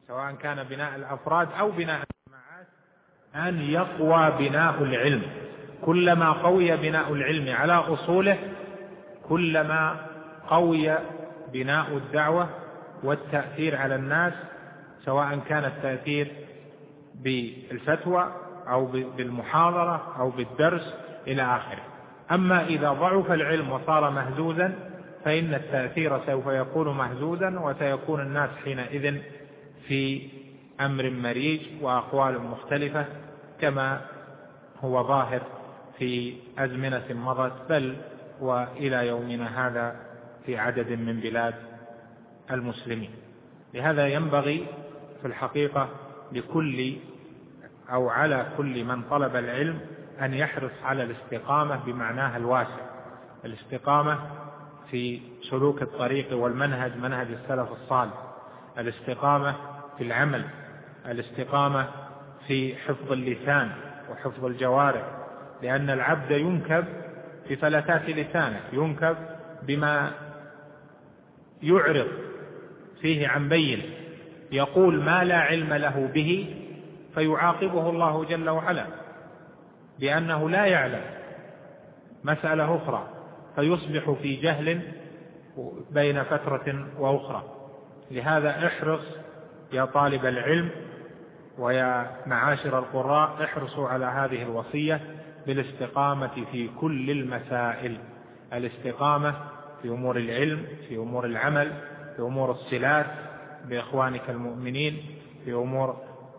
سواء كان بناء الأفراد أو بناء الجماعات، أن يقوى بناء العلم. كلما قوي بناء العلم على أصوله كلما قوي بناء الدعوة والتأثير على الناس، سواء كان التأثير بالفتوى أو بالمحاضرة أو بالدرس إلى آخره. أما إذا ضعف العلم وصار مهزوزا فإن التأثير سوف يكون مهزوزا، وسيكون الناس حينئذ في أمر مريج وأقوال مختلفة كما هو ظاهر في أزمنة مضت، بل وإلى يومنا هذا في عدد من بلاد المسلمين. لهذا ينبغي في الحقيقة لكل أو على كل من طلب العلم أن يحرص على الاستقامة بمعناها الواسع، الاستقامة في سلوك الطريق والمنهج، منهج السلف الصالح، الاستقامة في العمل، الاستقامة في حفظ اللسان وحفظ الجوارح، لأن العبد ينكب في فلتات لسانه، ينكب بما يعرض فيه عن بينه، يقول ما لا علم له به فيعاقبه الله جل وعلا بأنه لا يعلم مسألة أخرى، فيصبح في جهل بين فترة وأخرى. لهذا احرص يا طالب العلم ويا معاشر القراء، احرصوا على هذه الوصية بالاستقامة في كل المسائل، الاستقامة في أمور العلم، في أمور العمل، في أمور الصلات بإخوانك المؤمنين، في أمور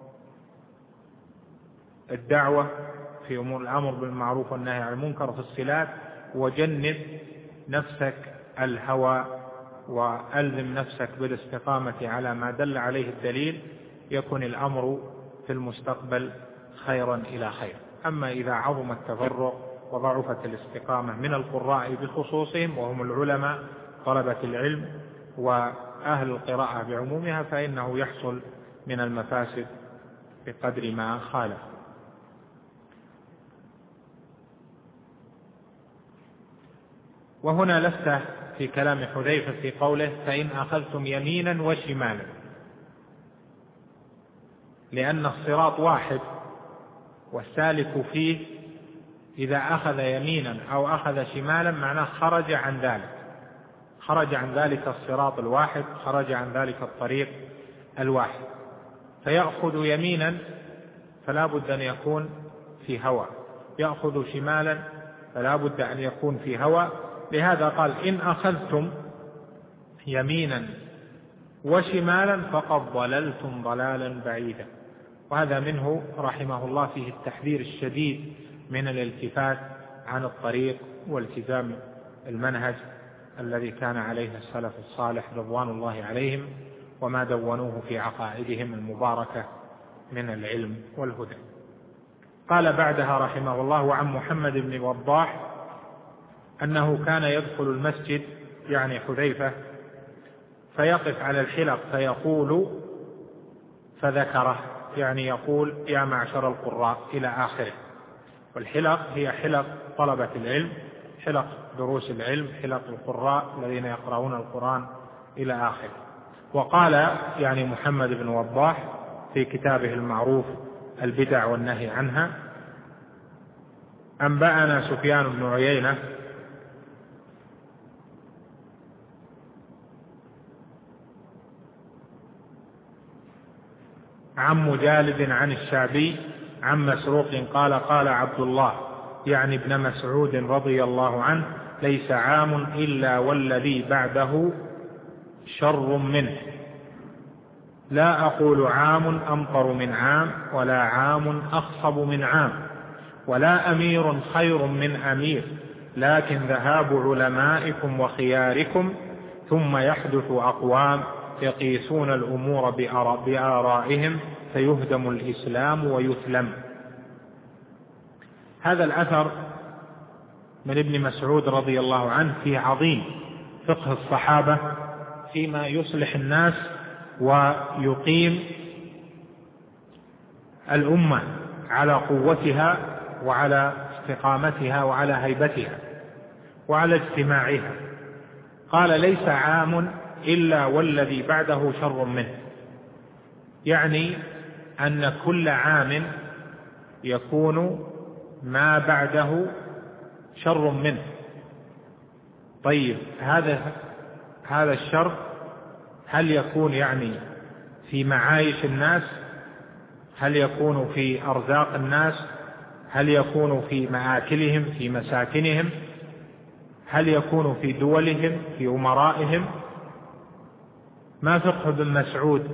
الدعوة، في أمور الأمر بالمعروف والنهي عن المنكر، في الصلات. وجنب نفسك الهوى وألزم نفسك بالاستقامة على ما دل عليه الدليل، يكون الأمر في المستقبل خيرا إلى خير. أما إذا عظم التفرق وضعفت الاستقامة من القراء بخصوصهم وهم العلماء طلبة العلم وأهل القراءة بعمومها، فإنه يحصل من المفاسد بقدر ما خالف. وهنا لست في كلام حذيفة في قوله فإن أخذتم يمينا وشمالا، لأن الصراط واحد والسالك فيه إذا أخذ يمينا أو أخذ شمالا معناه خرج عن ذلك، خرج عن ذلك الصراط الواحد، خرج عن ذلك الطريق الواحد. فيأخذ يمينا فلا بد أن يكون في هوى، يأخذ شمالا فلا بد أن يكون في هوى. لهذا قال إن أخذتم يمينا وشمالا فقد ضللتم ضلالا بعيدا. وهذا منه رحمه الله فيه التحذير الشديد من الالتفات عن الطريق والتزام المنهج الذي كان عليه السلف الصالح رضوان الله عليهم وما دونوه في عقائدهم المباركة من العلم والهدى. قال بعدها رحمه الله عن محمد بن وضاح أنه كان يدخل المسجد يعني حذيفة فيقف على الحلق فيقول فذكره، يعني يقول يا معشر القراء إلى آخره. والحلق هي حلق طلبة العلم، حلق دروس العلم، حلق القراء الذين يقرؤون القرآن إلى آخره. وقال يعني محمد بن وضاح في كتابه المعروف البدع والنهي عنها أنبأنا سفيان بن عيينة عن مجالد عن الشعبي عن مسروق قال قال عبد الله يعني ابن مسعود رضي الله عنه ليس عام إلا والذي بعده شر منه، لا أقول عام أمطر من عام ولا عام أخصب من عام ولا أمير خير من أمير، لكن ذهاب علمائكم وخياركم ثم يحدث أقوام يقيسون الأمور بآرائهم فيهدم الإسلام ويثلم. هذا الأثر من ابن مسعود رضي الله عنه فيه عظيم فقه الصحابة فيما يصلح الناس ويقيم الأمة على قوتها وعلى استقامتها وعلى هيبتها وعلى اجتماعها. قال ليس عام إلا والذي بعده شر منه، يعني أن كل عام يكون ما بعده شر منه. طيب هذا الشر هل يكون يعني في معايش الناس؟ هل يكون في أرزاق الناس؟ هل يكون في مآكلهم، في مساكنهم؟ هل يكون في دولهم، في أمرائهم؟ ما فقه ابن مسعود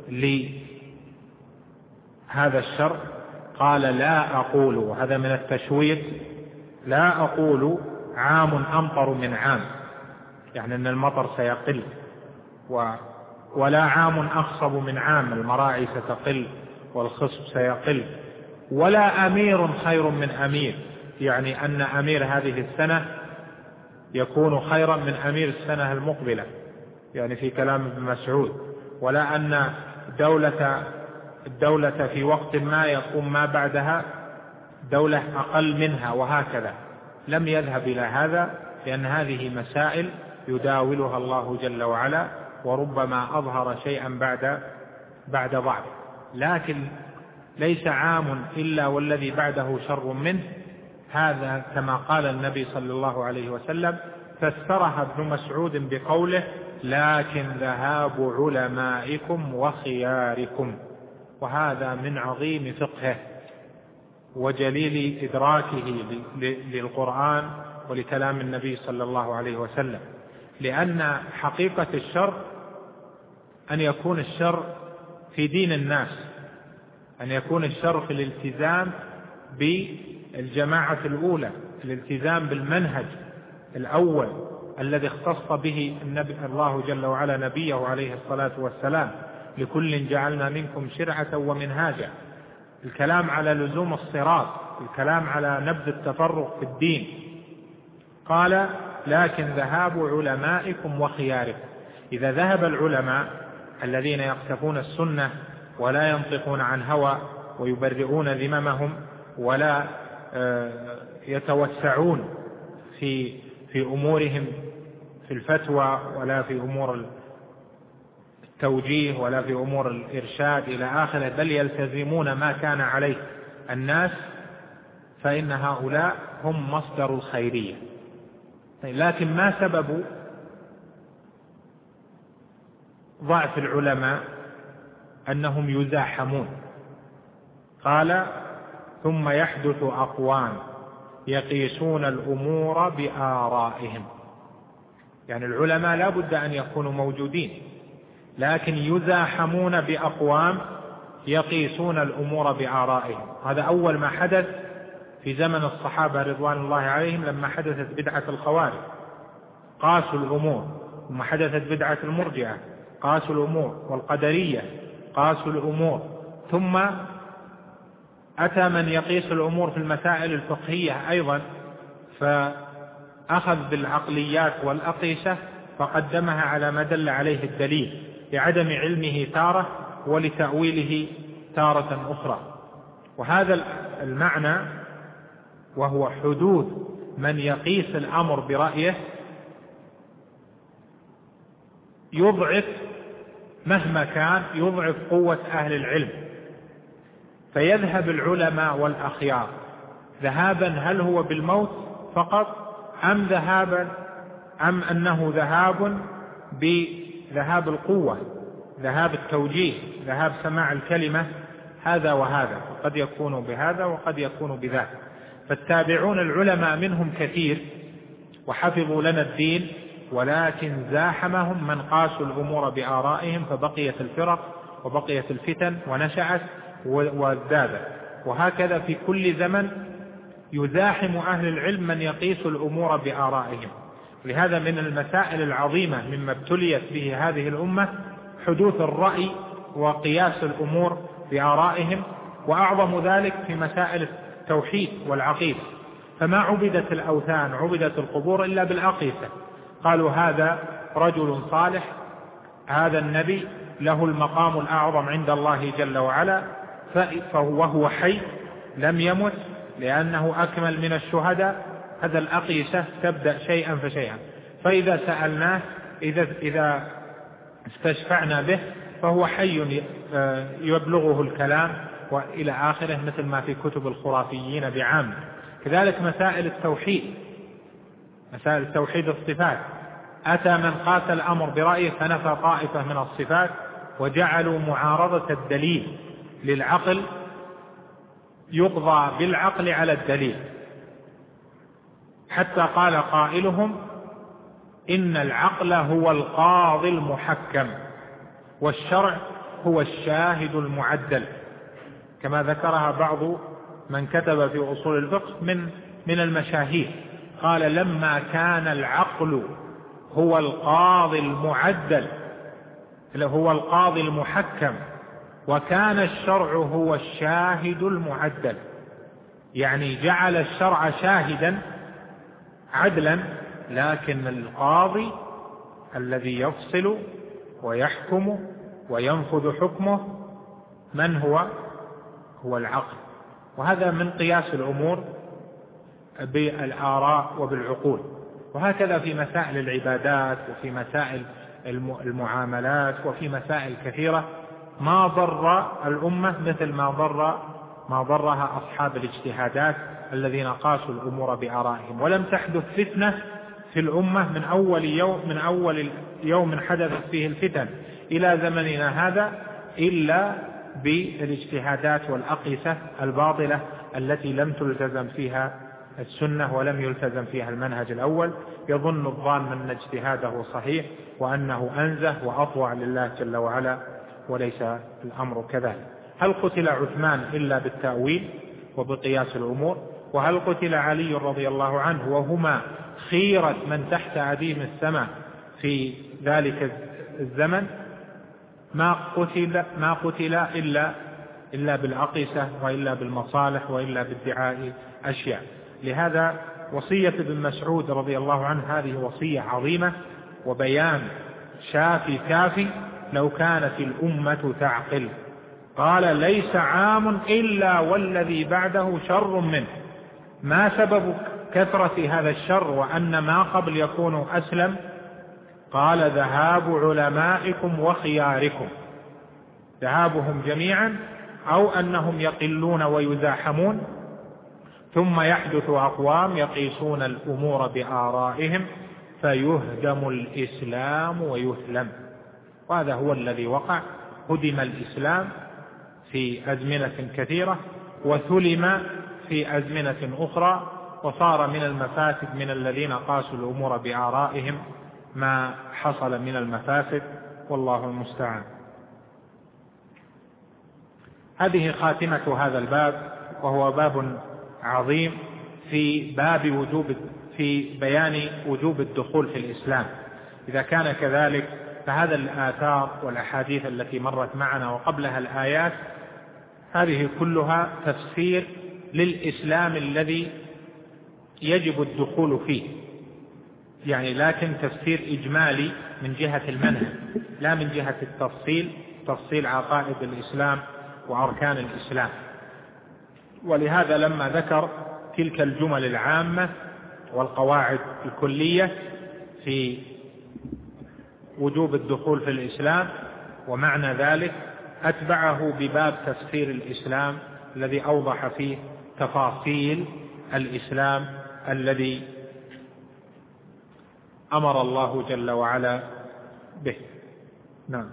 لهذا الشر؟ قال لا أقول، وهذا من التشويق، لا أقول عام أمطر من عام، يعني أن المطر سيقل، ولا عام أخصب من عام، المراعي ستقل والخصب سيقل، ولا أمير خير من أمير، يعني أن أمير هذه السنة يكون خيرا من أمير السنة المقبلة، يعني في كلام ابن مسعود، ولا أن الدولة في وقت ما يقوم ما بعدها دولة أقل منها، وهكذا. لم يذهب إلى هذا، لأن هذه مسائل يداولها الله جل وعلا، وربما أظهر شيئا بعد ضعف، لكن ليس عام إلا والذي بعده شر منه. هذا كما قال النبي صلى الله عليه وسلم، فسرها ابن مسعود بقوله لكن ذهاب علمائكم وخياركم. وهذا من عظيم فقهه وجليل إدراكه للقرآن ولكلام النبي صلى الله عليه وسلم، لأن حقيقة الشر أن يكون الشر في دين الناس، أن يكون الشر في الالتزام بالجماعة الأولى، الالتزام بالمنهج الأول الذي اختص به الله جل وعلا نبيه عليه الصلاة والسلام، لكل جعلنا منكم شرعة ومنهاجا. الكلام على لزوم الصراط، الكلام على نبذ التفرق في الدين. قال لكن ذهاب علمائكم وخياركم. إذا ذهب العلماء الذين يقتفون السنة ولا ينطقون عن هوى ويبرئون ذممهم ولا يتوسعون في أمورهم في الفتوى ولا في أمور التوجيه ولا في أمور الإرشاد إلى آخره، بل يلتزمون ما كان عليه الناس، فإن هؤلاء هم مصدر الخيرية. لكن ما سبب ضعف العلماء؟ أنهم يزاحمون. قال ثم يحدث أقوام يقيسون الأمور بآرائهم، يعني العلماء لا بد أن يكونوا موجودين، لكن يزاحمون بأقوام يقيسون الأمور بآرائهم. هذا أول ما حدث في زمن الصحابة رضوان الله عليهم، لما حدثت بدعة الخوارج قاسوا الأمور، ثم حدثت بدعة المرجئة قاسوا الأمور، والقدرية قاسوا الأمور، ثم أتى من يقيس الأمور في المسائل الفقهية أيضا، فأخذ بالعقليات والأقيسة فقدمها على ما دل عليه الدليل، لعدم علمه تارة ولتأويله تارة أخرى. وهذا المعنى، وهو حدوث من يقيس الأمر برأيه، يضعف مهما كان، يضعف قوة أهل العلم. فيذهب العلماء والأخيار ذهابا هل هو بالموت فقط، أم أنه ذهاب بذهاب القوة، ذهاب التوجيه، ذهاب سماع الكلمة، هذا وهذا، وقد يكون بهذا وقد يكون بذاك. فالتابعون العلماء منهم كثير وحفظوا لنا الدين، ولكن زاحمهم من قاسوا الأمور بآرائهم، فبقيت الفرق وبقيت الفتن ونشأت وازدادت. وهكذا في كل زمن يزاحم أهل العلم من يقيس الأمور بآرائهم. لهذا من المسائل العظيمة مما ابتليت به هذه الأمة حدوث الرأي وقياس الأمور بآرائهم، وأعظم ذلك في مسائل التوحيد والعقيدة. فما عبدت الأوثان، عبدت القبور إلا بالأقيسة. قالوا هذا رجل صالح، هذا النبي له المقام الأعظم عند الله جل وعلا، وهو حي لم يمت لأنه أكمل من الشهداء. هذا الأقيسة تبدأ شيئا فشيئا، فإذا سألناه، إذا استشفعنا به فهو حي يبلغه الكلام وإلى آخره، مثل ما في كتب الخرافيين بعام. كذلك مسائل التوحيد، مسائل توحيد الصفات، أتى من قاس الأمر برأيه فنفى طائفة من الصفات وجعلوا معارضة الدليل للعقل يقضى بالعقل على الدليل، حتى قال قائلهم إن العقل هو القاضي المحكم والشرع هو الشاهد المعدل، كما ذكرها بعض من كتب في أصول الفقه من المشاهير، قال لما كان العقل هو القاضي المعدل هو القاضي المحكم وكان الشرع هو الشاهد المعدل، يعني جعل الشرع شاهدا عدلا، لكن القاضي الذي يفصل ويحكم وينفذ حكمه من هو العقل. وهذا من قياس الأمور بالآراء وبالعقول. وهكذا في مسائل العبادات وفي مسائل المعاملات وفي مسائل كثيرة ما ضر الأمة مثل ما ضرها أصحاب الاجتهادات الذين قاسوا الأمور بآرائهم. ولم تحدث فتنة في الأمة من أول يوم حدثت فيه الفتن إلى زمننا هذا إلا بالاجتهادات والأقيسة الباطلة التي لم تلتزم فيها السنة ولم يلتزم فيها المنهج الأول. يظن الظان أن اجتهاده صحيح وأنه أنزه وأطوع لله جل وعلا، وليس الأمر كذلك. هل قتل عثمان إلا بالتأويل وبقياس الأمور؟ وهل قتل علي رضي الله عنه وهما خيرة من تحت عديم السماء في ذلك الزمن؟ ما قتل إلا بالأقيسة وإلا بالمصالح وإلا بادعاء أشياء. لهذا وصية ابن مسعود رضي الله عنه هذه وصية عظيمة وبيان شافي كافي لو كانت الأمة تعقل. قال ليس عام إلا والذي بعده شر منه. ما سبب كثرة هذا الشر وأن ما قبل يكون أسلم؟ قال ذهاب علمائكم وخياركم، ذهابهم جميعا أو أنهم يقلون ويزاحمون، ثم يحدث أقوام يقيسون الأمور بآرائهم فيهدم الإسلام ويهلم. وهذا هو الذي وقع. هدم الإسلام في أزمنة كثيرة وثلم في أزمنة أخرى، وصار من المفاسد من الذين قاسوا الأمور بآرائهم ما حصل من المفاسد، والله المستعان. هذه خاتمة هذا الباب، وهو باب عظيم في بيان وجوب الدخول في الإسلام. إذا كان كذلك فهذا الآثار والأحاديث التي مرت معنا وقبلها الآيات هذه كلها تفسير للإسلام الذي يجب الدخول فيه، يعني لكن تفسير إجمالي من جهة المنهج لا من جهة تفصيل عقائد الإسلام وأركان الإسلام. ولهذا لما ذكر تلك الجمل العامة والقواعد الكلية في وجوب الدخول في الإسلام ومعنى ذلك أتبعه بباب تفسير الإسلام الذي أوضح فيه تفاصيل الإسلام الذي أمر الله جل وعلا به. نعم.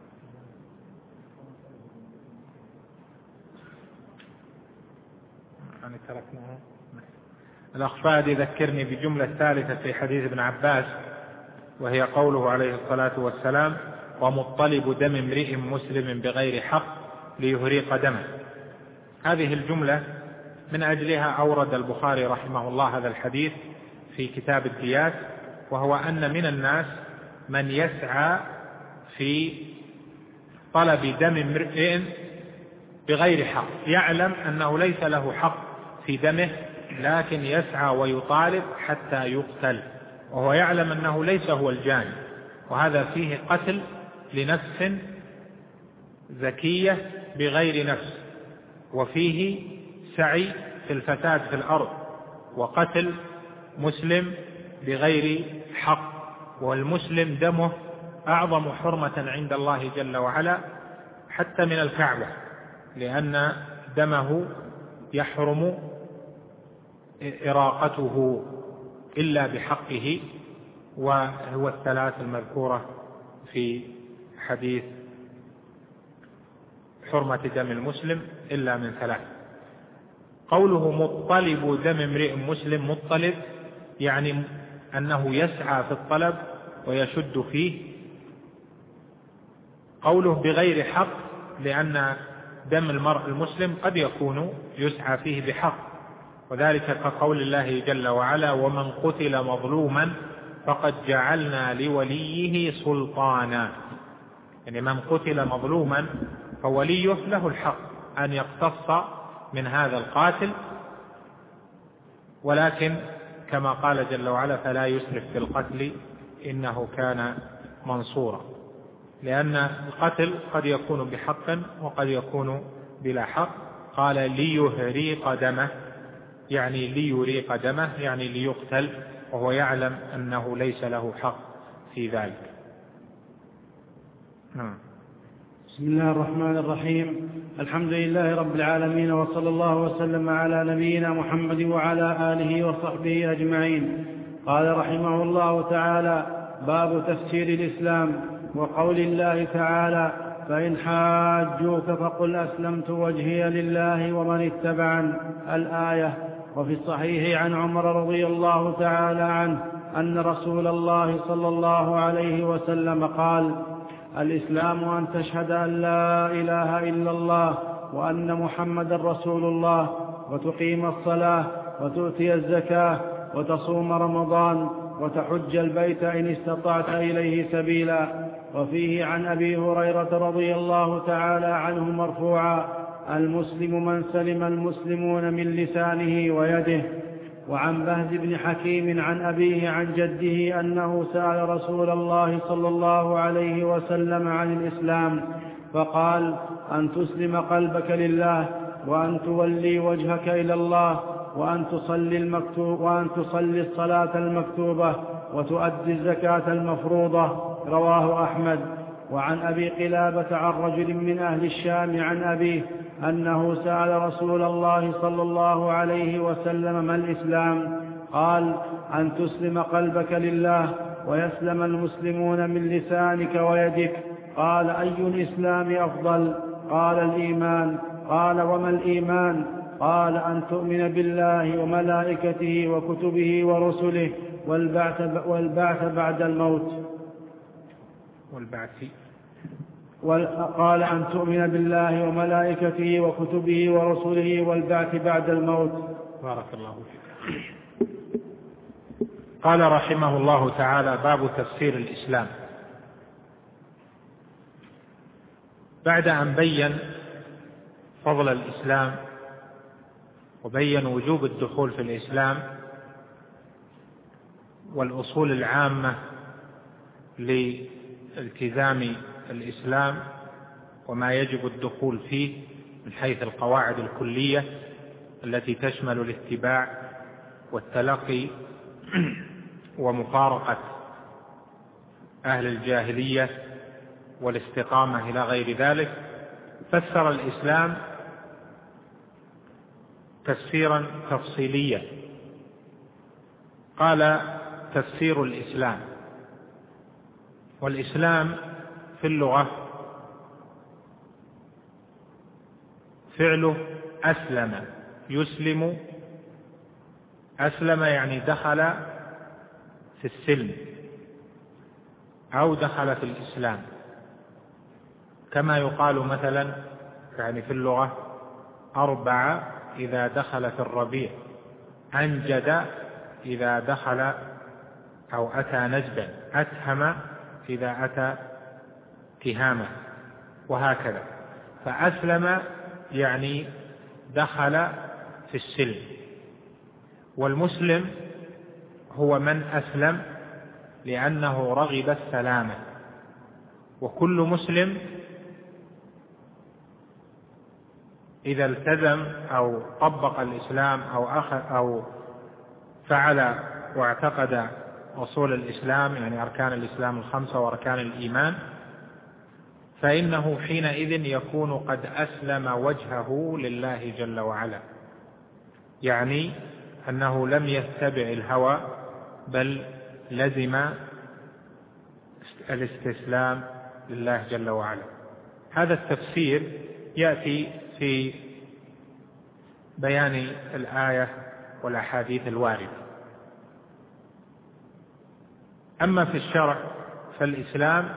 يعني تركناها. الأخ فهد يذكرني بجملة ثالثة في حديث ابن عباس، وهي قوله عليه الصلاة والسلام ومطلب دم امرئ مسلم بغير حق ليهريق دمه. هذه الجملة من أجلها أورد البخاري رحمه الله هذا الحديث في كتاب الديات، وهو أن من الناس من يسعى في طلب دم امرئ بغير حق، يعلم أنه ليس له حق في دمه لكن يسعى ويطالب حتى يقتل، وهو يعلم أنه ليس هو الجاني، وهذا فيه قتل لنفس ذكية بغير نفس، وفيه سعي في الفساد في الأرض، وقتل مسلم بغير حق، والمسلم دمه أعظم حرمة عند الله جل وعلا حتى من الكعبة، لأن دمه يحرم إراقته إلا بحقه، وهو الثلاث المذكورة في حديث حرمة دم المسلم إلا من ثلاث. قوله مطلب دم امرئ مسلم، مطلب يعني أنه يسعى في الطلب ويشد فيه. قوله بغير حق لأن دم المرء المسلم قد يكون يسعى فيه بحق، وذلك كقول الله جل وعلا ومن قتل مظلوما فقد جعلنا لوليه سلطانا، يعني من قتل مظلوما فوليه له الحق أن يقتص من هذا القاتل، ولكن كما قال جل وعلا فلا يسرف في القتل إنه كان منصورا، لأن القتل قد يكون بحق وقد يكون بلا حق. قال ليهريق دمه، يعني ليريق دمه يعني ليقتل، وهو يعلم أنه ليس له حق في ذلك. بسم الله الرحمن الرحيم. الحمد لله رب العالمين، وصلى الله وسلم على نبينا محمد وعلى آله وصحبه أجمعين. قال رحمه الله تعالى: باب تفسير الإسلام وقول الله تعالى: فإن حاجوك فقل أسلمت وجهي لله ومن اتبعني، الآية. وفي الصحيح عن عمر رضي الله تعالى عنه أن رسول الله صلى الله عليه وسلم قال: الإسلام أن تشهد أن لا إله إلا الله وأن محمد رسول الله، وتقيم الصلاة، وتؤتي الزكاة، وتصوم رمضان، وتحج البيت إن استطعت إليه سبيلا. وفيه عن أبي هريرة رضي الله تعالى عنه مرفوعا: المسلم من سلم المسلمون من لسانه ويده. وعن بهز بن حكيم عن أبيه عن جده أنه سأل رسول الله صلى الله عليه وسلم عن الإسلام فقال: أن تسلم قلبك لله، وأن تولي وجهك إلى الله، وأن تصلي الصلاة المكتوبة، وتؤدي الزكاة المفروضة. رواه أحمد. وعن أبي قلابة عن رجل من أهل الشام عن أبيه أنه سأل رسول الله صلى الله عليه وسلم ما الإسلام؟ قال: أن تسلم قلبك لله، ويسلم المسلمون من لسانك ويدك. قال: أي الإسلام أفضل؟ قال: الإيمان. قال: وما الإيمان؟ قال: أن تؤمن بالله وملائكته وكتبه ورسله والبعث بعد الموت. قال: أن تؤمن بالله وملائكته وكتبه ورسله والبعث بعد الموت. بارك الله فيك. قال رحمه الله تعالى: باب تفسير الإسلام. بعد أن بين فضل الإسلام وبين وجوب الدخول في الإسلام والأصول العامة لالتزام الإسلام وما يجب الدخول فيه من حيث القواعد الكلية التي تشمل الاتباع والتلقي ومفارقة أهل الجاهلية والاستقامة إلى غير ذلك، فسر الإسلام تفسيرا تفصيليا. قال: تفسير الإسلام. والإسلام في اللغة فعله أسلم يسلم. أسلم يعني دخل في السلم أو دخل في الإسلام، كما يقال مثلا يعني في اللغة أربع إذا دخل في الربيع، أنجد إذا دخل أو أتى نجدا، أتهم إذا أتى تهامة، وهكذا. فأسلم يعني دخل في السلم. والمسلم هو من أسلم لأنه رغب السلامة، وكل مسلم إذا التزم أو طبق الإسلام أو فعل واعتقد أصول الإسلام يعني أركان الإسلام 5 وأركان الإيمان، فإنه حينئذ يكون قد أسلم وجهه لله جل وعلا، يعني أنه لم يتبع الهوى بل لزم الاستسلام لله جل وعلا. هذا التفسير يأتي في بيان الآية والأحاديث الواردة. أما في الشرع فالإسلام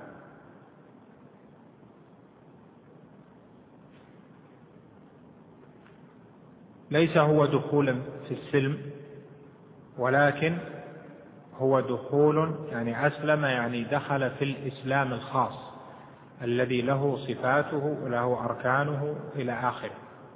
ليس هو دخول في السلم، ولكن هو دخول يعني أسلم، يعني دخل في الإسلام الخاص الذي له صفاته وله أركانه إلى آخره.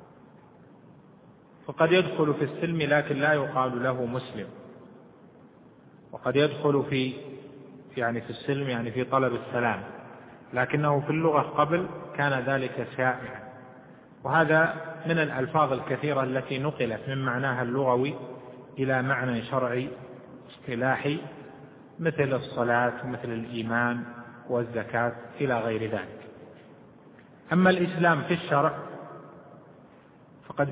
فقد يدخل في السلم لكن لا يقال له مسلم، وقد يدخل في السلم يعني في طلب السلام، لكنه في اللغة قبل كان ذلك شائعا. وهذا من الألفاظ الكثيرة التي نقلت من معناها اللغوي إلى معنى شرعي اصطلاحي، مثل الصلاة ومثل الإيمان والزكاة إلى غير ذلك. أما الإسلام في الشرع فقد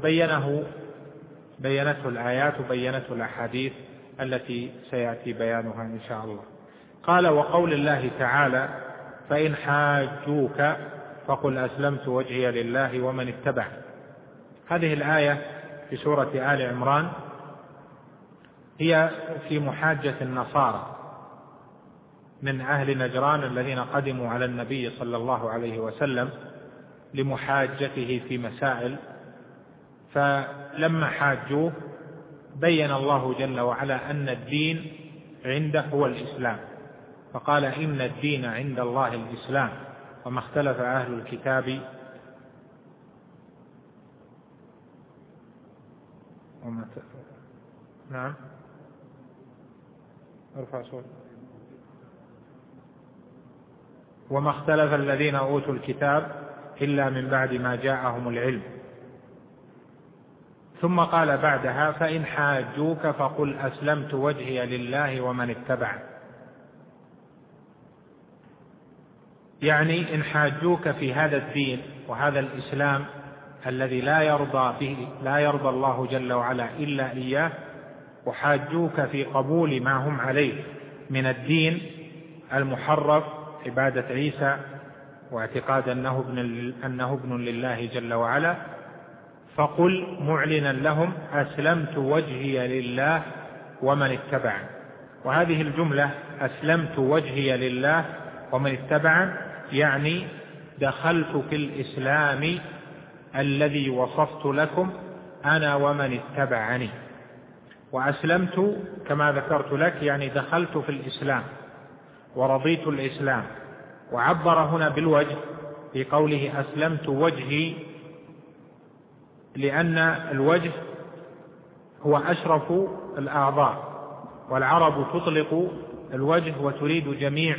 بينته الآيات وبينته الأحاديث التي سيأتي بيانها إن شاء الله. قال: وقول الله تعالى: فإن حاجوك فقل أسلمت وجهي لله ومن اتبع. هذه الآية في سورة آل عمران هي في محاجة النصارى من أهل نجران الذين قدموا على النبي صلى الله عليه وسلم لمحاجته في مسائل، فلما حاجوه بين الله جل وعلا أن الدين عنده هو الإسلام، فقال: إن الدين عند الله الإسلام وما اختلف أهل الكتاب نعم ارفع صوت وما اختلف الذين أوتوا الكتاب إلا من بعد ما جاءهم العلم. ثم قال بعدها: فإن حاجوك فقل أسلمت وجهي لله ومن اتبع. يعني إن حاجوك في هذا الدين وهذا الإسلام الذي لا يرضى الله جل وعلا إلا إياه، وحاجوك في قبول ما هم عليه من الدين المحرف عبادة عيسى واعتقاد أنه ابن لله جل وعلا، فقل معلنا لهم: أسلمت وجهي لله ومن اتبع. وهذه الجملة أسلمت وجهي لله ومن اتبع يعني دخلت في الإسلام الذي وصفت لكم أنا ومن اتبعني. وأسلمت كما ذكرت لك يعني دخلت في الإسلام ورضيت الإسلام. وعبر هنا بالوجه في قوله أسلمت وجهي، لأن الوجه هو أشرف الأعضاء، والعرب تطلق الوجه وتريد جميع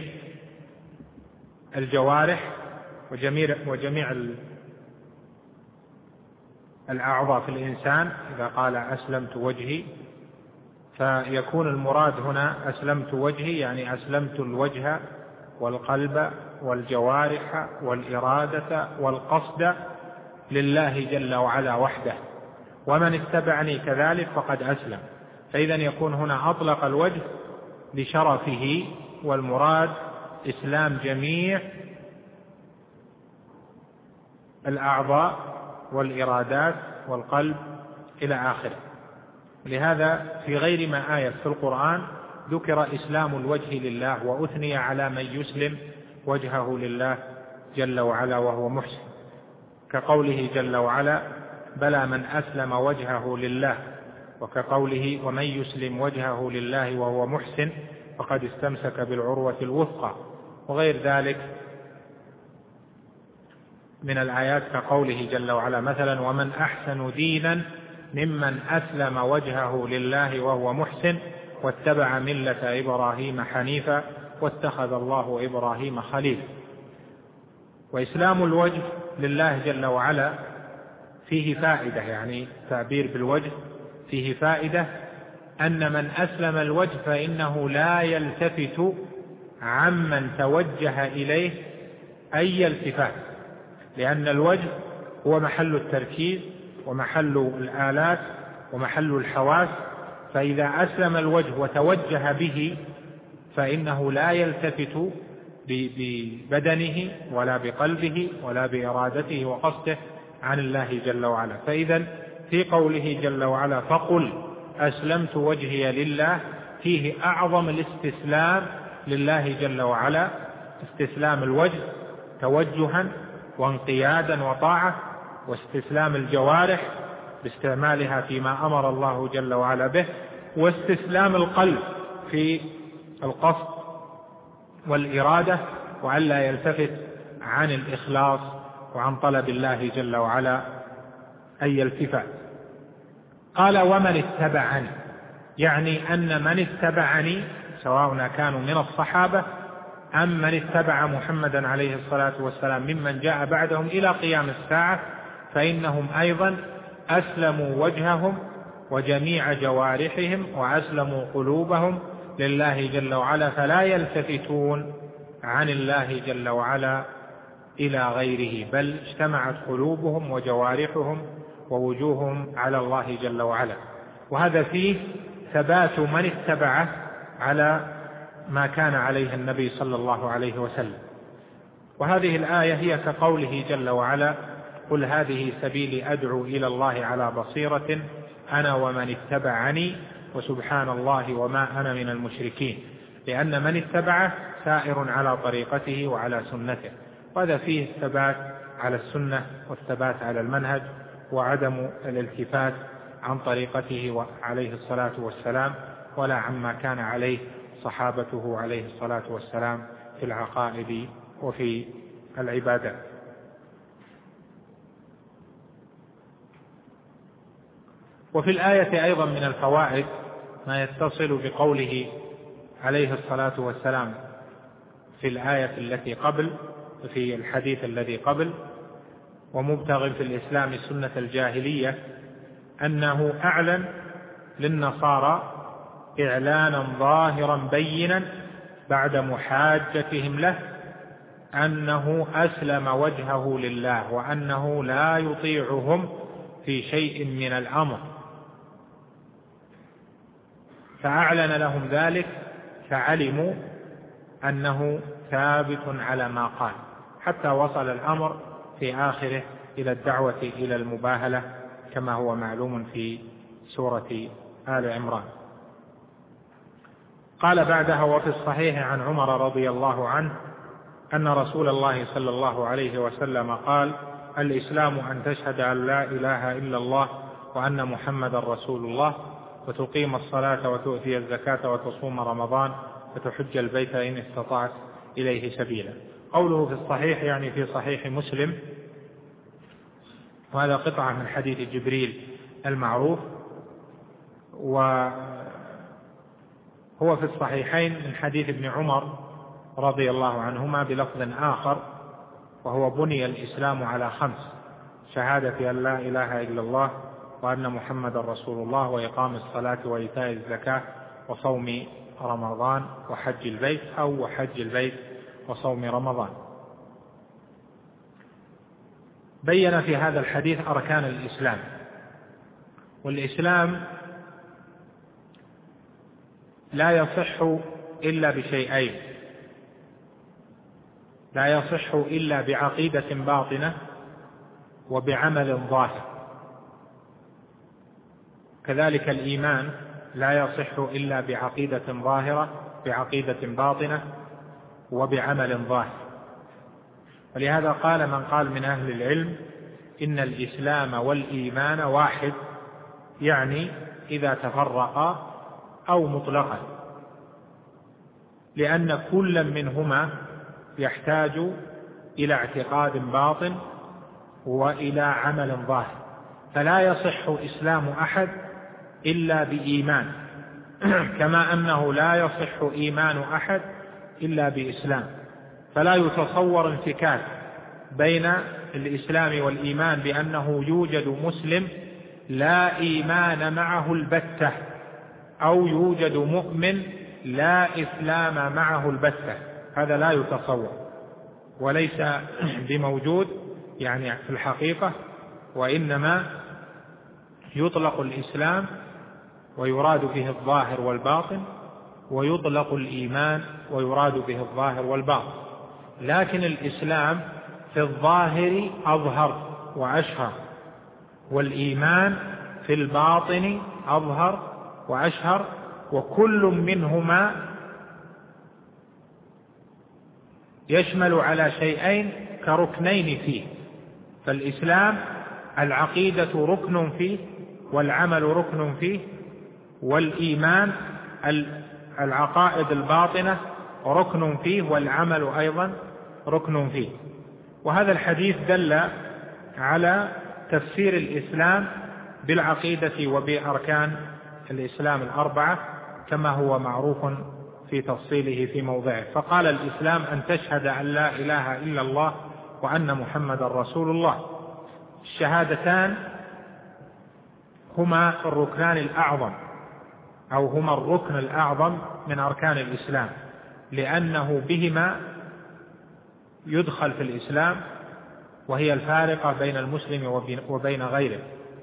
الجوارح وجميع الأعضاء في الإنسان. إذا قال أسلمت وجهي فيكون المراد هنا أسلمت وجهي يعني أسلمت الوجه والقلب والجوارح والإرادة والقصد لله جل وعلا وحده، ومن اتبعني كذلك فقد أسلم. فإذا يكون هنا أطلق الوجه لشرفه، والمراد إسلام جميع الأعضاء والإرادات والقلب إلى آخره. لهذا في غير ما آية في القرآن ذكر إسلام الوجه لله، وأثني على من يسلم وجهه لله جل وعلا وهو محسن، كقوله جل وعلا: بلى من أسلم وجهه لله، وكقوله: ومن يسلم وجهه لله وهو محسن فقد استمسك بالعروة الوثقى، وغير ذلك من الآيات كقوله جل وعلا مثلا: ومن أحسن دينا ممن أسلم وجهه لله وهو محسن واتبع ملة إبراهيم حنيفا واتخذ الله إبراهيم خليلا. وإسلام الوجه لله جل وعلا فيه فائدة، يعني تعبير بالوجه فيه فائدة أن من أسلم الوجه فإنه لا يلتفت عمن توجه إليه أي التفات، لأن الوجه هو محل التركيز ومحل الآلات ومحل الحواس، فإذا أسلم الوجه وتوجه به فإنه لا يلتفت ببدنه ولا بقلبه ولا بإرادته وقصده عن الله جل وعلا. فإذا في قوله جل وعلا فقل أسلمت وجهي لله فيه أعظم الاستسلام لله جل وعلا، استسلام الوجه توجها وانقيادا وطاعة، واستسلام الجوارح باستعمالها فيما أمر الله جل وعلا به، واستسلام القلب في القصد والإرادة، وألا يلتفت عن الإخلاص وعن طلب الله جل وعلا أي التفات. قال ومن اتبعني، يعني أن من اتبعني سواء كانوا من الصحابة أم من اتبع محمدا عليه الصلاة والسلام ممن جاء بعدهم إلى قيام الساعة، فإنهم أيضا أسلموا وجههم وجميع جوارحهم وأسلموا قلوبهم لله جل وعلا، فلا يلتفتون عن الله جل وعلا إلى غيره، بل اجتمعت قلوبهم وجوارحهم ووجوههم على الله جل وعلا. وهذا فيه ثبات من اتبعه على ما كان عليه النبي صلى الله عليه وسلم. وهذه الآية هي كقوله جل وعلا قل هذه سبيلي أدعو إلى الله على بصيرة أنا ومن اتبعني وسبحان الله وما أنا من المشركين، لأن من اتبعه سائر على طريقته وعلى سنته، وهذا فيه الثبات على السنة والثبات على المنهج وعدم الالتفات عن طريقته عليه الصلاة والسلام ولا عما كان عليه صحابته عليه الصلاة والسلام في العقائد وفي العبادات. وفي الآية أيضا من الفوائد ما يتصل بقوله عليه الصلاة والسلام في الآية التي قبل في الحديث الذي قبل ومبتغ في الإسلام سنة الجاهلية، أنه أعلن للنصارى إعلانا ظاهرا بينا بعد محاجتهم له أنه أسلم وجهه لله وأنه لا يطيعهم في شيء من الأمر، فأعلن لهم ذلك فعلموا أنه ثابت على ما قال، حتى وصل الأمر في آخره إلى الدعوة إلى المباهلة كما هو معلوم في سورة آل عمران. قال بعدها وفي الصحيح عن عمر رضي الله عنه أن رسول الله صلى الله عليه وسلم قال الإسلام أن تشهد أن لا إله إلا الله وأن محمد رسول الله وتقيم الصلاة وتؤتي الزكاة وتصوم رمضان وتحج البيت إن استطعت إليه سبيلا. قوله في الصحيح يعني في صحيح مسلم، وهذا قطعة من حديث جبريل المعروف، وهو في الصحيحين من حديث ابن عمر رضي الله عنهما بلفظ آخر، وهو بني الإسلام على 5: شهادة أن لا إله إلا الله وأن محمد رسول الله وإقام الصلاة وإيتاء الزكاة وصوم رمضان وحج البيت، أو وحج البيت وصوم رمضان. بين في هذا الحديث أركان الإسلام، والإسلام لا يصح إلا بشيئين: لا يصح إلا بعقيدة باطنة وبعمل ظاهر. كذلك الإيمان لا يصح إلا بعقيدة ظاهرة بعقيدة باطنة وبعمل ظاهر. ولهذا قال من قال من أهل العلم إن الإسلام والإيمان واحد، يعني إذا تفرقا أو مطلقا، لأن كل منهما يحتاج إلى اعتقاد باطن وإلى عمل ظاهر، فلا يصح إسلام أحد إلا بإيمان، كما أنه لا يصح إيمان أحد إلا بإسلام. فلا يتصور انفكاك بين الإسلام والإيمان بأنه يوجد مسلم لا إيمان معه البتة، أو يوجد مؤمن لا إسلام معه البتة، هذا لا يتصور وليس بموجود يعني في الحقيقة، وإنما يطلق الإسلام ويراد به الظاهر والباطن، ويطلق الإيمان ويراد به الظاهر والباطن، لكن الإسلام في الظاهر أظهر وأشهر، والإيمان في الباطن أظهر وأشهر، وكل منهما يشمل على شيئين كركنين فيه. فالإسلام العقيدة ركن فيه والعمل ركن فيه، والإيمان العقائد الباطنة ركن فيه والعمل أيضا ركن فيه. وهذا الحديث دل على تفسير الإسلام بالعقيدة وبأركان الإسلام الأربعة كما هو معروف في تفصيله في موضعه. فقال الإسلام أن تشهد أن لا إله إلا الله وأن محمد رسول الله. الشهادتان هما الركنان الأعظم، أو هما الركن الأعظم من أركان الإسلام، لأنه بهما يدخل في الإسلام، وهي الفارقة بين المسلم وبين غيره.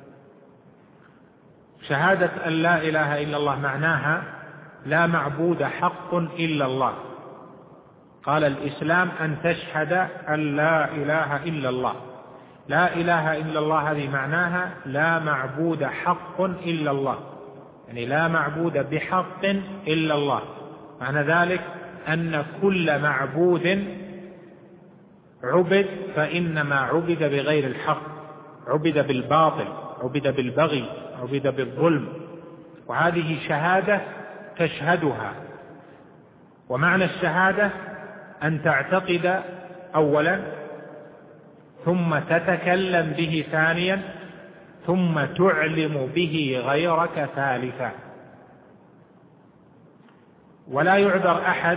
شهادة أن لا إله إلا الله معناها لا معبود حق إلا الله. قال الإسلام أن تشهد أن لا إله إلا الله. لا إله إلا الله هذه معناها لا معبود حق إلا الله، يعني لا معبود بحق إلا الله. معنى ذلك أن كل معبود عبد فإنما عبد بغير الحق، عبد بالباطل، عبد بالبغي، عبد بالظلم. وهذه شهادة تشهدها. ومعنى الشهادة أن تعتقد أولا، ثم تتكلم به ثانيا، ثم تعلم به غيرك ثالثا. ولا يعذر أحد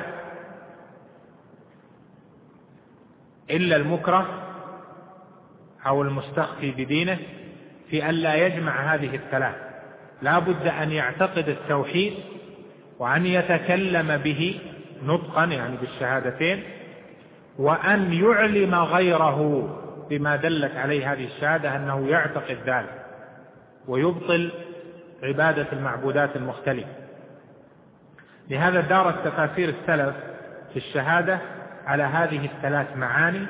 إلا المكره أو المستخفي بدينه في أن لا يجمع هذه الثلاث. لا بد أن يعتقد التوحيد وأن يتكلم به نطقا يعني بالشهادتين، وأن يعلم غيره بما دلت عليه هذه الشهادة أنه يعتقد ذلك، ويبطل عبادة المعبودات المختلفة. لهذا دارت تفاسير السلف في الشهادة على هذه الثلاث معاني: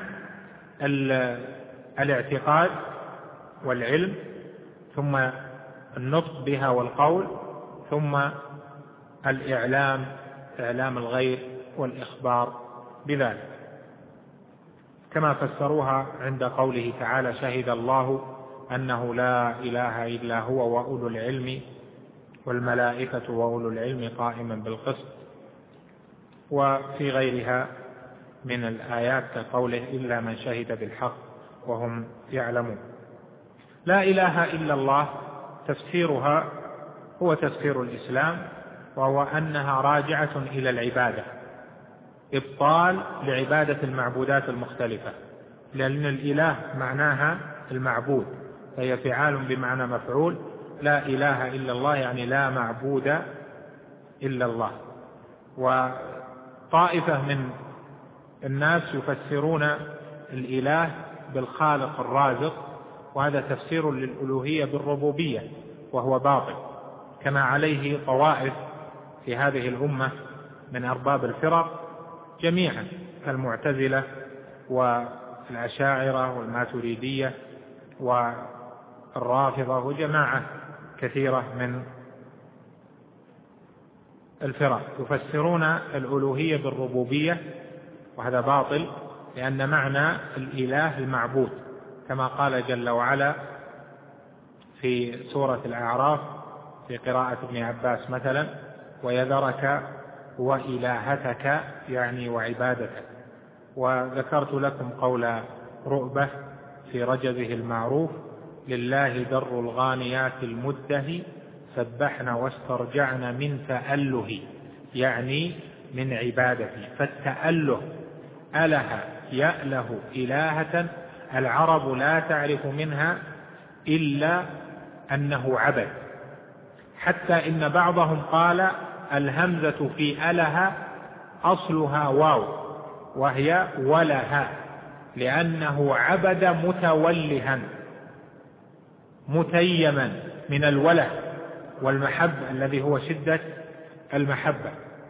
الاعتقاد والعلم، ثم النطق بها والقول، ثم الإعلام، إعلام الغير والإخبار بذلك، كما فسروها عند قوله تعالى: شهد الله أنه لا إله إلا هو وأولو العلم والملائكة وأولو العلم قائما بالقسط. وفي غيرها من الآيات كقوله: إلا من شهد بالحق وهم يعلمون. لا إله إلا الله تفسيرها هو تفسير الإسلام، وهو أنها راجعة إلى العبادة، إبطال لعبادة المعبودات المختلفة، لأن الإله معناها المعبود، فهي فعال بمعنى مفعول. لا إله إلا الله يعني لا معبود إلا الله. وطائفة من الناس يفسرون الإله بالخالق الرازق، وهذا تفسير للألوهية بالربوبية، وهو باطل، كما عليه طوائف في هذه الأمة من أرباب الفرق جميعا، كالمعتزلة والأشاعرة والماتريدية والرافضة وجماعة كثيرة من الفرق يفسرون الألوهية بالربوبية، وهذا باطل، لأن معنى الإله المعبود، كما قال جل وعلا في سورة الأعراف في قراءة ابن عباس مثلا: ويذرك وإلهتك، يعني وعبادتك. وذكرت لكم قول رؤبة في رجبه المعروف: لله در الغانيات المده سبحن واسترجعن من تأله، يعني من عبادته. فالتأله أله يأله إلهة، العرب لا تعرف منها إلا أنه عبد، حتى إن بعضهم قال الهمزة في أله أصلها واو وهي ولها، لأنه عبد متولها متيما من الوله والمحبة الذي هو شدة المحبة.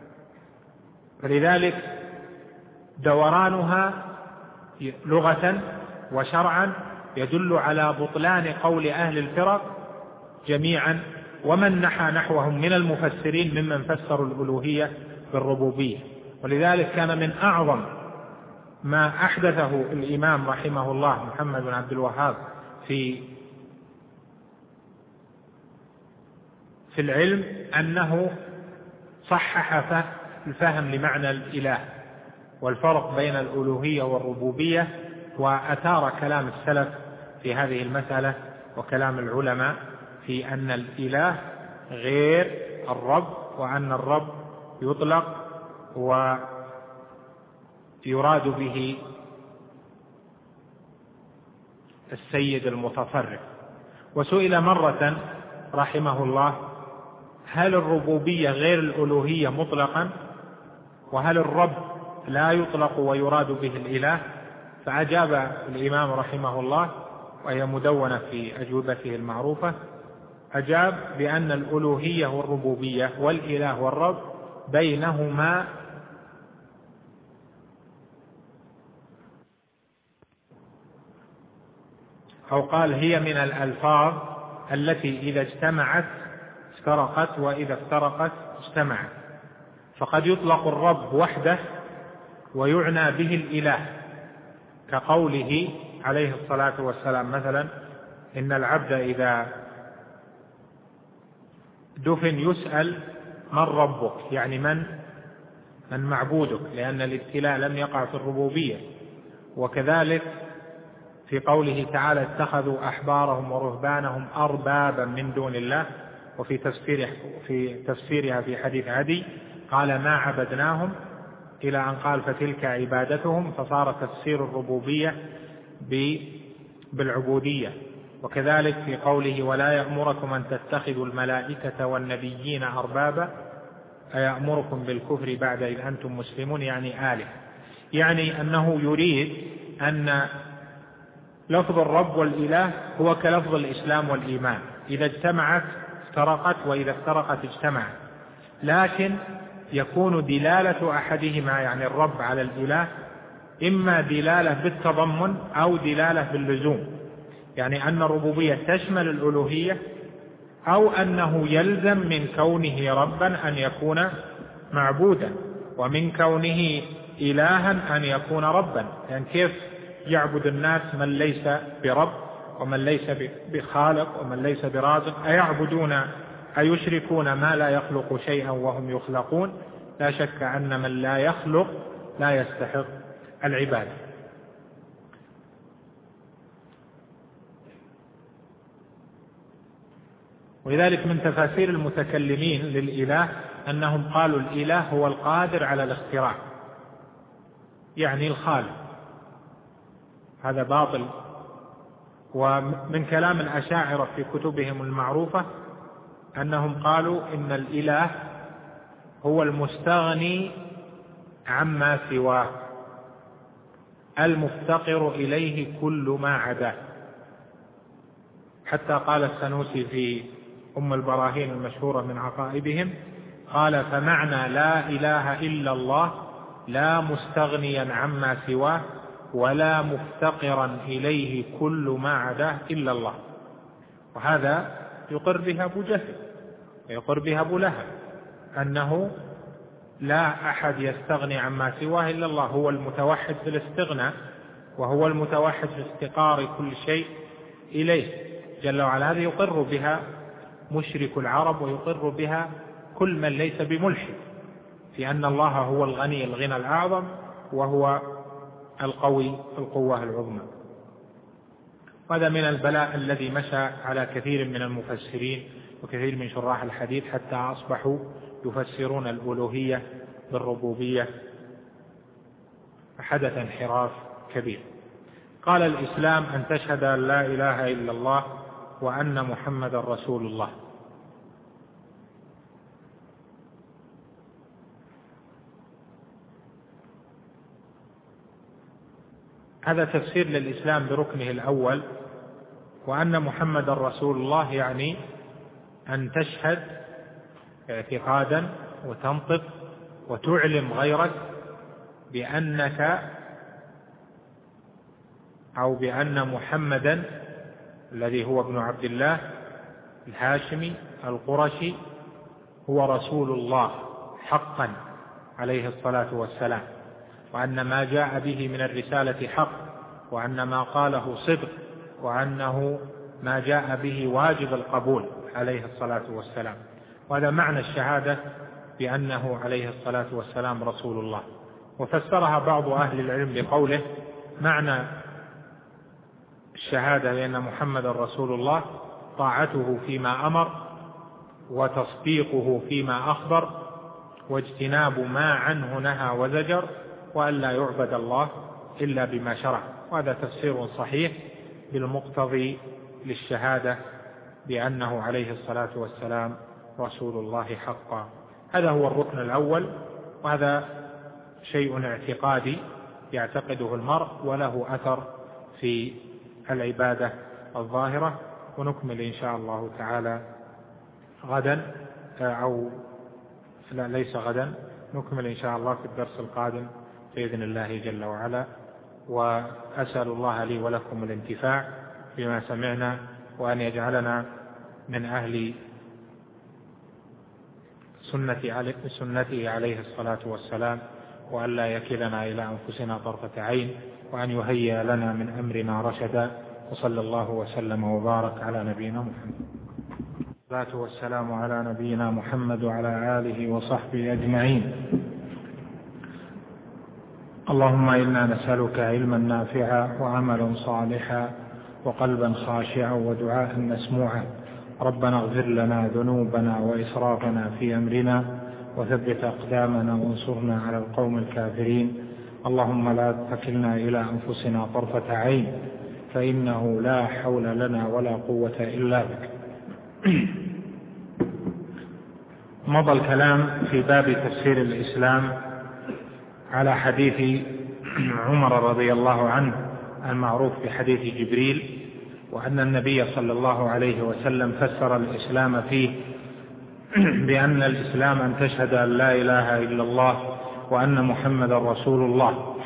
فلذلك دورانها لغة وشرعا يدل على بطلان قول أهل الفرق جميعا، ومن نحى نحوهم من المفسرين ممن فسروا الألوهية بالربوبية. ولذلك كان من أعظم ما أحدثه الإمام رحمه الله محمد بن عبد الوهاب في العلم أنه صحح الفهم لمعنى الإله والفرق بين الألوهية والربوبية، وأثار كلام السلف في هذه المسألة وكلام العلماء في أن الإله غير الرب، وأن الرب يطلق ويراد به السيد المتصرف. وسئل مرة رحمه الله هل الربوبية غير الألوهية مطلقا، وهل الرب لا يطلق ويراد به الإله؟ فأجاب الإمام رحمه الله، وهي مدونة في أجوبته المعروفة، أجاب بأن الألوهية والربوبية والإله والرب بينهما أو قال هي من الألفاظ التي إذا اجتمعت افترقت وإذا افترقت اجتمعت. فقد يطلق الرب وحده ويعنى به الإله، كقوله عليه الصلاة والسلام مثلا إن العبد إذا دفن يسأل من ربك، يعني من معبودك، لأن الابتلاء لم يقع في الربوبية. وكذلك في قوله تعالى اتخذوا أحبارهم ورهبانهم أربابا من دون الله، وفي تفسيرها في حديث عدي قال ما عبدناهم، إلى أن قال فتلك عبادتهم، فصار تفسير الربوبية بالعبودية. وكذلك في قوله ولا يأمركم أن تتخذوا الملائكة والنبيين أربابا أيأمركم بالكفر بعد إذ أنتم مسلمون، يعني آله، يعني أنه يريد أن لفظ الرب والإله هو كلفظ الإسلام والإيمان، إذا اجتمعت افترقت وإذا افترقت اجتمعت، لكن يكون دلالة أحدهما يعني الرب على الإله إما دلالة بالتضمن أو دلالة باللزوم، يعني أن الربوبية تشمل الألوهية، أو أنه يلزم من كونه ربا أن يكون معبودا، ومن كونه إلها أن يكون ربا. يعني كيف يعبد الناس من ليس برب ومن ليس بخالق ومن ليس برازق؟ أيشركون ما لا يخلق شيئا وهم يخلقون؟ لا شك أن من لا يخلق لا يستحق العبادة. ولذلك من تفاسير المتكلمين للإله أنهم قالوا الإله هو القادر على الاختراع، يعني الخالق. هذا باطل. ومن كلام الأشاعرة في كتبهم المعروفة أنهم قالوا إن الإله هو المستغني عما سواه المفتقر إليه كل ما عداه. حتى قال السنوسي في البراهين المشهورة من عقائدهم قال فمعنى لا إله إلا الله لا مستغنيا عما سواه ولا مفتقرا إليه كل ما عداه إلا الله. وهذا يقر بها أبو جهل ويقر بها أبو لهب، أنه لا أحد يستغني عما سواه إلا الله، هو المتوحد في الاستغناء وهو المتوحد في استقرار كل شيء إليه جل وعلا. هذا يقر بها مشرك العرب ويقر بها كل من ليس بملحد في أن الله هو الغني الغنى الأعظم وهو القوي القوة العظمى. وهذا من البلاء الذي مشى على كثير من المفسرين وكثير من شراح الحديث حتى أصبحوا يفسرون الألوهية بالربوبية، فحدث انحراف كبير. قال الإسلام أن تشهد أن لا إله إلا الله وأن محمد رسول الله. هذا تفسير للإسلام بركنه الأول، وأن محمد رسول الله يعني أن تشهد اعتقادا وتنطق وتعلم غيرك بأنك أو بأن محمدا الذي هو ابن عبد الله الهاشمي القرشي هو رسول الله حقا عليه الصلاة والسلام، وأن ما جاء به من الرسالة حق، وأن ما قاله صدق، وأنه ما جاء به واجب القبول عليه الصلاة والسلام. وهذا معنى الشهادة بأنه عليه الصلاة والسلام رسول الله. وفسرها بعض أهل العلم بقوله معنى الشهادة بأن محمد رسول الله طاعته فيما أمر وتصديقه فيما أخبر واجتناب ما عنه نهى وزجر، وأن لا يعبد الله إلا بما شرع. وهذا تفسير صحيح بالمقتضي للشهادة بأنه عليه الصلاة والسلام رسول الله حقا. هذا هو الركن الأول، وهذا شيء اعتقادي يعتقده المرء وله أثر في العبادة الظاهرة. ونكمل إن شاء الله تعالى غدا، أو لا ليس غدا، نكمل إن شاء الله في الدرس القادم بإذن الله جل وعلا. وأسأل الله لي ولكم الانتفاع بما سمعنا، وأن يجعلنا من أهل سنته عليه الصلاة والسلام، وأن لا يكلنا إلى أنفسنا طرفة عين، وأن يهيئ لنا من أمرنا رشدا. وصلى الله وسلم وبارك على نبينا محمد. الصلاة والسلام على نبينا محمد وعلى آله وصحبه أجمعين. اللهم إنا نسألك علما نافعا وعملا صالحا وقلبا خاشعا ودعاء مسموعا. ربنا اغفر لنا ذنوبنا وإسرافنا في أمرنا وثبت أقدامنا وانصرنا على القوم الكافرين. اللهم لا تكلنا إلى أنفسنا طرفة عين، فإنه لا حول لنا ولا قوة إلا بك. مضى الكلام في باب تفسير الإسلام على حديث عمر رضي الله عنه المعروف بحديث جبريل، وأن النبي صلى الله عليه وسلم فسر الإسلام فيه بأن الإسلام أن تشهد أن لا إله إلا الله وأن محمد رسول الله.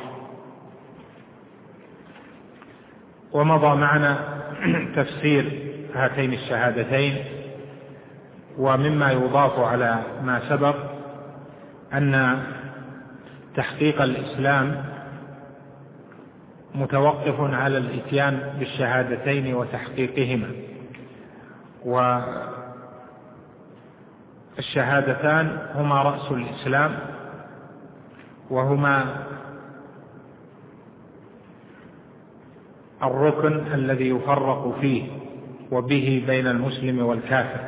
ومضى معنا تفسير هاتين الشهادتين. ومما يضاف على ما سبق أن تحقيق الإسلام متوقف على الإتيان بالشهادتين وتحقيقهما. والشهادتان هما رأس الإسلام، وهما الركن الذي يفرق فيه وبه بين المسلم والكافر.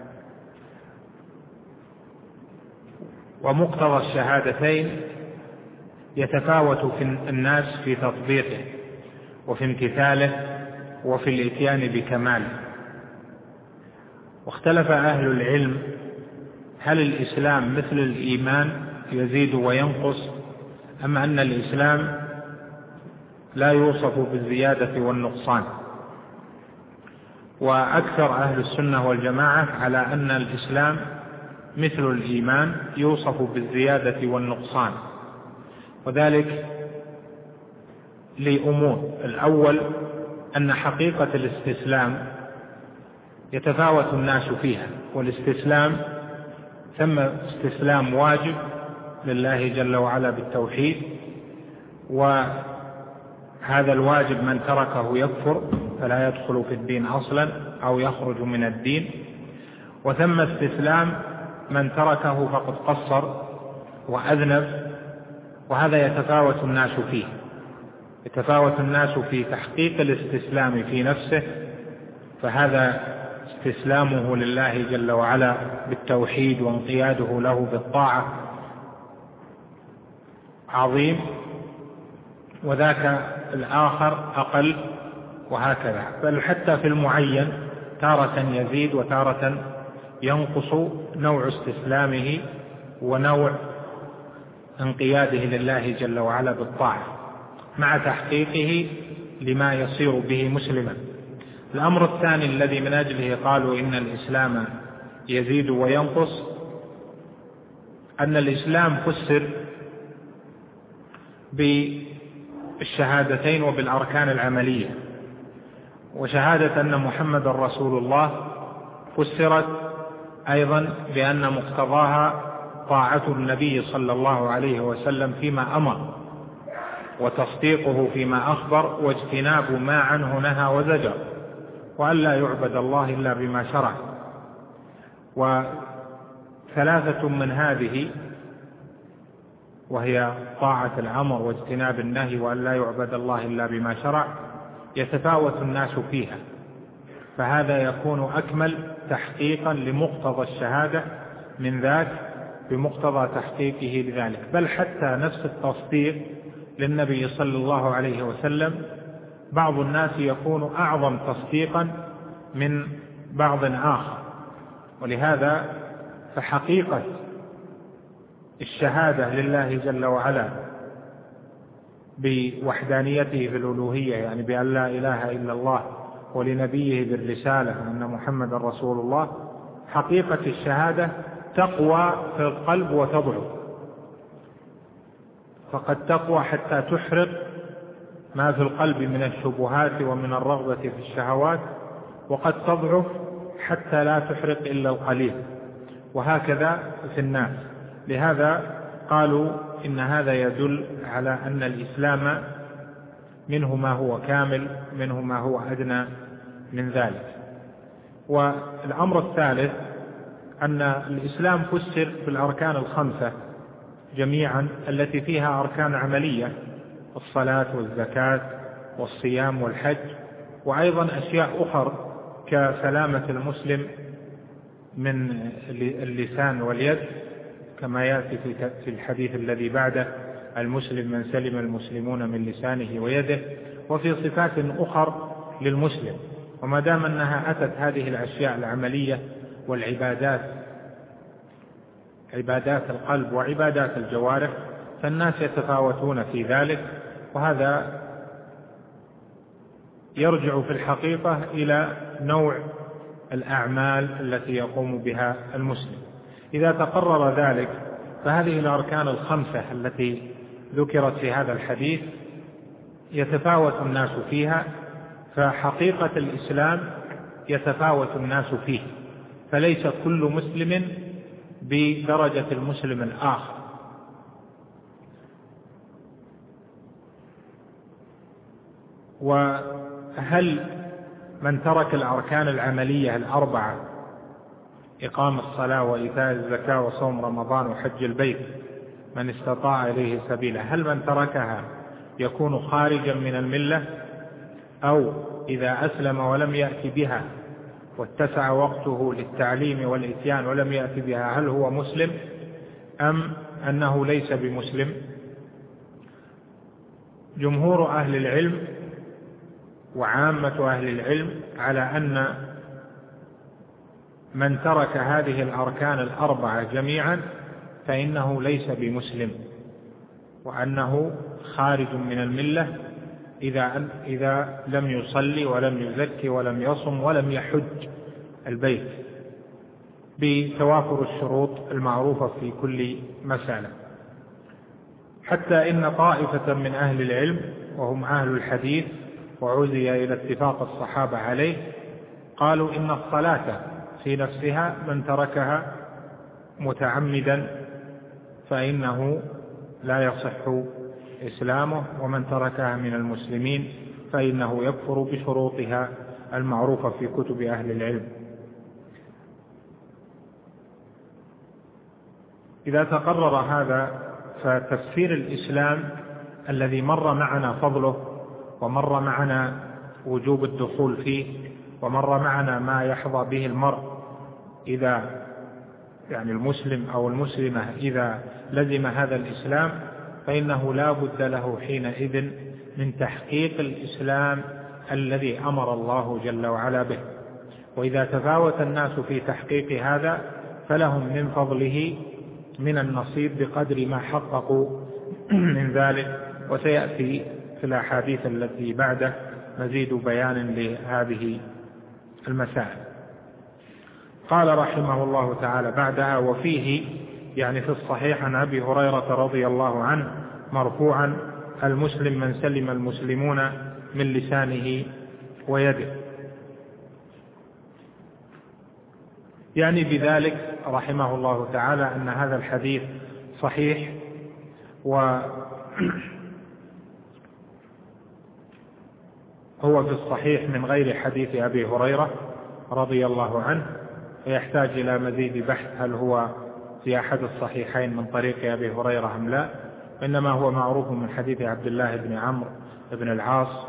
ومقتضى الشهادتين يتفاوت في الناس في تطبيقه وفي امتثاله وفي الاتيان بكماله. واختلف أهل العلم هل الإسلام مثل الإيمان يزيد وينقص، أم أن الإسلام لا يوصف بالزيادة والنقصان. وأكثر أهل السنة والجماعة على أن الإسلام مثل الإيمان يوصف بالزيادة والنقصان، وذلك لأمور. الأول أن حقيقة الاستسلام يتفاوت الناس فيها، والاستسلام ثم استسلام واجب لله جل وعلا بالتوحيد، وهذا الواجب من تركه يكفر فلا يدخل في الدين أصلا أو يخرج من الدين. وثم استسلام من تركه فقد قصر وأذنب، وهذا يتفاوت الناس فيه. يتفاوت الناس في تحقيق الاستسلام في نفسه، فهذا استسلامه لله جل وعلا بالتوحيد وانقياده له بالطاعة عظيم، وذاك الآخر أقل، وهكذا. بل حتى في المعين تارة يزيد وتارة ينقص نوع استسلامه ونوع انقياده لله جل وعلا بالطاعة. مع تحقيقه لما يصير به مسلما. الأمر الثاني الذي من أجله قالوا إن الإسلام يزيد وينقص، أن الإسلام فسر بالشهادتين وبالأركان العملية، وشهادة أن محمد رسول الله فسرت أيضا بأن مقتضاها طاعة النبي صلى الله عليه وسلم فيما أمر، وتصديقه فيما أخبر، واجتناب ما عنه نهى وزجر، وأن لا يعبد الله إلا بما شرع. وثلاثة من هذه، وهي طاعة الأمر واجتناب النهي وأن لا يعبد الله إلا بما شرع، يتفاوت الناس فيها، فهذا يكون أكمل تحقيقا لمقتضى الشهادة من ذاك بمقتضى تحقيقه لذلك. بل حتى نفس التصديق للنبي صلى الله عليه وسلم بعض الناس يكون أعظم تصديقا من بعض آخر، ولهذا فحقيقة الشهادة لله جل وعلا بوحدانيته في الألوهية، يعني بأن لا إله إلا الله، ولنبيه بالرسالة أن محمد رسول الله، حقيقة الشهادة تقوى في القلب وتضعف، فقد تقوى حتى تحرق ما في القلب من الشبهات ومن الرغبة في الشهوات، وقد تضعف حتى لا تحرق إلا القليل، وهكذا في الناس. لهذا قالوا إن هذا يدل على أن الإسلام منه ما هو كامل، منه ما هو أدنى من ذلك. والأمر الثالث أن الإسلام فسر بالأركان الخمسة جميعا التي فيها أركان عملية، الصلاة والزكاة والصيام والحج، وأيضا أشياء أخرى كسلامة المسلم من اللسان واليد، كما يأتي في الحديث الذي بعده: المسلم من سلم المسلمون من لسانه ويده، وفي صفات أخرى للمسلم. وما دام أنها أتت هذه الأشياء العملية والعبادات، عبادات القلب وعبادات الجوارح، فالناس يتفاوتون في ذلك، وهذا يرجع في الحقيقة إلى نوع الأعمال التي يقوم بها المسلم. إذا تقرر ذلك فهذه الأركان الخمسة التي ذكرت في هذا الحديث يتفاوت الناس فيها، فحقيقة الإسلام يتفاوت الناس فيه، فليس كل مسلم بدرجة المسلم الآخر. وهل من ترك الأركان العملية الأربعة، إقام الصلاة وإيتاء الزكاة وصوم رمضان وحج البيت، من استطاع إليه سبيلا، هل من تركها يكون خارجا من الملة؟ أو إذا أسلم ولم يأتي بها واتسع وقته للتعليم والإتيان ولم يأتي بها، هل هو مسلم أم أنه ليس بمسلم؟ جمهور أهل العلم وعامة أهل العلم على أن من ترك هذه الأركان الأربعة جميعا فإنه ليس بمسلم، وأنه خارج من الملة إذا لم يصلي ولم يزكي ولم يصم ولم يحج البيت بتوافر الشروط المعروفة في كل مسألة. حتى إن طائفة من أهل العلم وهم أهل الحديث، وعزي إلى اتفاق الصحابة عليه، قالوا إن الصلاة في نفسها من تركها متعمدا فإنه لا يصح إسلامه، ومن تركها من المسلمين فإنه يكفر بشروطها المعروفة في كتب أهل العلم. إذا تقرر هذا فتفسير الإسلام الذي مر معنا فضله، ومر معنا وجوب الدخول فيه، ومر معنا ما يحظى به المرء إذا يعني المسلم أو المسلمة إذا لزم هذا الإسلام، فإنه لا بد له حينئذ من تحقيق الإسلام الذي أمر الله جل وعلا به. وإذا تفاوت الناس في تحقيق هذا فلهم من فضله من النصيب بقدر ما حققوا من ذلك. وسيأتي في الأحاديث التي بعده مزيد بيان لهذه المسائل. قال رحمه الله تعالى بعدها: وفيه يعني في الصحيح عن أبي هريرة رضي الله عنه مرفوعا: المسلم من سلم المسلمون من لسانه ويده. يعني بذلك رحمه الله تعالى أن هذا الحديث صحيح، وهو في الصحيح من غير حديث أبي هريرة رضي الله عنه، ويحتاج إلى مزيد بحث هل هو في أحد الصحيحين من طريق أبي هريرة أم لا، إنما هو معروف من حديث عبد الله بن عمرو بن العاص.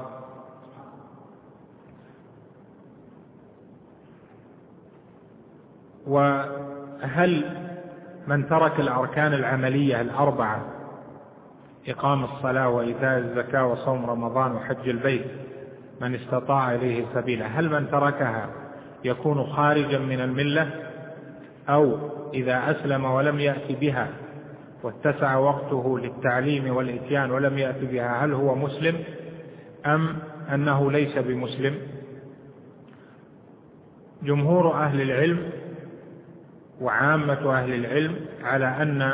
وهل من ترك الأركان العملية الأربعة إقام الصلاة وإيتاء الزكاة وصوم رمضان وحج البيت من استطاع إليه سبيلا، هل من تركها يكون خارجا من الملة، أو إذا أسلم ولم يأتي بها واتسع وقته للتعليم والإتيان ولم يأتي بها هل هو مسلم أم أنه ليس بمسلم؟ جمهور أهل العلم وعامة أهل العلم على أن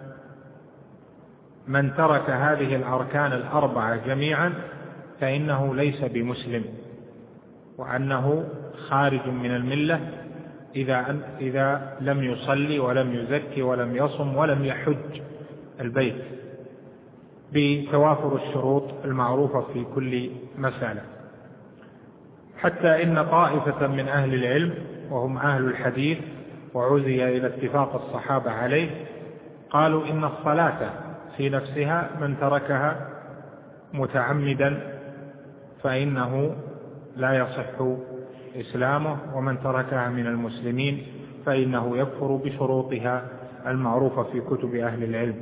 من ترك هذه الأركان الأربعة جميعا فإنه ليس بمسلم، وأنه خارج من الملة إذا لم يصلي ولم يزكي ولم يصم ولم يحج البيت بتوافر الشروط المعروفة في كل مسألة. حتى إن طائفة من أهل العلم وهم أهل الحديث وعزي إلى اتفاق الصحابة عليه قالوا إن الصلاة في نفسها من تركها متعمدا فإنه لا يصح إسلامه، ومن تركها من المسلمين فإنه يكفر بشروطها المعروفة في كتب أهل العلم.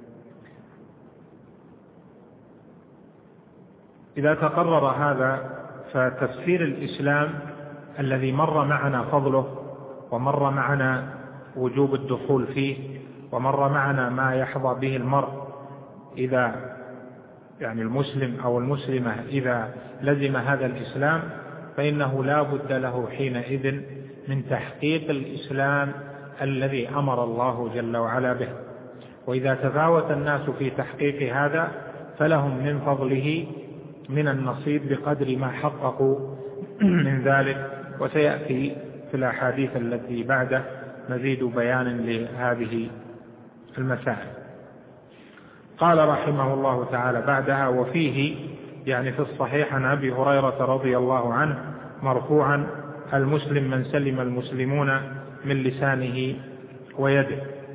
إذا تقرر هذا فتفسير الإسلام الذي مر معنا فضله ومر معنا وجوب الدخول فيه ومر معنا ما يحظى به المرء إذا يعني المسلم أو المسلمة إذا لزم هذا الإسلام، فإنه لا بد له حينئذ من تحقيق الإسلام الذي أمر الله جل وعلا به. وإذا تفاوت الناس في تحقيق هذا فلهم من فضله من النصيب بقدر ما حققوا من ذلك، وسيأتي في الأحاديث التي بعده مزيد بيان لهذه المسائل. قال رحمه الله تعالى بعدها: وفيه يعني في الصحيح عن أبي هريرة رضي الله عنه مرفوعا: المسلم من سلم المسلمون من لسانه ويده.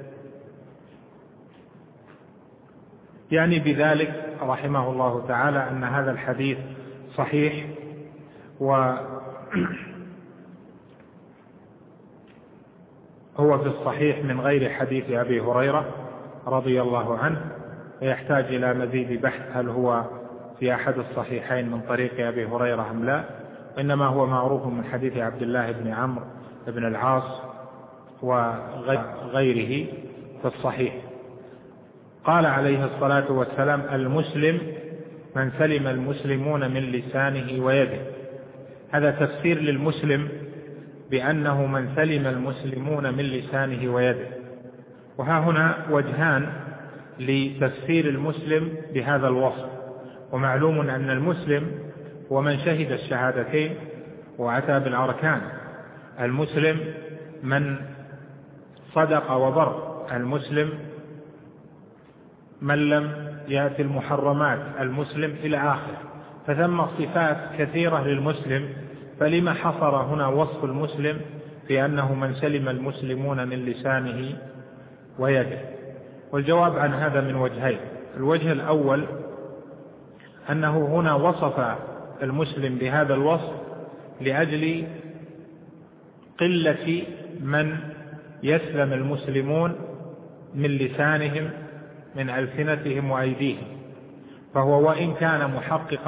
يعني بذلك رحمه الله تعالى أن هذا الحديث صحيح، هو في الصحيح من غير حديث أبي هريرة رضي الله عنه، ويحتاج إلى مزيد بحث هل هو في أحد الصحيحين من طريق أبي هريرة أم لا، وإنما هو معروف من حديث عبد الله بن عمرو بن العاص وغيره في الصحيح. قال عليه الصلاة والسلام: المسلم من سلم المسلمون من لسانه ويده. هذا تفسير للمسلم بأنه من سلم المسلمون من لسانه ويده. وها هنا وجهان لتفسير المسلم بهذا الوصف. ومعلوم أن المسلم ومن شهد الشهادتين وأتى بالأركان. المسلم من صدق وبر، المسلم من لم يأتي المحرمات، المسلم إلى آخره. فثم صفات كثيرة للمسلم، فلما حصر هنا وصف المسلم في أنه من سلم المسلمون من لسانه ويده؟ والجواب عن هذا من وجهين. الوجه الأول أنه هنا وصف المسلم بهذا الوصف لأجل قلة من يسلم المسلمون من لسانهم من ألسنتهم وأيديهم، فهو وإن كان محققا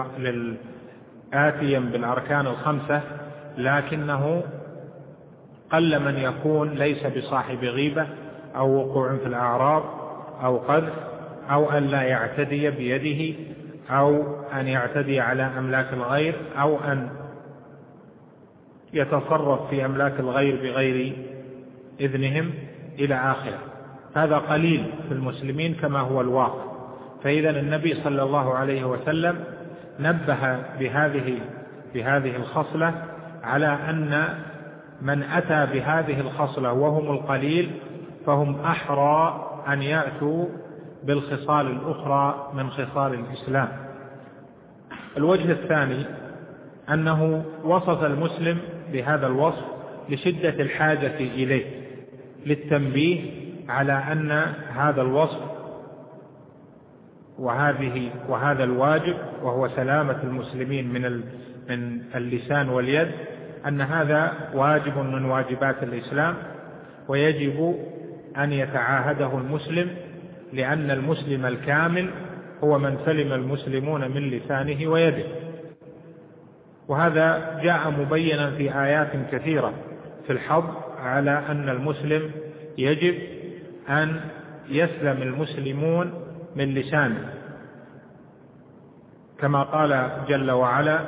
آتيا بالأركان الخمسة، لكنه قل من يكون ليس بصاحب غيبة أو وقوع في الأعراض أو قذف أو أن لا يعتدي بيده أو أن يعتدي على أملاك الغير أو أن يتصرف في أملاك الغير بغير إذنهم إلى آخره. هذا قليل في المسلمين كما هو الواقع. فإذا النبي صلى الله عليه وسلم نبه بهذه الخصلة على أن من أتى بهذه الخصلة وهم القليل فهم أحرى أن يأتوا بالخصال الأخرى من خصال الإسلام. الوجه الثاني أنه وصف المسلم بهذا الوصف لشدة الحاجة إليه، للتنبيه على أن هذا الوصف وهذا الواجب وهو سلامة المسلمين من اللسان واليد، أن هذا واجب من واجبات الإسلام ويجب أن يتعاهده المسلم، لأن المسلم الكامل هو من سلم المسلمون من لسانه ويده. وهذا جاء مبينا في آيات كثيرة في الحض على أن المسلم يجب أن يسلم المسلمون من لسانه، كما قال جل وعلا: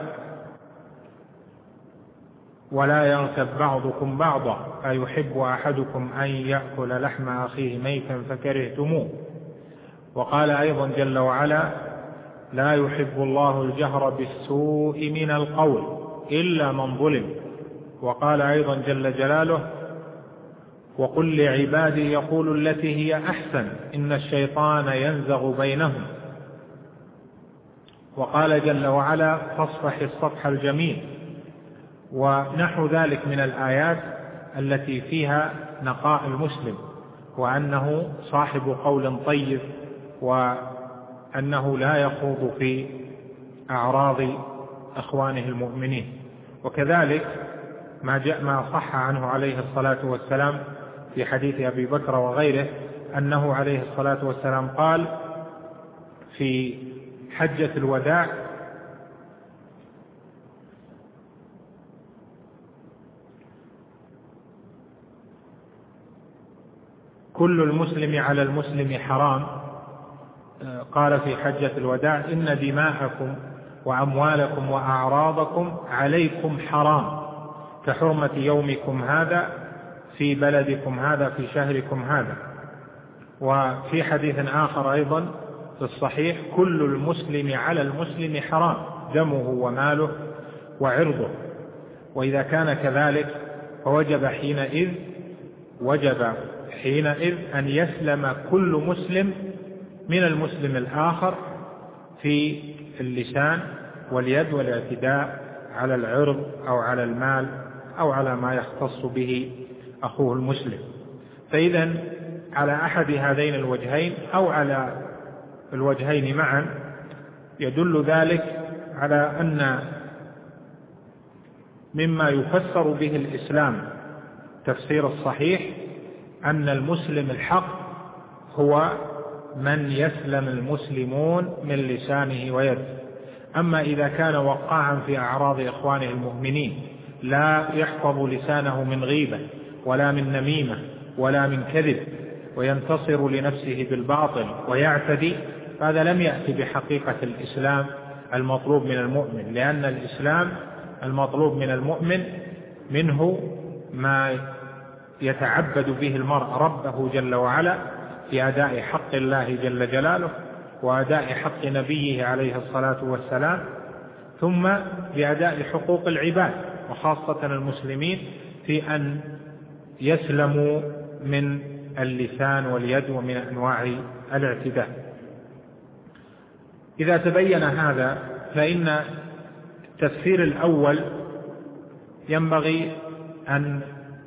ولا يغتب بعضكم بعضا أيحب أحدكم أن يأكل لحم أخيه ميتا فكرهتموه. وقال أيضا جل وعلا: لا يحب الله الجهر بالسوء من القول إلا من ظلم. وقال أيضا جل جلاله: وقل لعبادي يقولوا التي هي أحسن إن الشيطان ينزغ بينهم. وقال جل وعلا: فاصفح الصفح الجميل. ونحو ذلك من الآيات التي فيها نقاء المسلم، وأنه صاحب قول طيب، وأنه لا يخوض في أعراض أخوانه المؤمنين. وكذلك ما صح عنه عليه الصلاة والسلام في حديث أبي بكر وغيره أنه عليه الصلاة والسلام قال في حجة الوداع: كل المسلم على المسلم حرام. قال في حجة الوداع: إن دماءكم وأموالكم وأعراضكم عليكم حرام كحرمة يومكم هذا في بلدكم هذا في شهركم هذا. وفي حديث آخر أيضا في الصحيح: كل المسلم على المسلم حرام دمه وماله وعرضه. وإذا كان كذلك فوجب حينئذ أن يسلم كل مسلم من المسلم الآخر في اللسان واليد والاعتداء على العرض أو على المال أو على ما يختص به أخوه المسلم. فإذا على أحد هذين الوجهين أو على الوجهين معا يدل ذلك على أن مما يفسر به الإسلام تفسير الصحيح أن المسلم الحق هو من يسلم المسلمون من لسانه ويده. أما إذا كان وقاعا في أعراض إخوانه المؤمنين لا يحفظ لسانه من غيبة ولا من نميمة ولا من كذب وينتصر لنفسه بالباطل ويعتدي، فهذا لم يأتي بحقيقة الإسلام المطلوب من المؤمن، لأن الإسلام المطلوب من المؤمن منه ما يتعبد به المرء ربه جل وعلا في أداء حق الله جل جلاله وأداء حق نبيه عليه الصلاة والسلام، ثم بأداء حقوق العباد وخاصة المسلمين في أن يسلموا من اللسان واليد ومن أنواع الاعتداء. إذا تبين هذا فإن التفسير الأول ينبغي أن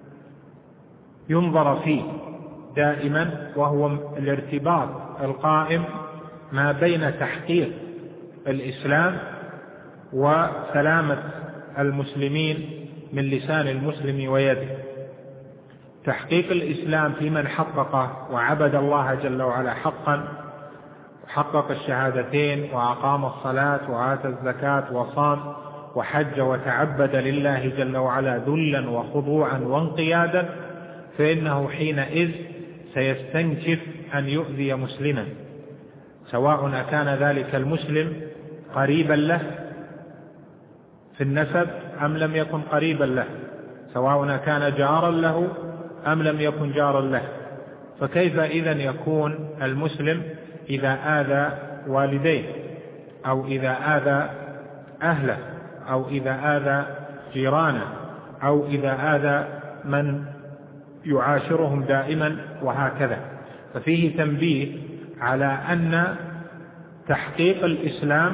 ينظر فيه دائما، وهو الارتباط القائم ما بين تحقيق الإسلام وسلامة المسلمين من لسان المسلم ويده. تحقيق الإسلام في من حققه وعبد الله جل وعلا حقا، وحقق الشهادتين وأقام الصلاة وآتى الزكاة وصام وحج وتعبد لله جل وعلا ذلا وخضوعا وانقيادا، فإنه حينئذ سيستنكف أن يؤذي مسلما، سواء كان ذلك المسلم قريبا له في النسب أم لم يكن قريبا له، سواء كان جارا له أم لم يكن جارا له. فكيف إذن يكون المسلم إذا آذى والديه أو إذا آذى أهله أو إذا آذى جيرانه أو إذا آذى من يعاشرهم دائما وهكذا؟ ففيه تنبيه على أن تحقيق الإسلام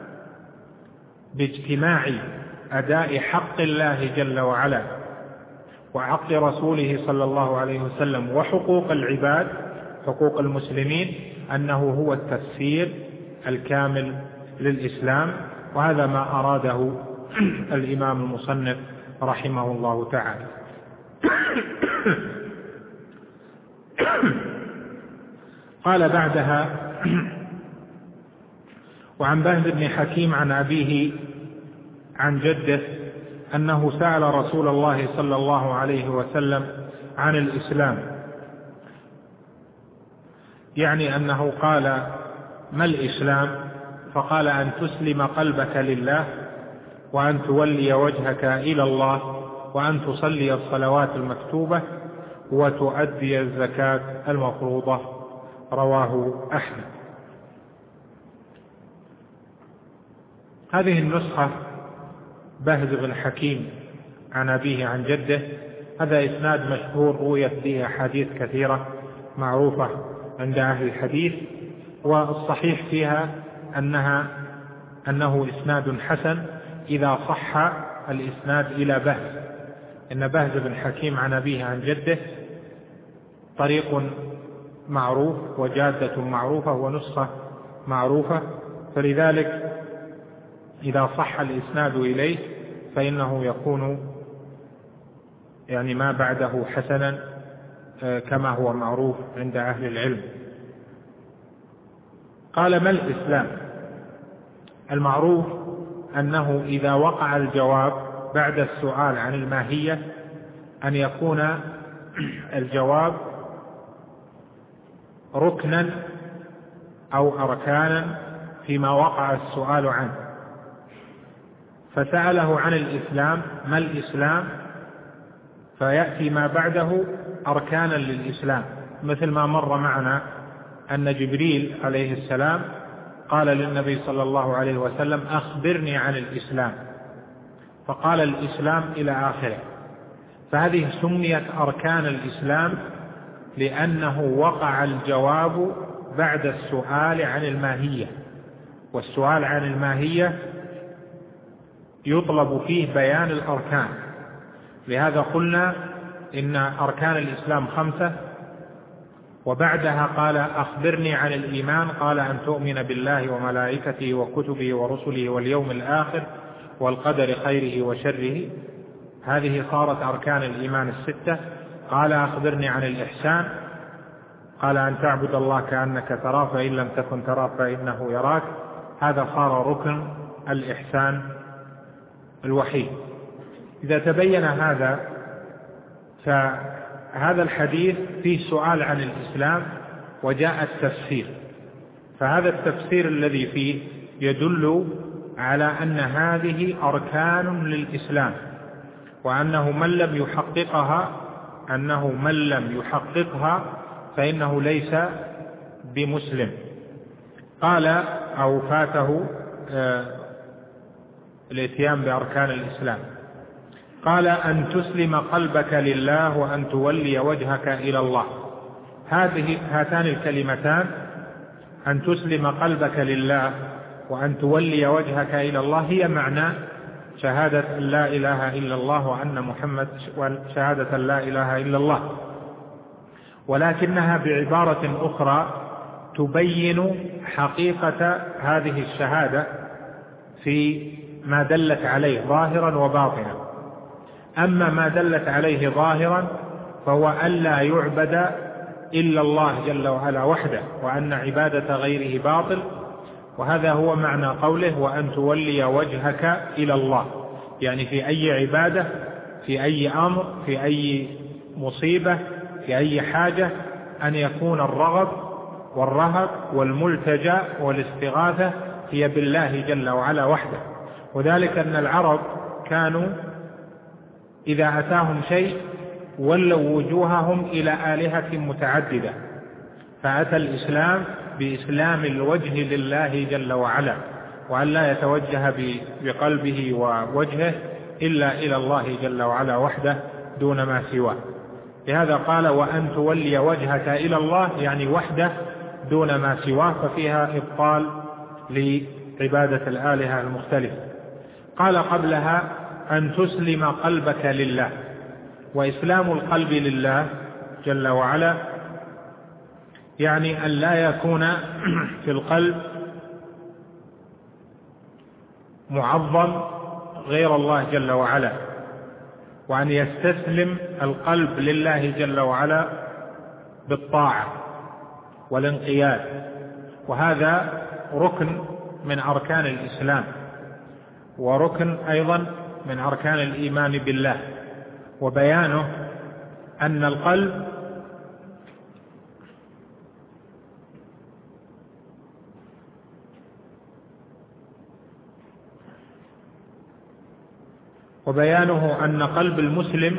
باجتماع أداء حق الله جل وعلا وحق رسوله صلى الله عليه وسلم وحقوق العباد حقوق المسلمين أنه هو التفسير الكامل للإسلام. وهذا ما أراده الإمام المصنف رحمه الله تعالى. قال بعدها: وعن بهز بن حكيم عن أبيه عن جده أنه سأل رسول الله صلى الله عليه وسلم عن الإسلام، يعني أنه قال: ما الإسلام؟ فقال: أن تسلم قلبك لله، وأن تولي وجهك إلى الله، وأن تصلي الصلوات المكتوبة، وتؤدي الزكاة المفروضة. رواه أحمد. هذه النسخة بهز بن حكيم عن أبيه عن جده، هذا إسناد مشهور رويت به أحاديث كثيرة معروفة عند أهل الحديث، والصحيح فيها أنه إسناد حسن إذا صح الإسناد إلى بهز. إن بهز بن حكيم عن أبيه عن جده طريق معروف وجادة معروفة ونسخة معروفة، فلذلك إذا صح الإسناد إليه فإنه يكون يعني ما بعده حسنا كما هو معروف عند أهل العلم. قال: ما الإسلام؟ المعروف أنه إذا وقع الجواب بعد السؤال عن الماهية أن يكون الجواب ركنا أو أركانا فيما وقع السؤال عنه. فسأله عن الإسلام: ما الإسلام؟ فيأتي ما بعده أركانا للإسلام، مثل ما مر معنا أن جبريل عليه السلام قال للنبي صلى الله عليه وسلم: أخبرني عن الإسلام، فقال: الإسلام إلى آخره. فهذه سميت أركان الإسلام لأنه وقع الجواب بعد السؤال عن الماهية، والسؤال عن الماهية يطلب فيه بيان الأركان. لهذا قلنا إن أركان الإسلام 5، وبعدها قال: أخبرني عن الإيمان، قال: أن تؤمن بالله وملائكته وكتبه ورسله واليوم الآخر والقدر خيره وشره. هذه صارت أركان الإيمان 6. قال: أخبرني عن الإحسان، قال: أن تعبد الله كأنك تراه فإن لم تكن تراه فإنه يراك. هذا صار ركن الإحسان الوحيد. إذا تبين هذا، فهذا الحديث فيه سؤال عن الإسلام وجاء التفسير، فهذا التفسير الذي فيه يدل على أن هذه أركان للإسلام، وأنه من لم يحققها فإنه ليس بمسلم. قال: أو فاته الاتيان بأركان الإسلام. قال: أن تسلم قلبك لله، وأن تولي وجهك إلى الله. هاتان الكلمتان، أن تسلم قلبك لله وأن تولي وجهك إلى الله، هي معنى شهادة لا إله إلا الله وأن محمد، شهادة لا إله إلا الله، ولكنها بعبارة أخرى تبين حقيقة هذه الشهادة في ما دلت عليه ظاهرا وباطنا. أما ما دلت عليه ظاهرا فهو ألا يعبد إلا الله جل وعلا وحده، وأن عبادة غيره باطل. وهذا هو معنى قوله: وأن تولي وجهك إلى الله، يعني في أي عبادة، في أي أمر، في أي مصيبة، في أي حاجة، أن يكون الرغب والرهب والملتجى والاستغاثة هي بالله جل وعلا وحده. وذلك أن العرب كانوا إذا أتاهم شيء ولوا وجوههم إلى آلهة متعددة، فأتى الإسلام بإسلام الوجه لله جل وعلا، وأن لا يتوجه بقلبه ووجهه إلا إلى الله جل وعلا وحده دون ما سواه. لهذا قال وأن تولي وجهك إلى الله، يعني وحده دون ما سواه، ففيها إبطال لعبادة الآلهة المختلفة. قال قبلها أن تسلم قلبك لله، وإسلام القلب لله جل وعلا يعني أن لا يكون في القلب معظم غير الله جل وعلا، وأن يستسلم القلب لله جل وعلا بالطاعة والانقياد، وهذا ركن من أركان الإسلام، وركن أيضا من أركان الإيمان بالله. وبيانه أن القلب قلب المسلم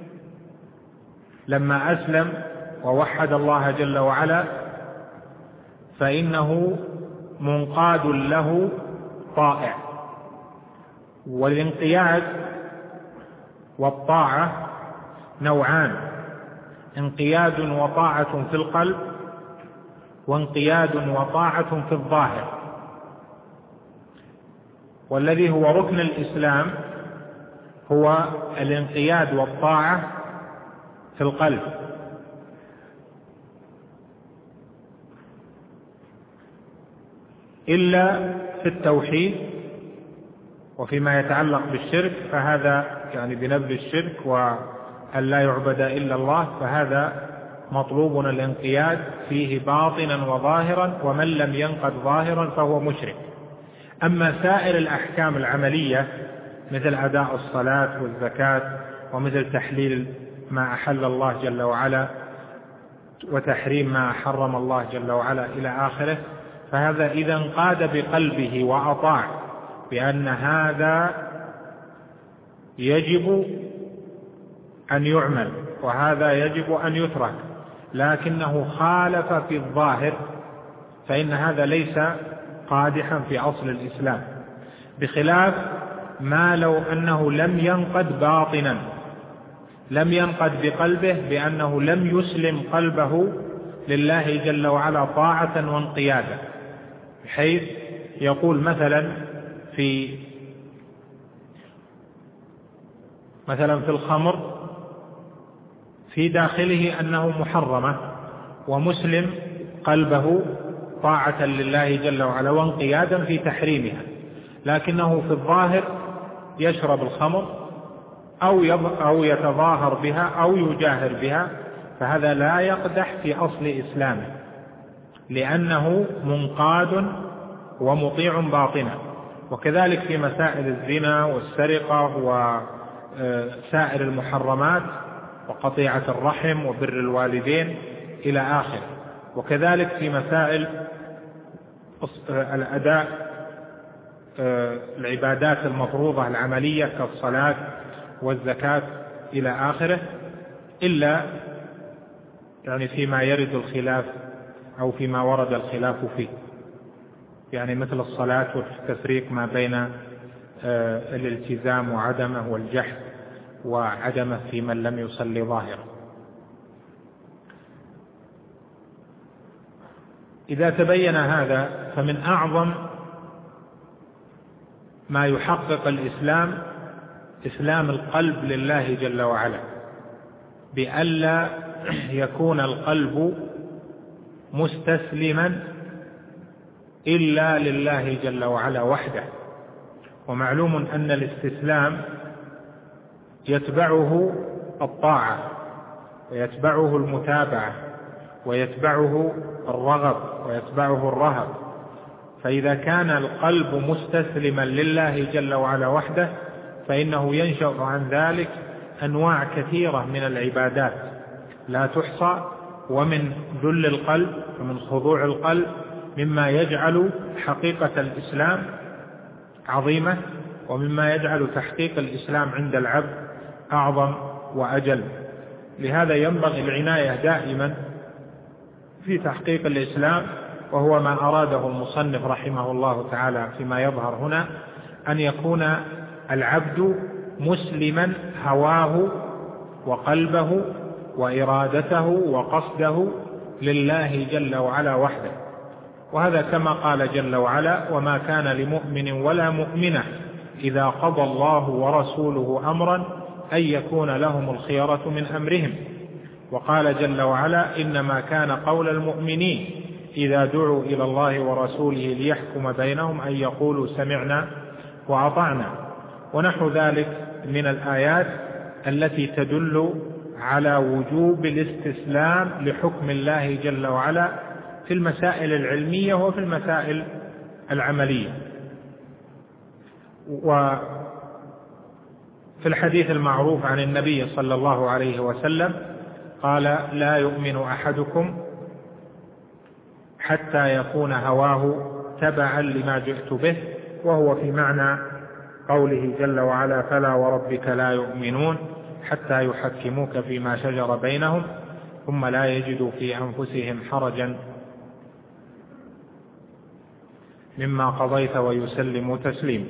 لما أسلم ووحد الله جل وعلا فإنه منقاد له طائع. والانقياد والطاعة نوعان: انقياد وطاعة في القلب، وانقياد وطاعة في الظاهر. والذي هو ركن الإسلام هو الانقياد والطاعة في القلب، إلا في التوحيد وفيما يتعلق بالشرك، فهذا يعني بنبذ الشرك وأن لا يعبد إلا الله، فهذا مطلوب الانقياد فيه باطنا وظاهرا، ومن لم ينقد ظاهرا فهو مشرك. أما سائر الأحكام العملية مثل أداء الصلاة والزكاة، ومثل تحليل ما أحل الله جل وعلا وتحريم ما حرم الله جل وعلا إلى آخره، فهذا إذا انقاد بقلبه وأطاع بأن هذا يجب أن يعمل وهذا يجب أن يترك، لكنه خالف في الظاهر، فإن هذا ليس قادحا في أصل الإسلام، بخلاف ما لو أنه لم ينقد باطنا، لم ينقد بقلبه بأنه لم يسلم قلبه لله جل وعلا طاعة وانقيادا، بحيث يقول مثلا في الخمر في داخله أنه محرمة، ومسلم قلبه طاعة لله جل وعلا وانقيادا في تحريمها، لكنه في الظاهر يشرب الخمر أو يتظاهر بها أو يجاهر بها، فهذا لا يقدح في أصل إسلامه، لأنه منقاد ومطيع باطنا. وكذلك في مسائل الزنا والسرقة وسائر المحرمات وقطيعة الرحم وبر الوالدين إلى آخره. وكذلك في مسائل الأداء العبادات المفروضة العملية كالصلاة والزكاة إلى آخره، إلا يعني فيما يرد الخلاف أو فيما ورد الخلاف فيه، يعني مثل الصلاة والتفريق ما بين الالتزام وعدمه والجحد وعدمه في من لم يصلي ظاهرا. إذا تبين هذا فمن أعظم ما يحقق الإسلام إسلام القلب لله جل وعلا، بألا يكون القلب مستسلما إلا لله جل وعلا وحده. ومعلوم أن الاستسلام يتبعه الطاعة ويتبعه المتابعة ويتبعه الرغب ويتبعه الرهب، فإذا كان القلب مستسلما لله جل وعلا وحده فإنه ينشأ عن ذلك أنواع كثيرة من العبادات لا تحصى، ومن ذل القلب ومن خضوع القلب مما يجعل حقيقة الإسلام عظيمة، ومما يجعل تحقيق الإسلام عند العبد أعظم وأجل. لهذا ينبغي العناية دائما في تحقيق الإسلام، وهو ما أراده المصنف رحمه الله تعالى فيما يظهر هنا، أن يكون العبد مسلما هواه وقلبه وإرادته وقصده لله جل وعلا وحده. وهذا كما قال جل وعلا: وما كان لمؤمن ولا مؤمنة إذا قضى الله ورسوله أمرا أن يكون لهم الخيرة من أمرهم. وقال جل وعلا: إنما كان قول المؤمنين إذا دعوا إلى الله ورسوله ليحكم بينهم أن يقولوا سمعنا وأطعنا. ونحو ذلك من الآيات التي تدل على وجوب الاستسلام لحكم الله جل وعلا في المسائل العلمية وفي المسائل العملية. وفي الحديث المعروف عن النبي صلى الله عليه وسلم قال: لا يؤمن أحدكم حتى يكون هواه تبعا لما جئت به، وهو في معنى قوله جل وعلا: فلا وربك لا يؤمنون حتى يحكموك فيما شجر بينهم ثم لا يجدوا في أنفسهم حرجا مما قضيت ويسلموا تسليما.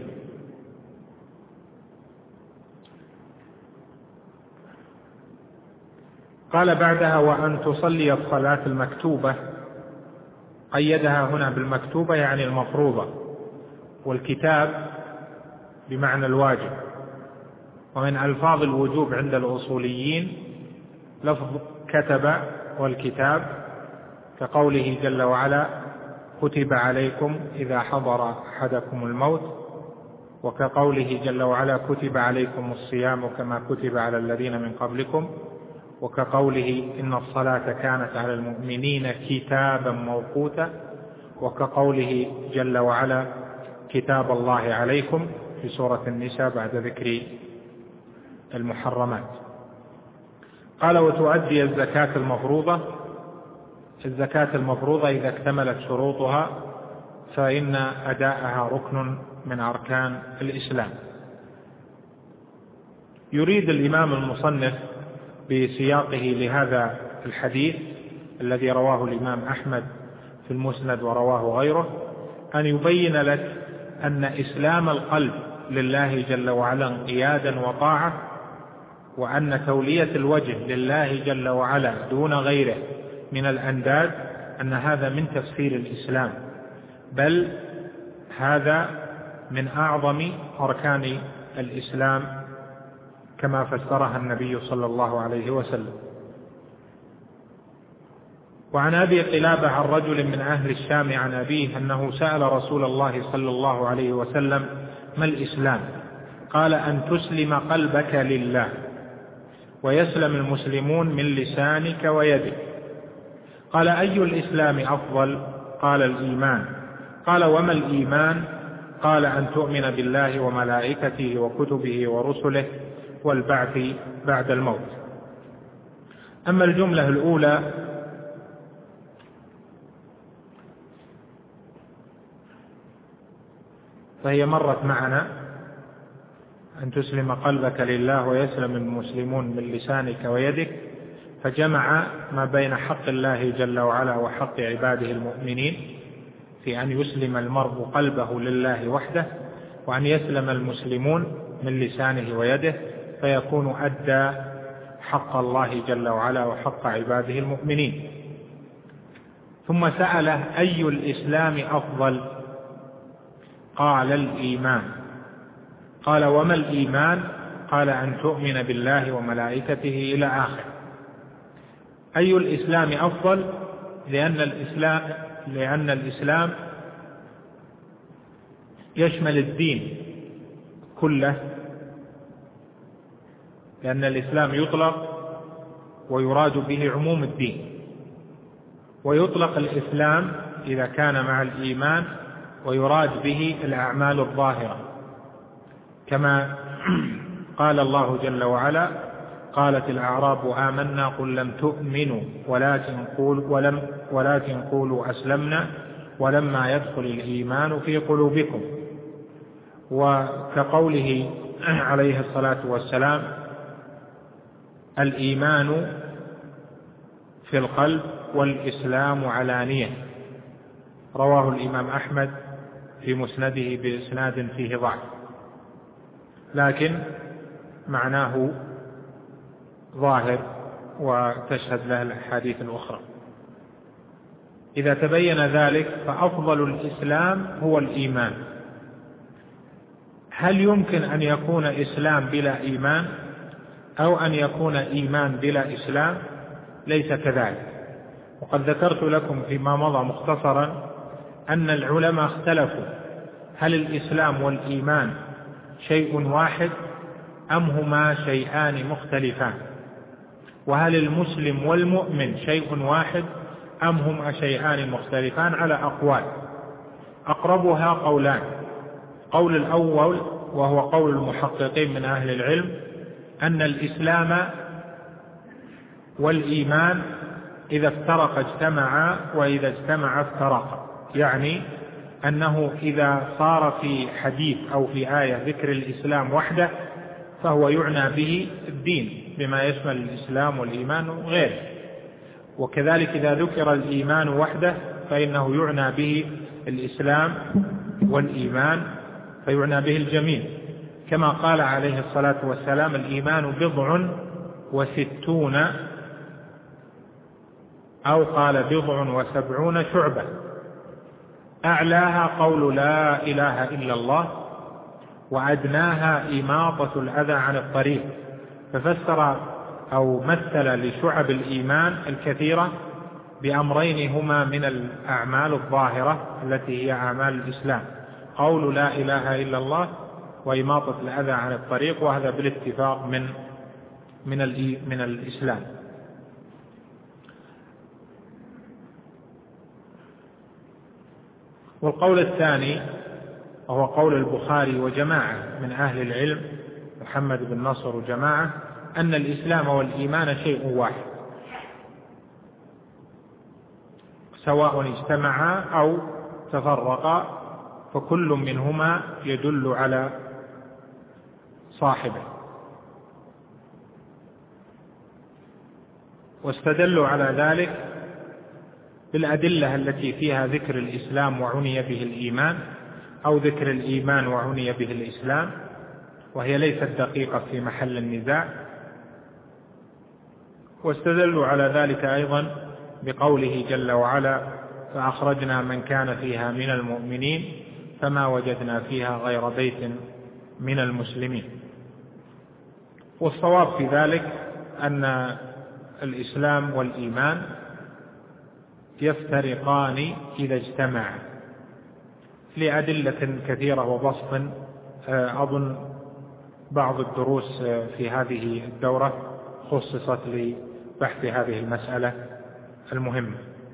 قال بعدها: وأن تصلي الصلاة المكتوبة. قيدها هنا بالمكتوبة يعني المفروضة، والكتاب بمعنى الواجب. ومن ألفاظ الوجوب عند الأصوليين لفظ كتب والكتاب، كقوله جل وعلا: كتب عليكم إذا حضر أحدكم الموت، وكقوله جل وعلا: كتب عليكم الصيام كما كتب على الذين من قبلكم، وكقوله: إن الصلاة كانت على المؤمنين كتابا موقوتا، وكقوله جل وعلا: كتاب الله عليكم في سورة النساء بعد ذكر المحرمات. قال: وتؤدي الزكاة المفروضة. الزكاة المفروضة إذا اكتملت شروطها فإن أداءها ركن من أركان الإسلام. يريد الإمام المصنف بسياقه لهذا الحديث الذي رواه الإمام أحمد في المسند ورواه غيره أن يبين لك أن إسلام القلب لله جل وعلا انقيادا وطاعة، وأن تولية الوجه لله جل وعلا دون غيره من الأنداد أن هذا من تفسير الإسلام، بل هذا من أعظم أركان الإسلام كما فسرها النبي صلى الله عليه وسلم. وعن أبي قلابة عن رجل من أهل الشام عن أبيه أنه سأل رسول الله صلى الله عليه وسلم: ما الإسلام؟ قال: أن تسلم قلبك لله ويسلم المسلمون من لسانك ويدك. قال: أي الإسلام أفضل؟ قال: الإيمان. قال: وما الإيمان؟ قال: أن تؤمن بالله وملائكته وكتبه ورسله والبعث بعد الموت. أما الجملة الأولى فهي مرت معنا: أن تسلم قلبك لله ويسلم المسلمون من لسانك ويدك، فجمع ما بين حق الله جل وعلا وحق عباده المؤمنين في أن يسلم المرء قلبه لله وحده، وأن يسلم المسلمون من لسانه ويده، فيكون أدى حق الله جل وعلا وحق عباده المؤمنين. ثم سأله: أي الإسلام أفضل؟ قال: الإيمان. قال: وما الإيمان؟ قال: أن تؤمن بالله وملائكته إلى آخر. أي الإسلام أفضل؟ لأن الإسلام يشمل الدين كله، لأن الإسلام يطلق ويراد به عموم الدين، ويطلق الإسلام إذا كان مع الإيمان ويراد به الأعمال الظاهرة، كما قال الله جل وعلا: قالت الأعراب آمنا قل لم تؤمنوا ولكن قولوا أسلمنا ولما يدخل الإيمان في قلوبكم. وكقوله عليه الصلاة والسلام: الإيمان في القلب والإسلام علانية، رواه الإمام أحمد في مسنده بإسناد فيه ضعف، لكن معناه ظاهر وتشهد له الأحاديث الأخرى. إذا تبين ذلك فأفضل الإسلام هو الإيمان. هل يمكن أن يكون إسلام بلا إيمان أو أن يكون إيمان بلا إسلام؟ ليس كذلك. وقد ذكرت لكم فيما مضى مختصرا أن العلماء اختلفوا هل الإسلام والإيمان شيء واحد أم هما شيئان مختلفان، وهل المسلم والمؤمن شيء واحد أم هما شيئان مختلفان، على أقوال. أقربها قولان: قول الأول وهو قول المحققين من أهل العلم أن الإسلام والإيمان إذا افترقا اجتمعا وإذا اجتمعا افترقا، يعني أنه إذا صار في حديث أو في آية ذكر الإسلام وحده فهو يعنى به الدين بما يشمل الإسلام والإيمان وغيره، وكذلك إذا ذكر الإيمان وحده فإنه يعنى به الإسلام والإيمان فيعنى به الجميع، كما قال عليه الصلاة والسلام: الإيمان 69 أو قال 70 شعبة، أعلاها قول لا إله إلا الله، وأدناها إماطة الأذى عن الطريق. ففسر أو مثل لشعب الإيمان الكثيرة بأمرين هما من الأعمال الظاهرة التي هي أعمال الإسلام: قول لا إله إلا الله وإماطة الأذى عن الطريق، وهذا بالاتفاق من الإسلام. والقول الثاني وهو قول البخاري وجماعة من أهل العلم، محمد بن نصر وجماعة، أن الإسلام والإيمان شيء واحد، سواء اجتمعا أو تفرقا، فكل منهما يدل على صاحبه. واستدلوا على ذلك بالأدلة التي فيها ذكر الإسلام وعني به الإيمان، أو ذكر الإيمان وعني به الإسلام، وهي ليست دقيقة في محل النزاع. واستدلوا على ذلك أيضا بقوله جل وعلا: فأخرجنا من كان فيها من المؤمنين فما وجدنا فيها غير بيت من المسلمين. والصواب في ذلك أن الإسلام والإيمان يفترقان إذا اجتمعا لأدلة كثيرة وبسط. أظن بعض الدروس في هذه الدورة خصصت لبحث هذه المسألة المهمة.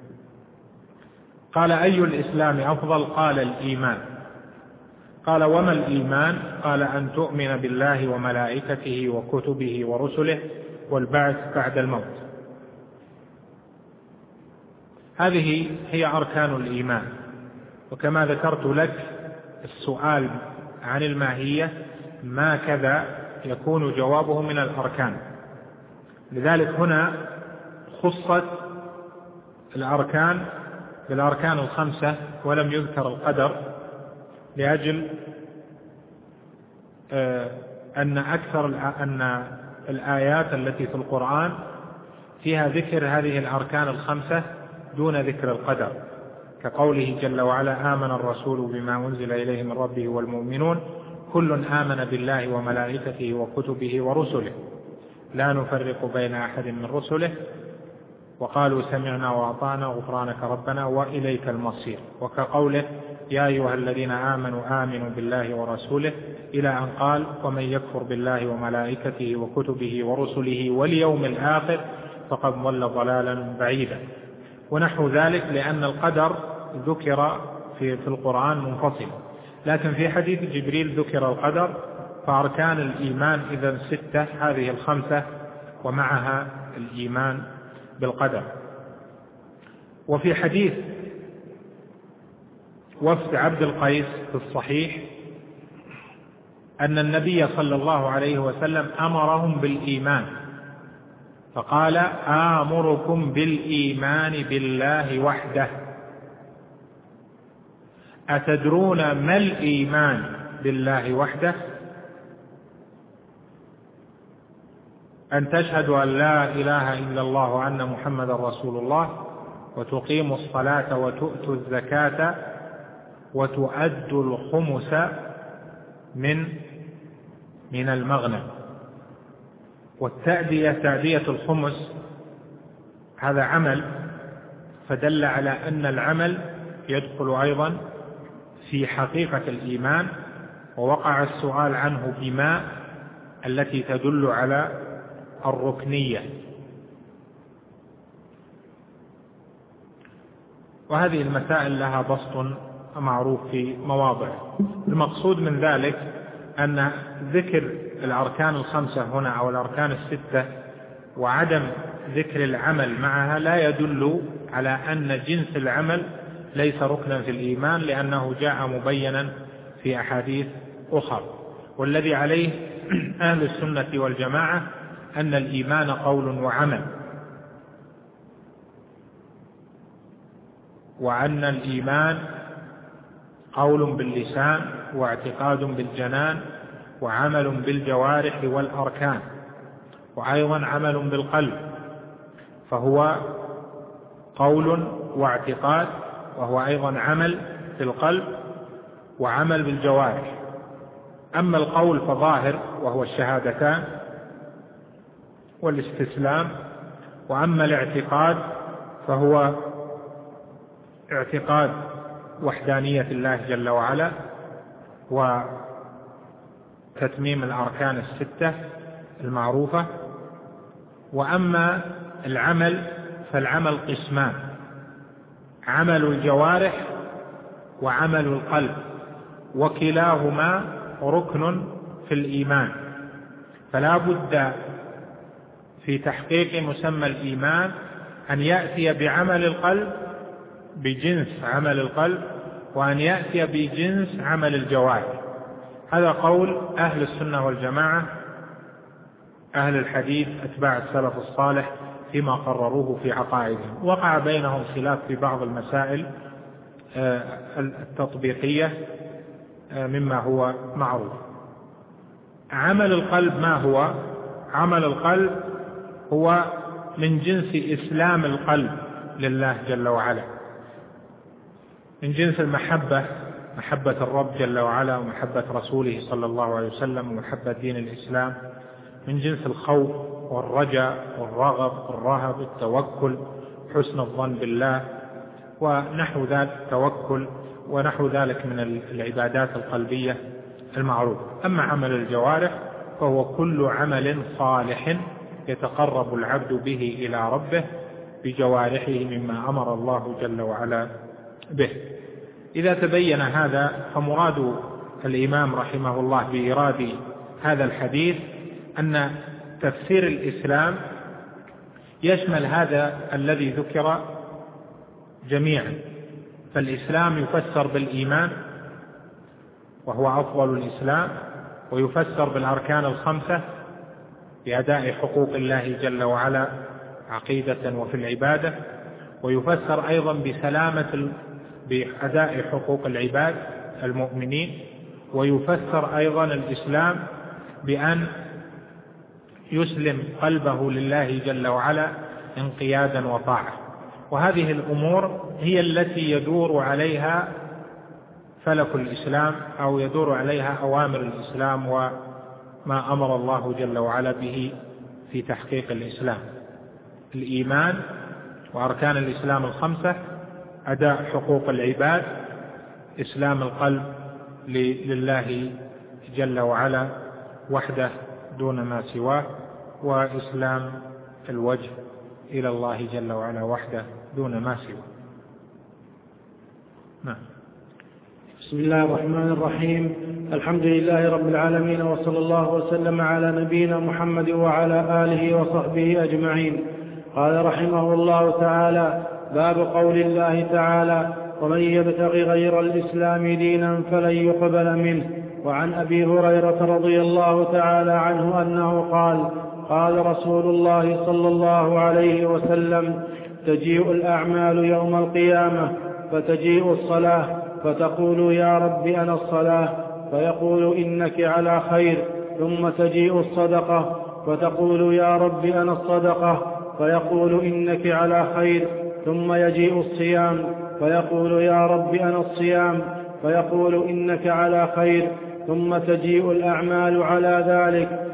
قال: أي الإسلام أفضل؟ قال: الإيمان. قال: وما الإيمان؟ قال: أن تؤمن بالله وملائكته وكتبه ورسله والبعث بعد الموت. هذه هي أركان الإيمان. وكما ذكرت لك، السؤال عن الماهية ما كذا يكون جوابه من الأركان، لذلك هنا خصت الأركان بالأركان الخمسة ولم يذكر القدر، لأجل أن الآيات التي في القرآن فيها ذكر هذه الأركان الخمسة دون ذكر القدر، كقوله جل وعلا: آمن الرسول بما أنزل إليه من ربه والمؤمنون كل آمن بالله وملائكته وكتبه ورسله لا نفرق بين أحد من رسله وقالوا سمعنا وأطعنا غفرانك ربنا وإليك المصير. وكقوله: يا أيها الذين آمنوا آمنوا بالله ورسوله، إلى أن قال: ومن يكفر بالله وملائكته وكتبه ورسله واليوم الآخر فقد ضل ضلالا بعيدا. ونحو ذلك، لأن القدر ذكر في القرآن منفصل، لكن في حديث جبريل ذكر القدر. فأركان الإيمان إذن 6، هذه الخمسة ومعها الإيمان بالقدر. وفي حديث وفد عبد القيس في الصحيح أن النبي صلى الله عليه وسلم أمرهم بالإيمان، فقال: آمركم بالإيمان بالله وحده. أتدرون ما الإيمان بالله وحده؟ أن تشهدوا أن لا إله إلا الله وأن محمد رسول الله، وتقيموا الصلاة وتؤتوا الزكاة وتؤدوا الخمس من المغنم. والتأدية، تأدية الخمس، هذا عمل، فدل على أن العمل يدخل أيضا في حقيقة الإيمان. ووقع السؤال عنه بما التي تدل على الركنية. وهذه المسائل لها بسط معروف في مواضع. المقصود من ذلك أن ذكر الأركان الخمسة هنا أو الأركان الستة وعدم ذكر العمل معها لا يدل على أن جنس العمل ليس ركنا في الإيمان، لأنه جاء مبينا في أحاديث أخرى. والذي عليه أهل السنة والجماعة أن الإيمان قول وعمل، وأن الإيمان قول باللسان واعتقاد بالجنان وعمل بالجوارح والأركان، وأيضا عمل بالقلب، فهو قول واعتقاد، وهو أيضا عمل بالقلب وعمل بالجوارح. أما القول فظاهر وهو الشهادتان والاستسلام، وأما الاعتقاد فهو اعتقاد وحدانية الله جل وعلا وتتميم الأركان الستة المعروفة. وأما العمل فالعمل قسمان: عمل الجوارح وعمل القلب، وكلاهما ركن في الإيمان. فلا بد في تحقيق مسمى الإيمان أن يأتي بعمل القلب بجنس عمل القلب، وأن يأتي بجنس عمل الجوارح. هذا قول أهل السنة والجماعة، أهل الحديث أتباع السلف الصالح فيما قرروه في عقائدهم. وقع بينهم خلاف في بعض المسائل التطبيقية مما هو معروف. عمل القلب ما هو؟ عمل القلب هو من جنس إسلام القلب لله جل وعلا، من جنس المحبة، محبة الرب جل وعلا ومحبة رسوله صلى الله عليه وسلم ومحبة دين الإسلام، من جنس الخوف والرجاء والرغب والرهب، التوكل، حسن الظن بالله ونحو ذلك، التوكل ونحو ذلك من العبادات القلبية المعروفة. أما عمل الجوارح فهو كل عمل صالح يتقرب العبد به إلى ربه بجوارحه مما أمر الله جل وعلا به. إذا تبين هذا فمراد الإمام رحمه الله بإيراد هذا الحديث أن تفسير الإسلام يشمل هذا الذي ذكر جميعا. فالإسلام يفسر بالإيمان وهو أفضل الإسلام، ويفسر بالأركان الخمسة بأداء حقوق الله جل وعلا عقيدة وفي العبادة، ويفسر أيضا بأداء حقوق العباد المؤمنين، ويفسر أيضا الإسلام بأن يسلم قلبه لله جل وعلا انقيادا وطاعة. وهذه الأمور هي التي يدور عليها فلك الإسلام، أو يدور عليها أوامر الإسلام وما أمر الله جل وعلا به في تحقيق الإسلام: الإيمان وأركان الإسلام الخمسة، أداء حقوق العباد، إسلام القلب لله جل وعلا وحده دون ما سواه، وإسلام الوجه إلى الله جل وعلا وحده دون ما سواه. نعم. بسم الله الرحمن الرحيم. الحمد لله رب العالمين، وصلى الله وسلم على نبينا محمد وعلى آله وصحبه أجمعين. قال رحمه الله تعالى: باب قول الله تعالى: ومن يبتغ غير الإسلام دينا فلن يقبل منه. وعن أبي هريرة رضي الله تعالى عنه أنه قال: قال رسول الله صلى الله عليه وسلم: تجيء الأعمال يوم القيامة فتجيء الصلاة فتقول يا رب أنا الصلاة فيقول إنك على خير، ثم تجيء الصدقة فتقول يا رب أنا الصدقة فيقول إنك على خير، ثم يجيء الصيام فيقول يا رب أنا الصيام فيقول إنك على خير، ثم تجيء الأعمال على ذلك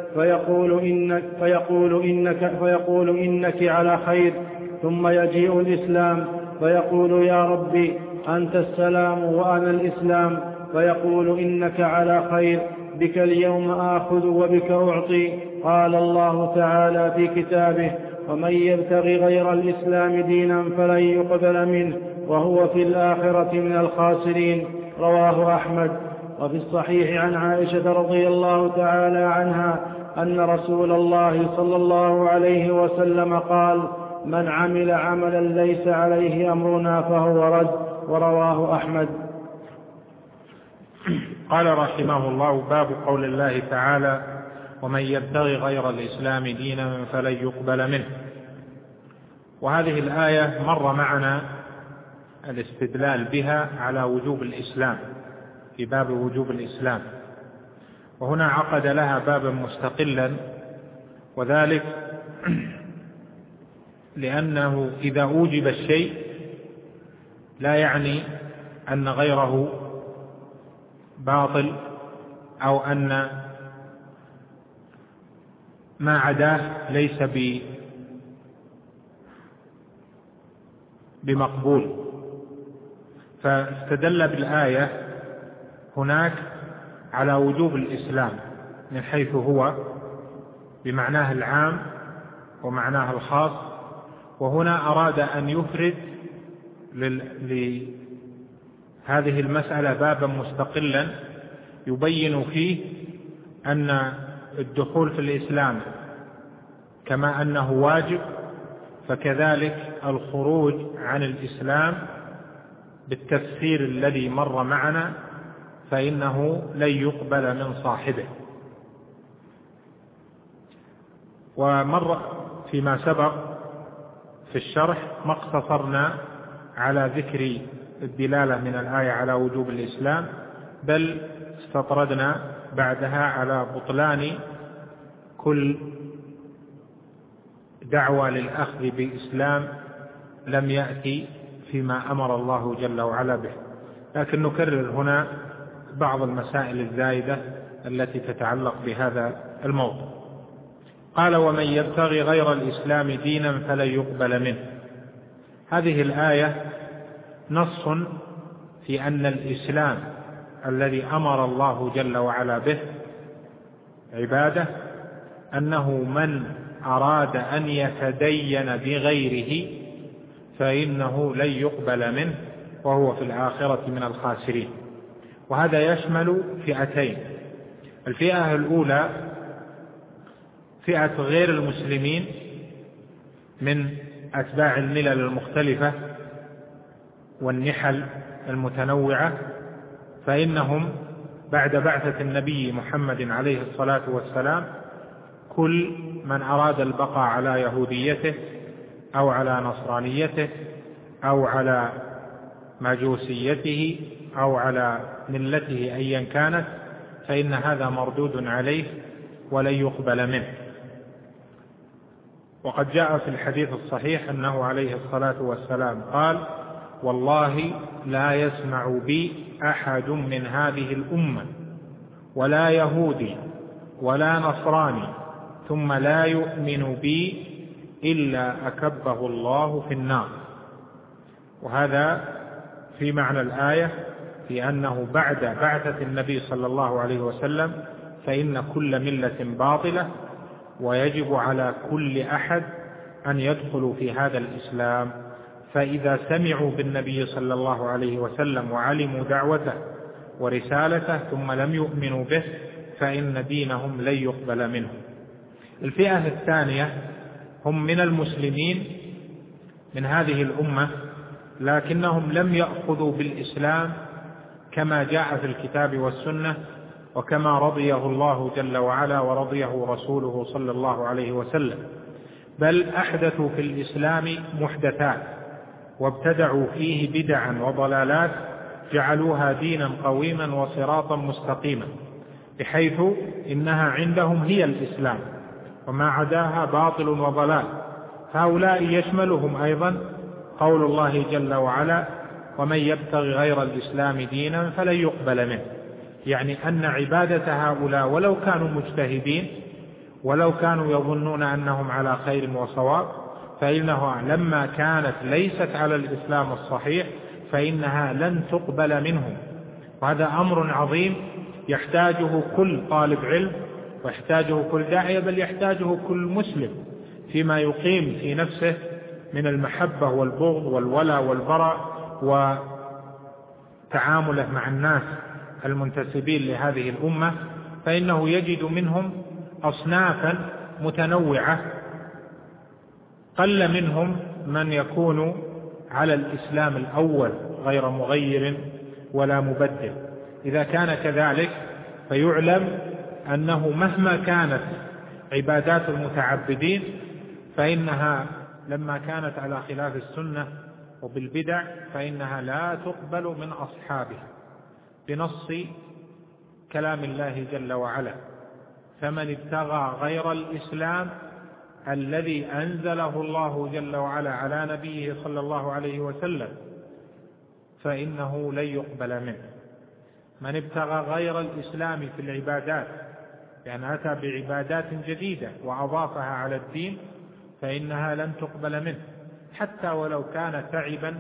فيقول إنك على خير، ثم يجيء الإسلام فيقول يا ربي أنت السلام وأنا الإسلام فيقول إنك على خير، بك اليوم آخذ وبك أعطي. قال الله تعالى في كتابه: ومن يبتغ غير الإسلام دينا فلن يقبل منه وهو في الآخرة من الخاسرين. رواه أحمد. وفي الصحيح عن عائشة رضي الله تعالى عنها أن رسول الله صلى الله عليه وسلم قال: من عمل عملا ليس عليه أمرنا فهو رد. ورواه أحمد. قال رحمه الله: باب قول الله تعالى: ومن يبتغي غير الإسلام دينا فلن يقبل منه. وهذه الآية مر معنا الاستدلال بها على وجوب الإسلام، في باب وجوب الإسلام، وهنا عقد لها بابا مستقلا، وذلك لأنه إذا أوجب الشيء لا يعني أن غيره باطل أو أن ما عداه ليس بمقبول. فاستدل بالآية هناك على وجوب الإسلام من حيث هو بمعناه العام ومعناه الخاص، وهنا أراد أن يفرد لهذه المسألة بابا مستقلا يبين فيه أن الدخول في الإسلام كما أنه واجب، فكذلك الخروج عن الإسلام بالتفسير الذي مر معنا فإنه لن يقبل من صاحبه. ومر فيما سبق في الشرح ما اقتصرنا على ذكر الدلالة من الآية على وجوب الإسلام، بل استطردنا بعدها على بطلان كل دعوة للأخذ بإسلام لم يأتي فيما أمر الله جل وعلا به. لكن نكرر هنا بعض المسائل الزائدة التي تتعلق بهذا الموضوع. قال: ومن يبتغي غير الإسلام دينا فلن يقبل منه. هذه الآية نص في أن الإسلام الذي أمر الله جل وعلا به عباده، أنه من أراد أن يتدين بغيره فإنه لن يقبل منه وهو في الآخرة من الخاسرين. وهذا يشمل فئتين: الفئة الأولى فئة غير المسلمين من أتباع الملل المختلفة والنحل المتنوعة، فإنهم بعد بعثة النبي محمد عليه الصلاة والسلام كل من أراد البقاء على يهوديته أو على نصرانيته أو على مجوسيته أو على ملته أيا كانت فإن هذا مردود عليه ولن يقبل منه. وقد جاء في الحديث الصحيح أنه عليه الصلاة والسلام قال: والله لا يسمع بي أحد من هذه الأمة ولا يهودي ولا نصراني ثم لا يؤمن بي إلا أكبه الله في النار. وهذا في معنى الآية في أنه بعد بعثة النبي صلى الله عليه وسلم فإن كل ملة باطلة، ويجب على كل أحد أن يدخلوا في هذا الإسلام. فإذا سمعوا بالنبي صلى الله عليه وسلم وعلموا دعوته ورسالته ثم لم يؤمنوا به فإن دينهم لن يقبل منهم. الفئة الثانية هم من المسلمين من هذه الأمة لكنهم لم يأخذوا بالإسلام كما جاء في الكتاب والسنة وكما رضيه الله جل وعلا ورضيه رسوله صلى الله عليه وسلم، بل أحدثوا في الإسلام محدثات وابتدعوا فيه بدعا وضلالات جعلوها دينا قويما وصراطا مستقيما، بحيث إنها عندهم هي الإسلام وما عداها باطل وضلال. هؤلاء يشملهم أيضا قول الله جل وعلا: ومن يبتغي غير الإسلام دينا فلن يقبل منه، يعني أن عبادة هؤلاء ولو كانوا مجتهدين ولو كانوا يظنون أنهم على خير وصواب، فإنها لما كانت ليست على الإسلام الصحيح فإنها لن تقبل منهم. وهذا أمر عظيم يحتاجه كل طالب علم ويحتاجه كل داعية، بل يحتاجه كل مسلم فيما يقيم في نفسه من المحبة والبغض والولاء والبراء وتعامله مع الناس المنتسبين لهذه الأمة، فإنه يجد منهم أصنافا متنوعة، قل منهم من يكون على الإسلام الأول غير مغير ولا مبدل. إذا كان كذلك فيعلم أنه مهما كانت عبادات المتعبدين فإنها لما كانت على خلاف السنة وبالبدع فإنها لا تقبل من أصحابها، بنص كلام الله جل وعلا: فمن ابتغى غير الإسلام الذي أنزله الله جل وعلا على نبيه صلى الله عليه وسلم فإنه لن يقبل منه. من ابتغى غير الإسلام في العبادات، يعني أتى بعبادات جديدة وأضافها على الدين، فإنها لن تقبل منه، حتى ولو كان تعبا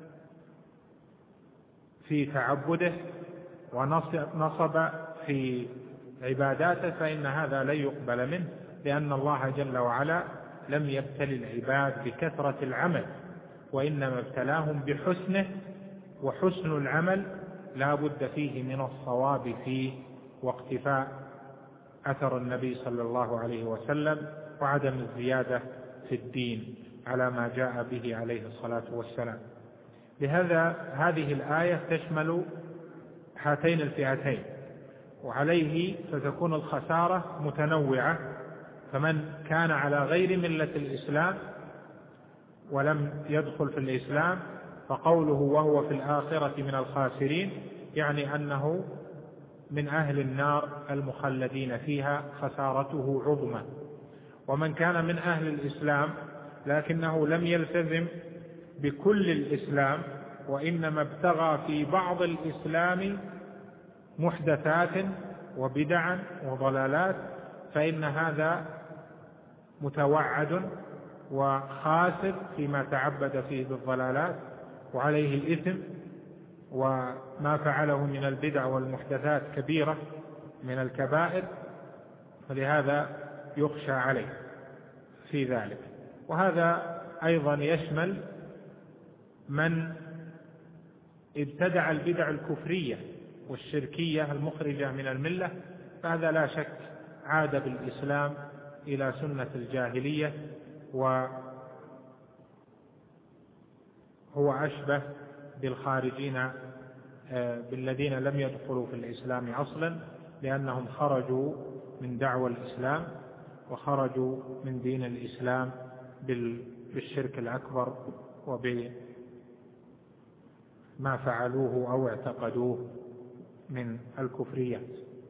في تعبده ونصب في عباداته، فإن هذا لن يقبل منه، لأن الله جل وعلا لم يبتلي العباد بكثرة العمل، وإنما ابتلاهم بحسنه، وحسن العمل لا بد فيه من الصواب فيه واقتفاء أثر النبي صلى الله عليه وسلم وعدم الزيادة في الدين على ما جاء به عليه الصلاة والسلام. لهذا هذه الآية تشمل هاتين الفئتين، وعليه فتكون الخسارة متنوعة. فمن كان على غير ملة الإسلام ولم يدخل في الإسلام فقوله وهو في الآخرة من الخاسرين يعني أنه من أهل النار المخلدين فيها، خسارته عظمى. ومن كان من أهل الإسلام لكنه لم يلتزم بكل الإسلام وإنما ابتغى في بعض الإسلام محدثات وبدعا وضلالات، فإن هذا متوعد وخاسر فيما تعبد فيه بالضلالات، وعليه الإثم، وما فعله من البدع والمحدثات كبيرة من الكبائر، فلهذا يخشى عليه في ذلك. وهذا أيضا يشمل من ابتدع البدع الكفرية والشركية المخرجة من الملة، فهذا لا شك عاد بالإسلام إلى سنة الجاهلية، وهو أشبه بالخارجين بالذين لم يدخلوا في الإسلام أصلا، لأنهم خرجوا من دعوى الإسلام وخرجوا من دين الإسلام بالشرك الأكبر وبما فعلوه أو اعتقدوه من الكفريات،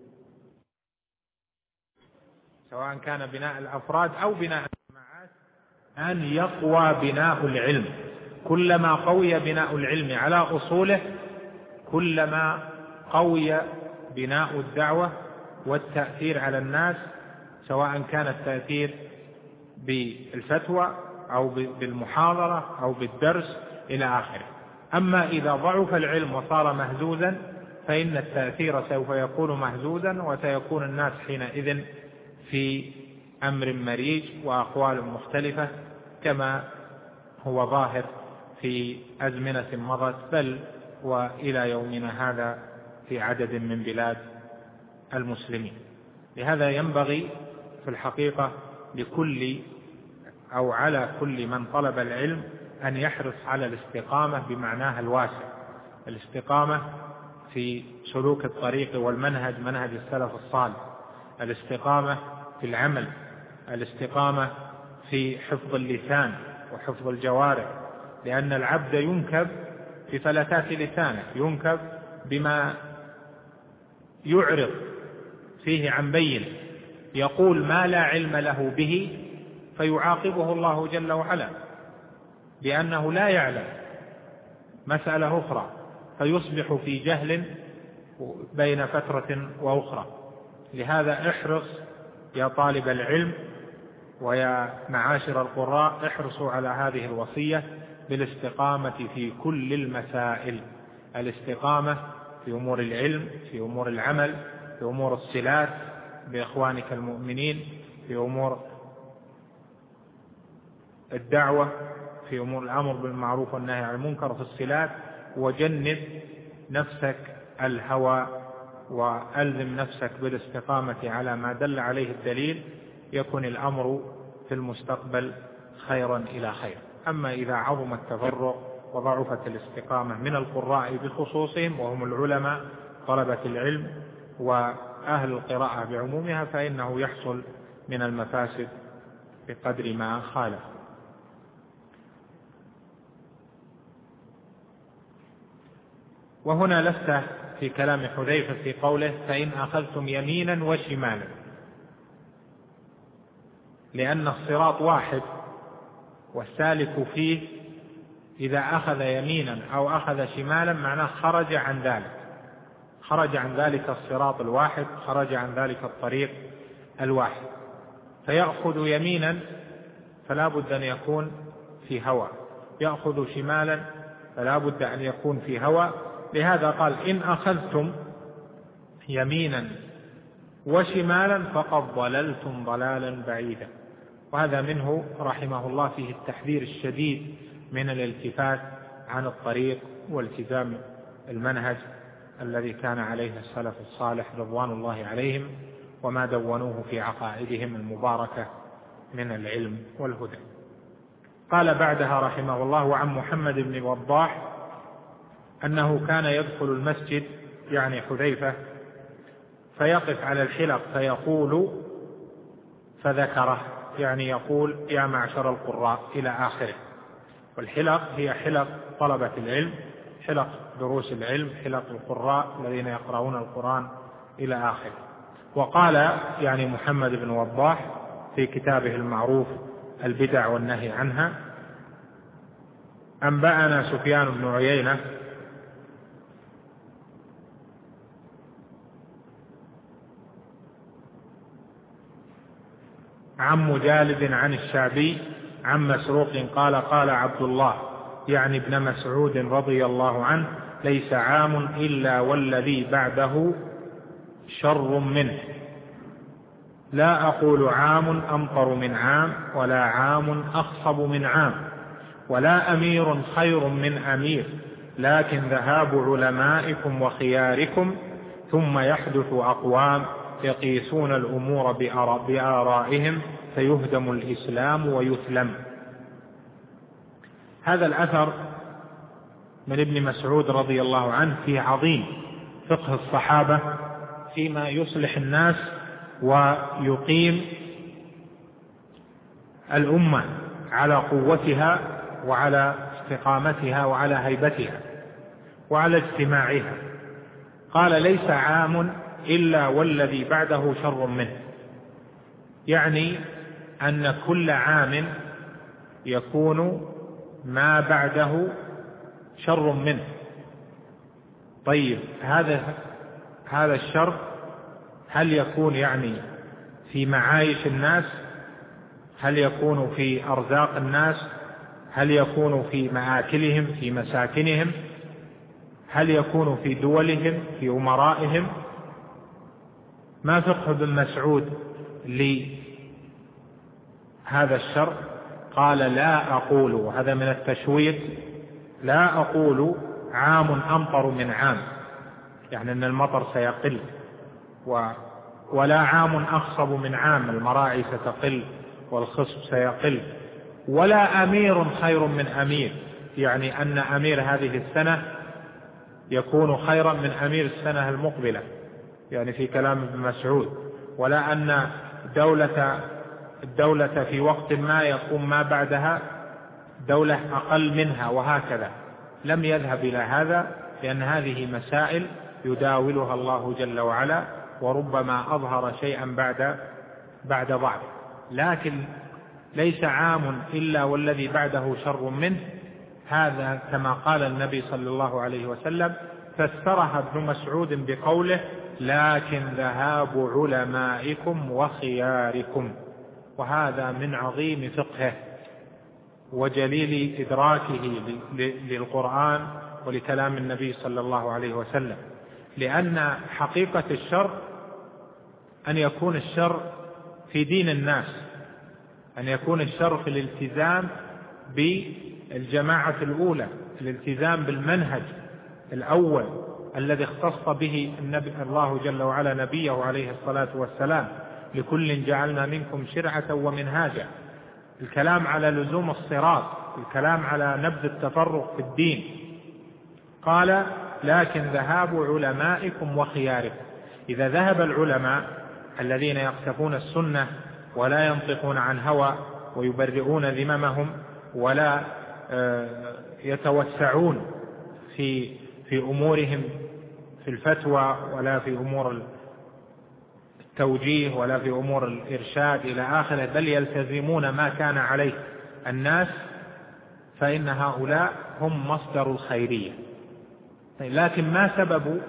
سواء كان بناء الأفراد أو بناء الجماعات. أن يقوى بناء العلم، كلما قوي بناء العلم على أصوله كلما قوي بناء الدعوة والتأثير على الناس، سواء كان التأثير بالفتوى أو بالمحاضرة أو بالدرس إلى آخره. أما إذا ضعف العلم وصار مهزوزا فإن التأثير سوف يكون مهزوزا، وسيكون الناس حينئذ في أمر مريج وأقوال مختلفة كما هو ظاهر في أزمنة مضت، بل وإلى يومنا هذا في عدد من بلاد المسلمين. لهذا ينبغي في الحقيقة لكل أو على كل من طلب العلم أن يحرص على الاستقامة بمعناها الواسع، الاستقامة في سلوك الطريق والمنهج، منهج السلف الصالح، الاستقامة في العمل، الاستقامة في حفظ اللسان وحفظ الجوارح، لأن العبد ينكب في فلتات لسانه، ينكب بما يعرض فيه عن بين، يقول ما لا علم له به فيعاقبه الله جل وعلا بأنه لا يعلم مسألة أخرى فيصبح في جهل بين فترة وأخرى. لهذا احرص يا طالب العلم ويا معاشر القراء، احرصوا على هذه الوصية بالاستقامة في كل المسائل، الاستقامة في أمور العلم، في أمور العمل، في أمور الصلات بإخوانك المؤمنين، في أمور الدعوة، في أمور الأمر بالمعروف والنهي عن المنكر، في الصلات، وجنب نفسك الهوى وألزم نفسك بالاستقامة على ما دل عليه الدليل، يكون الأمر في المستقبل خيرا إلى خير. أما إذا عظم التفرق وضعفت الاستقامة من القراء بخصوصهم وهم العلماء طلبة العلم وأهل القراءة بعمومها، فإنه يحصل من المفاسد بقدر ما خالف. وهنا لست في كلام حذيفة في قوله فإن أخذتم يمينا وشمالا، لأن الصراط واحد والسالك فيه إذا أخذ يمينا أو أخذ شمالا معناه خرج عن ذلك، خرج عن ذلك الصراط الواحد، خرج عن ذلك الطريق الواحد. فيأخذ يمينا فلا بد أن يكون في هوى، يأخذ شمالا فلا بد أن يكون في هوى. لهذا قال إن أخذتم يمينا وشمالا فقد ضللتم ضلالا بعيدا. وهذا منه رحمه الله فيه التحذير الشديد من الالتفات عن الطريق والتزام المنهج الذي كان عليه السلف الصالح رضوان الله عليهم وما دونوه في عقائدهم المباركة من العلم والهدى. قال بعدها رحمه الله وعن محمد بن وضاح أنه كان يدخل المسجد يعني حذيفة فيقف على الحلق فيقول فذكره، يعني يقول يا معشر القراء إلى آخره. والحلق هي حلق طلبة العلم، حلق دروس العلم، حلق القراء الذين يقرؤون القرآن إلى آخره. وقال يعني محمد بن وضاح في كتابه المعروف البدع والنهي عنها أنبأنا سفيان بن عيينة عن مجالد عن الشعبي عن مسروق قال قال عبد الله يعني ابن مسعود رضي الله عنه ليس عام إلا والذي بعده شر منه، لا أقول عام أمطر من عام ولا عام أخصب من عام ولا أمير خير من أمير، لكن ذهاب علمائكم وخياركم ثم يحدث أقوام يقيسون الأمور بآرائهم فيهدم الإسلام ويثلم. هذا الأثر من ابن مسعود رضي الله عنه فيه عظيم فقه الصحابة فيما يصلح الناس ويقيم الأمة على قوتها وعلى استقامتها وعلى هيبتها وعلى اجتماعها. قال ليس عام إلا والذي بعده شر منه، يعني أن كل عام يكون ما بعده شر منه. طيب هذا الشر هل يكون يعني في معايش الناس؟ هل يكون في أرزاق الناس؟ هل يكون في مآكلهم، في مساكنهم؟ هل يكون في دولهم، في أمرائهم؟ ما فقه ابن مسعود لهذا الشر؟ قال لا أقول، وهذا من التشويق، لا أقول عام أمطر من عام، يعني أن المطر سيقل، ولا عام أخصب من عام، المراعي ستقل والخصب سيقل، ولا أمير خير من أمير، يعني أن أمير هذه السنة يكون خيرا من أمير السنة المقبلة، يعني في كلام ابن مسعود، ولا أن الدولة في وقت ما يقوم ما بعدها دولة أقل منها، وهكذا. لم يذهب إلى هذا، لأن هذه مسائل يداولها الله جل وعلا، وربما أظهر شيئا بعد ضعف، لكن ليس عام إلا والذي بعده شر منه. هذا كما قال النبي صلى الله عليه وسلم، فسرها ابن مسعود بقوله: لكن ذهاب علمائكم وخياركم. وهذا من عظيم فقهه وجليل إدراكه للقرآن ولكلام النبي صلى الله عليه وسلم، لأن حقيقة الشر أن يكون الشر في دين الناس، أن يكون الشر في الالتزام بالجماعة الأولى، الالتزام بالمنهج الأول الذي اختص به الله جل وعلا نبيه عليه الصلاة والسلام: لكل جعلنا منكم شرعة ومنهاجا. الكلام على لزوم الصراط، الكلام على نبذ التفرق في الدين. قال: لكن ذهاب علمائكم وخياركم. إذا ذهب العلماء الذين يقتفون السنة ولا ينطقون عن هوى ويبرئون ذممهم ولا يتوسعون في أمورهم في الفتوى ولا في أمور التوجيه ولا في أمور الإرشاد إلى آخره، بل يلتزمون ما كان عليه الناس، فإن هؤلاء هم مصدر الخيرية. لكن ما سبب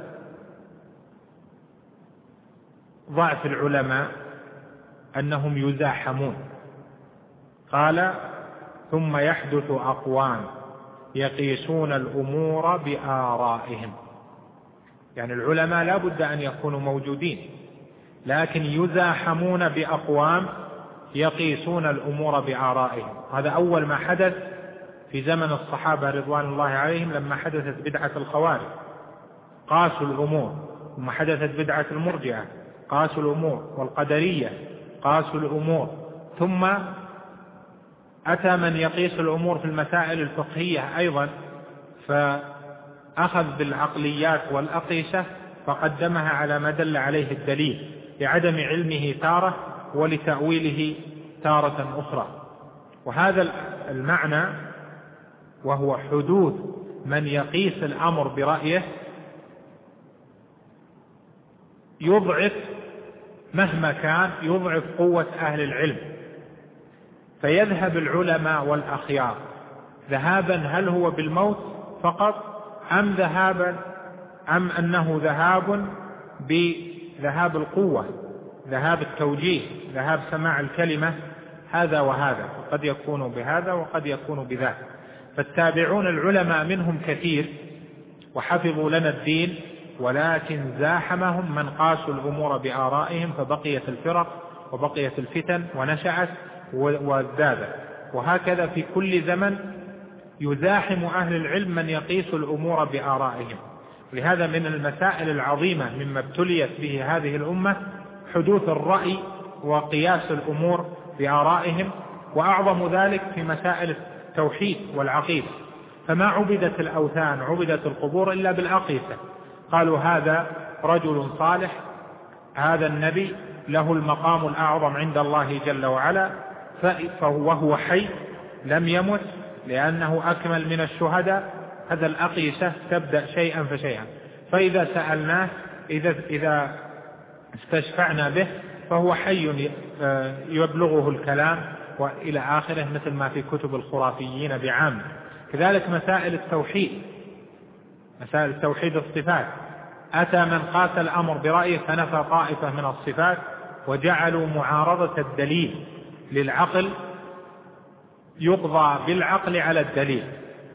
ضعف العلماء؟ أنهم يزاحمون. قال: ثم يحدث أقوام يقيسون الأمور بآرائهم. يعني العلماء لا بد أن يكونوا موجودين، لكن يزاحمون بأقوام يقيسون الأمور بآرائهم. هذا أول ما حدث في زمن الصحابة رضوان الله عليهم، لما حدثت بدعة الخوارج قاسوا الأمور، ثم حدثت بدعة المرجئة قاسوا الأمور، والقدرية قاسوا الأمور، ثم أتى من يقيس الأمور في المسائل الفقهية أيضا، فأخذ بالعقليات والأقيسة فقدمها على ما دل عليه الدليل، لعدم علمه تارة ولتأويله تارة أخرى. وهذا المعنى، وهو حدوث من يقيس الأمر برأيه، يضعف مهما كان، يضعف قوة أهل العلم. فيذهب العلماء والأخيار ذهابا، هل هو بالموت فقط أم أنه ذهاب بذهاب القوة، ذهاب التوجيه، ذهاب سماع الكلمة، هذا وهذا، وقد يكون بهذا وقد يكون بذاك. فالتابعون العلماء منهم كثير وحفظوا لنا الدين، ولكن زاحمهم من قاسوا الأمور بآرائهم، فبقيت الفرق وبقيت الفتن ونشأت وازدادت. وهكذا في كل زمن يزاحم أهل العلم من يقيس الأمور بآرائهم. لهذا من المسائل العظيمة مما ابتليت به هذه الأمة حدوث الرأي وقياس الأمور بآرائهم، وأعظم ذلك في مسائل التوحيد والعقيدة. فما عبدت الأوثان، عبدت القبور إلا بالأقيسة. قالوا هذا رجل صالح، هذا النبي له المقام الأعظم عند الله جل وعلا، وهو حي لم يمت لأنه أكمل من الشهداء. هذا الأقيسة تبدأ شيئا فشيئا، فإذا سألناه، إذا استشفعنا به فهو حي يبلغه الكلام وإلى آخره، مثل ما في كتب الخرافيين بعام. كذلك مسائل التوحيد، مسائل التوحيد الصفات، أتى من قاس الأمر برأيه فنفى طائفة من الصفات، وجعلوا معارضة الدليل للعقل يقضى بالعقل على الدليل،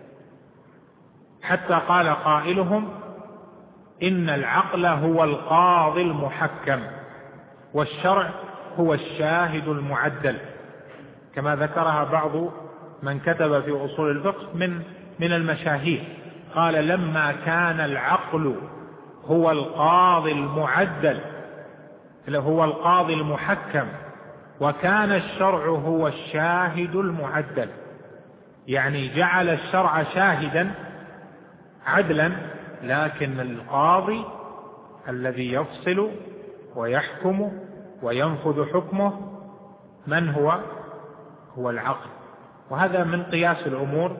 حتى قال قائلهم: إن العقل هو القاضي المحكم، والشرع هو الشاهد المعدل، كما ذكرها بعض من كتب في أصول الفقه من المشاهير. قال: لما كان العقل هو القاضي المعدل، هو القاضي المحكم، وكان الشرع هو الشاهد المعدل، يعني جعل الشرع شاهدا عدلا، لكن القاضي الذي يفصل ويحكم وينفذ حكمه من هو؟ هو العقل. وهذا من قياس الأمور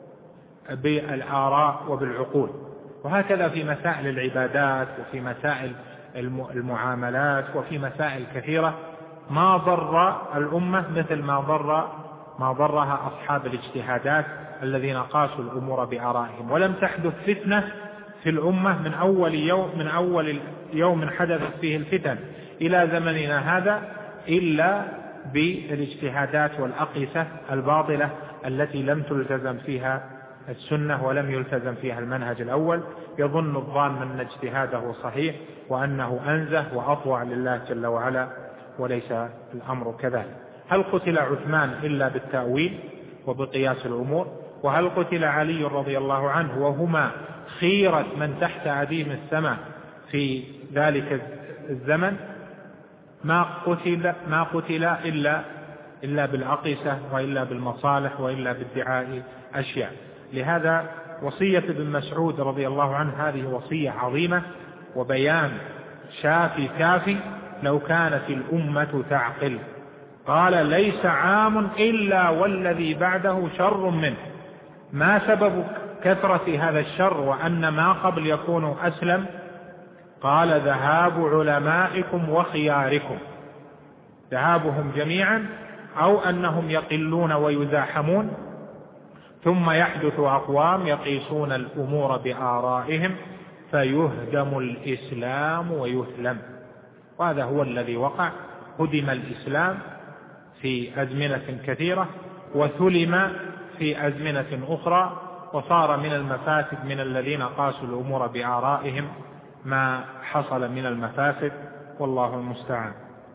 بالآراء وبالعقول. وهكذا في مسائل العبادات وفي مسائل المعاملات وفي مسائل كثيرة ما ضر الأمة مثل ما ضرها أصحاب الاجتهادات الذين قاسوا الأمور بآرائهم. ولم تحدث فتنة في الأمة من أول يوم حدثت فيه الفتن إلى زمننا هذا إلا بالاجتهادات والأقيسة الباطلة التي لم تلتزم فيها السنة ولم يلتزم فيها المنهج الأول. يظن الظان أن اجتهاده صحيح وأنه أنزه وأطوع لله جل وعلا، وليس الأمر كذلك. هل قتل عثمان إلا بالتأويل وبقياس الأمور؟ وهل قتل علي رضي الله عنه وهما خيرة من تحت عديم السماء في ذلك الزمن؟ ما قتل إلا بالعقيسة وإلا بالمصالح وإلا بادعاء أشياء. لهذا وصية ابن مسعود رضي الله عنه هذه وصية عظيمة وبيان شافي كافي لو كانت الأمة تعقل. قال: ليس عام إلا والذي بعده شر منه. ما سبب كثرة هذا الشر وأن ما قبل يكون أسلم؟ قال: ذهاب علمائكم وخياركم، ذهابهم جميعا أو أنهم يقلون ويزاحمون، ثم يحدث أقوام يقيسون الأمور بآرائهم فيهدم الإسلام ويثلم. وهذا هو الذي وقع. هدم الإسلام في أزمنة كثيرة وثلم في أزمنة أخرى، وصار من المفاسد من الذين قاسوا الأمور بآرائهم ما حصل من المفاسد، والله المستعان.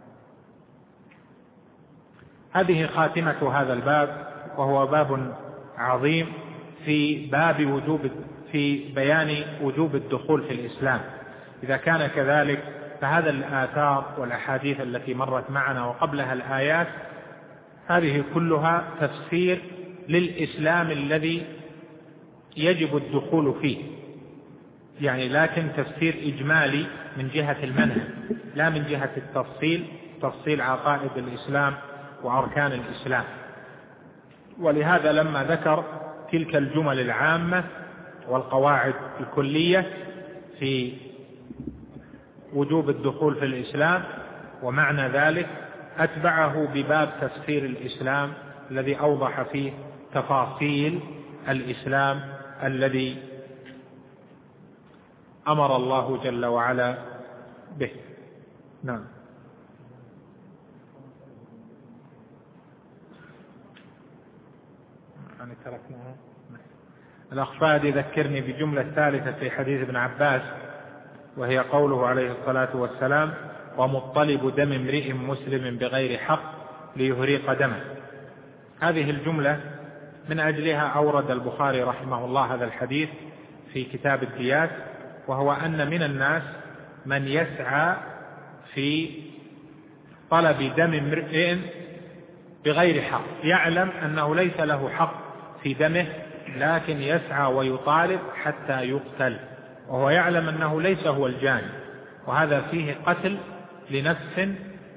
هذه خاتمة هذا الباب، وهو باب عظيم في بيان وجوب الدخول في الإسلام. إذا كان كذلك فهذا الآثار والأحاديث التي مرت معنا وقبلها الآيات هذه كلها تفسير للإسلام الذي يجب الدخول فيه، يعني لكن تفسير إجمالي من جهة المنهج لا من جهة تفصيل عقائد الإسلام وأركان الإسلام. ولهذا لما ذكر تلك الجمل العامة والقواعد الكلية في وجوب الدخول في الإسلام ومعنى ذلك أتبعه بباب تفسير الإسلام الذي أوضح فيه تفاصيل الإسلام الذي أمر الله جل وعلا به. نعم. يعني تركناها. الأخ فهد يذكرني بجملة ثالثة في حديث ابن عباس، وهي قوله عليه الصلاة والسلام: ومطلب دم امرئ مسلم بغير حق ليهريق دمه. هذه الجملة من أجلها أورد البخاري رحمه الله هذا الحديث في كتاب الديات، وهو أن من الناس من يسعى في طلب دم امرئ بغير حق، يعلم أنه ليس له حق في دمه لكن يسعى ويطالب حتى يقتل، وهو يعلم أنه ليس هو الجاني، وهذا فيه قتل لنفس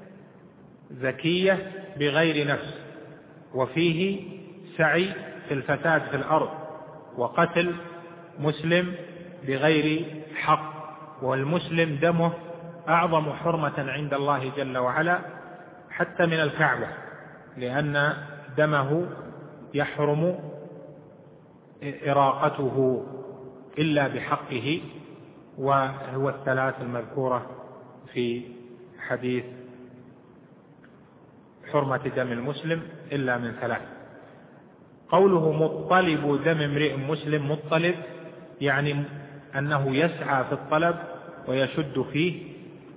زكية بغير نفس، وفيه سعي في الفساد في الأرض، وقتل مسلم بغير حق. والمسلم دمه أعظم حرمة عند الله جل وعلا حتى من الكعبة، لأن دمه يحرم إراقته إلا بحقه، وهو الثلاث المذكورة في حديث حرمة دم المسلم إلا من ثلاث. قوله مطلب دم امرئ مسلم، مطلب يعني أنه يسعى في الطلب ويشد فيه.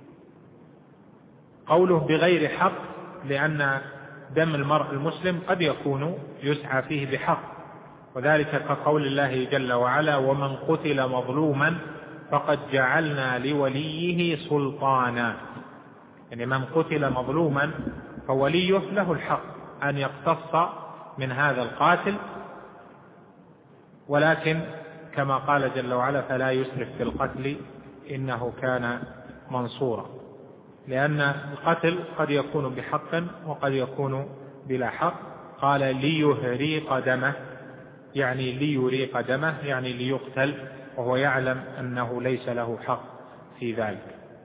قوله بغير حق لأن دم المرء المسلم قد يكون يسعى فيه بحق، وذلك كقول الله جل وعلا: ومن قتل مظلوما فقد جعلنا لوليه سلطانا. يعني من قتل مظلوما فوليه له الحق أن يقتص من هذا القاتل، ولكن كما قال جل وعلا فلا يسرف في القتل إنه كان منصورا، لأن القتل قد يكون بحق وقد يكون بلا حق. قال ليهريق دمه، يعني ليريق دمه يعني ليقتل، وهو يعلم أنه ليس له حق في ذلك.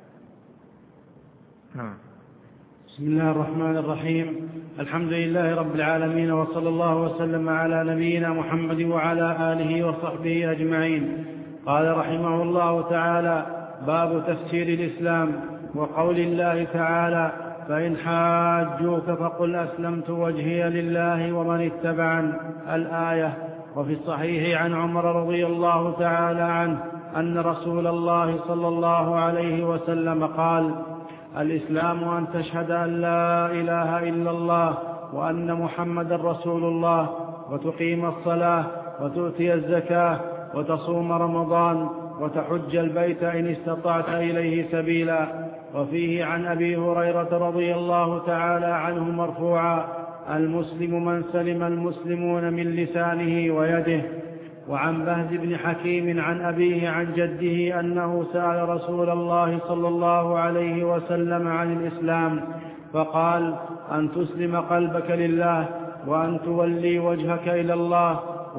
بسم الله الرحمن الرحيم. الحمد لله رب العالمين، وصلى الله وسلم على نبينا محمد وعلى آله وصحبه أجمعين. قال رحمه الله تعالى: باب تفسير الإسلام وقول الله تعالى: فإن حاجوك فقل أسلمت وجهي لله ومن اتبعن، الآية. وفي الصحيح عن عمر رضي الله تعالى عنه أن رسول الله صلى الله عليه وسلم قال: الإسلام أن تشهد أن لا إله إلا الله وأن محمد رسول الله، وتقيم الصلاة، وتؤتي الزكاة، وتصوم رمضان، وتحج البيت إن استطعت إليه سبيلا. وفيه عن أبي هريرة رضي الله تعالى عنه مرفوعا: المسلم من سلم المسلمون من لسانه ويده. وعن بهز بن حكيم عن أبيه عن جده أنه سأل رسول الله صلى الله عليه وسلم عن الإسلام فقال: أن تسلم قلبك لله، وأن تولي وجهك إلى الله،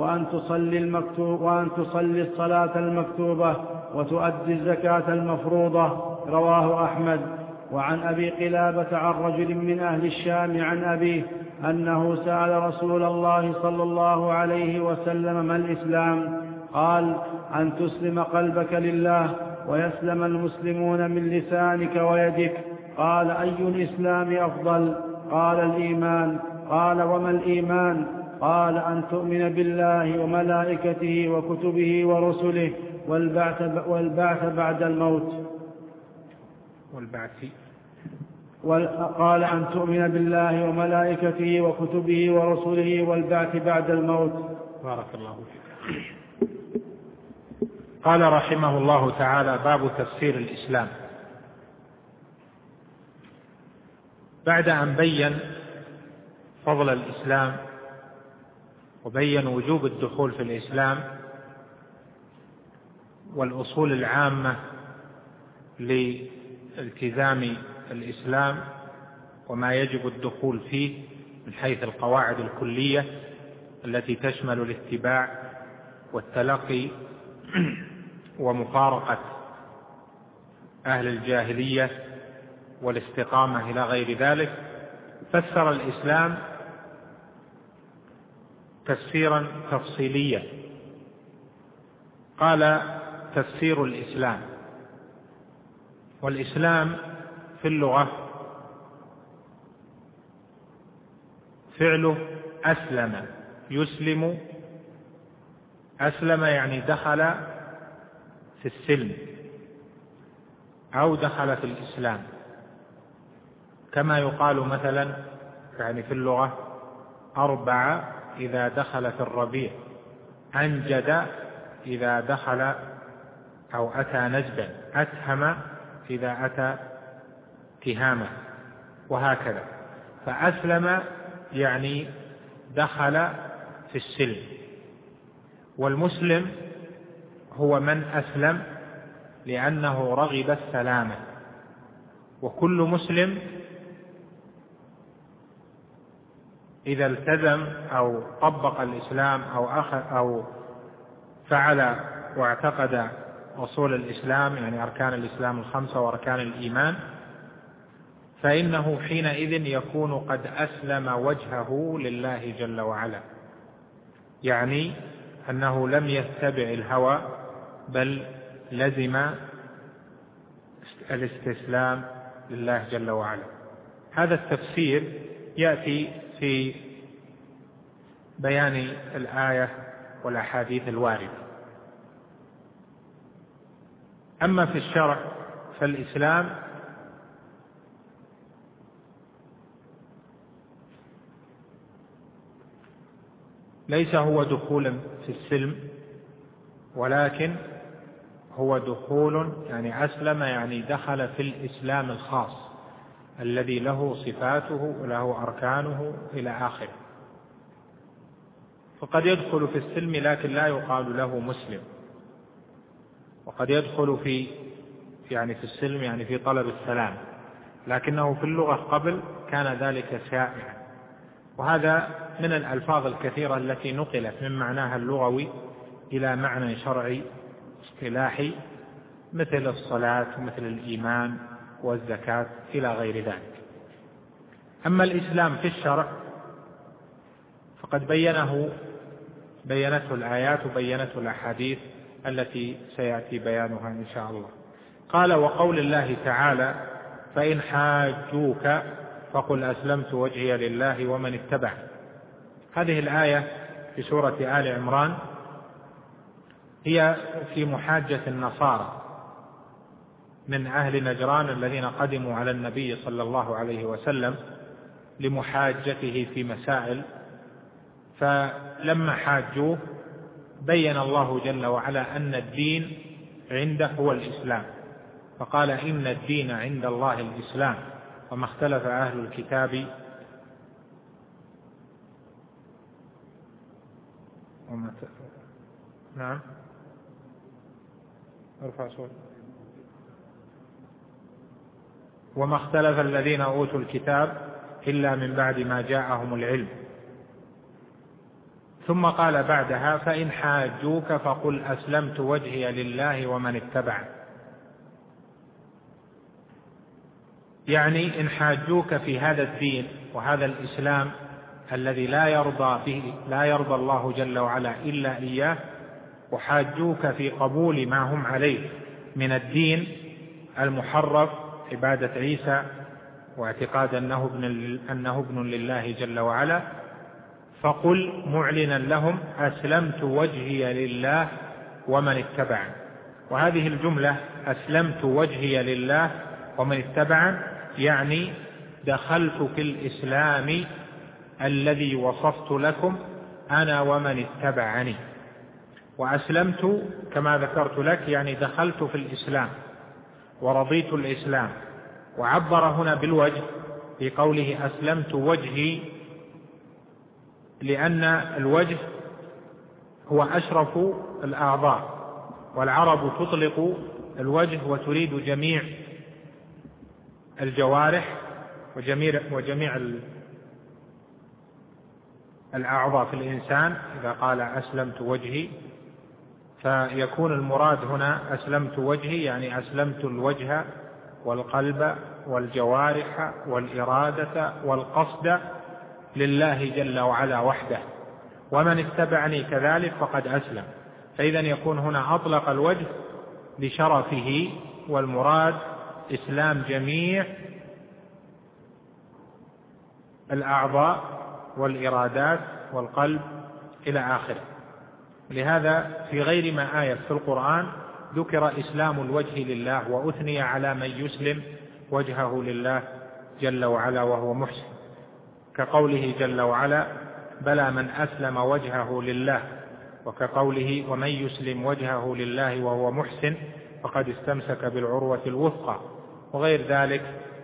وأن تصلي الصلاة المكتوبة، وتؤدي الزكاة المفروضة. رواه أحمد. وعن أبي قلابة عن رجل من أهل الشام عن أبيه أنه سأل رسول الله صلى الله عليه وسلم: ما الإسلام؟ قال: أن تسلم قلبك لله، ويسلم المسلمون من لسانك ويدك. قال: أي الإسلام أفضل؟ قال: الإيمان. قال: وما الإيمان؟ قال: أن تؤمن بالله وملائكته وكتبه ورسله والبعث بعد الموت. قال: أن تؤمن بالله وملائكته وكتبه ورسله والبعث بعد الموت. بارك الله فيك. قال رحمه الله تعالى: باب تفسير الإسلام. بعد أن بين فضل الإسلام وبين وجوب الدخول في الإسلام والأصول العامة لالتزام الإسلام وما يجب الدخول فيه من حيث القواعد الكلية التي تشمل الاتباع والتلقي ومفارقة أهل الجاهلية والاستقامة إلى غير ذلك، فسر الإسلام تفسيرا تفصيليا. قال: تفسير الإسلام. والإسلام في اللغة فعله أسلم يسلم. أسلم يعني دخل في السلم أو دخل في الإسلام، كما يقال مثلا يعني في اللغة أربع إذا دخل في الربيع، أنجد إذا دخل أو أتى نجدا، أتهم إذا أتى تهامة، وهكذا. فأسلم يعني دخل في السلم. والمسلم هو من أسلم لأنه رغب السلامة، وكل مسلم إذا التزم أو طبق الإسلام أو فعل واعتقد أصول الإسلام، يعني أركان الإسلام الخمسة وأركان الإيمان، فإنه حينئذ يكون قد أسلم وجهه لله جل وعلا، يعني أنه لم يتبع الهوى بل لزم الاستسلام لله جل وعلا. هذا التفسير يأتي في بيان الآية والأحاديث الواردة. أما في الشرع فالإسلام ليس هو دخول في السلم، ولكن هو دخول يعني أسلم يعني دخل في الإسلام الخاص، الذي له صفاته وله أركانه إلى آخره. فقد يدخل في السلم لكن لا يقال له مسلم، وقد يدخل في السلم يعني في طلب السلام، لكنه في اللغة قبل كان ذلك شائعا. وهذا من الألفاظ الكثيرة التي نقلت من معناها اللغوي إلى معنى شرعي اصطلاحي، مثل الصلاة ومثل الإيمان والزكاة إلى غير ذلك. أما الإسلام في الشرع فقد بينته الآيات وبينته الأحاديث التي سيأتي بيانها إن شاء الله. قال: وقول الله تعالى: فإن حاجوك فقل أسلمت وجهي لله ومن اتبع. هذه الآية في سورة آل عمران هي في محاجة النصارى من أهل نجران الذين قدموا على النبي صلى الله عليه وسلم لمحاجته في مسائل، فلما حاجوه بين الله جل وعلا أن الدين عنده هو الإسلام، فقال: إن الدين عند الله الإسلام وما اختلف أهل الكتاب نعم ارفع صوت وما اختلف الذين أوتوا الكتاب إلا من بعد ما جاءهم العلم. ثم قال بعدها: فإن حاجوك فقل أسلمت وجهي لله ومن اتبع. يعني إن حاجوك في هذا الدين وهذا الإسلام الذي لا يرضى الله جل وعلا إلا إياه، وحاجوك في قبول ما هم عليه من الدين المحرف، عبادة عيسى واعتقاد أنه ابن لله جل وعلا، فقل معلنا لهم: أسلمت وجهي لله ومن اتبع. وهذه الجملة أسلمت وجهي لله ومن اتبع يعني دخلت في الإسلام الذي وصفت لكم أنا ومن اتبعني. وأسلمت كما ذكرت لك يعني دخلت في الإسلام ورضيت الإسلام. وعبر هنا بالوجه في قوله أسلمت وجهي، لأن الوجه هو أشرف الأعضاء، والعرب تطلق الوجه وتريد جميع الجوارح وجميع الأعضاء في الإنسان. إذا قال أسلمت وجهي فيكون المراد هنا أسلمت وجهي يعني أسلمت الوجه والقلب والجوارح والإرادة والقصد لله جل وعلا وحده، ومن اتبعني كذلك فقد أسلم. فإذا يكون هنا أطلق الوجه لشرفه، والمراد إسلام جميع الأعضاء والإرادات والقلب إلى آخره. لهذا في غير ما آية في القرآن ذكر إسلام الوجه لله، وأثني على من يسلم وجهه لله جل وعلا وهو محسن، كقوله جل وعلا: بلى من أسلم وجهه لله، وكقوله: ومن يسلم وجهه لله وهو محسن فقد استمسك بالعروة الوثقى، وغير ذلك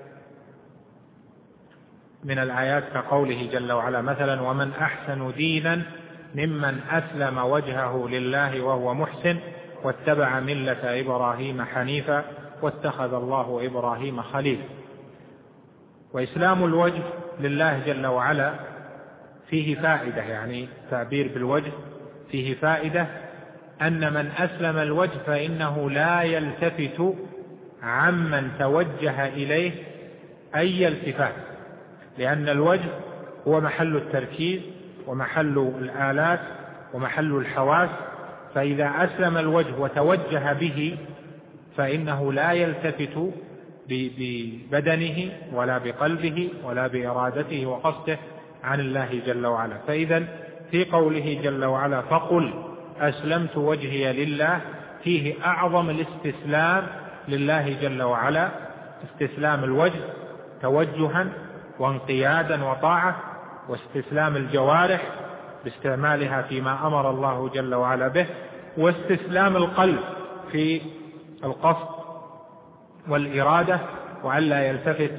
من الآيات كقوله جل وعلا مثلا: ومن أحسن دينا ممن أسلم وجهه لله وهو محسن واتبع ملة إبراهيم حنيفا واتخذ الله إبراهيم خليلا. وإسلام الوجه لله جل وعلا فيه فائدة، يعني تعبير بالوجه فيه فائدة، أن من أسلم الوجه فإنه لا يلتفت عمن توجه إليه أي التفات، لأن الوجه هو محل التركيز ومحل الآلات ومحل الحواس، فإذا أسلم الوجه وتوجه به فإنه لا يلتفت ببدنه ولا بقلبه ولا بإرادته وقصده عن الله جل وعلا. فإذا في قوله جل وعلا: فقل أسلمت وجهي لله، فيه أعظم الاستسلام لله جل وعلا، استسلام الوجه توجها وانقيادا وطاعة، واستسلام الجوارح باستعمالها فيما أمر الله جل وعلا به، واستسلام القلب في القصد والإرادة، وألا يلتفت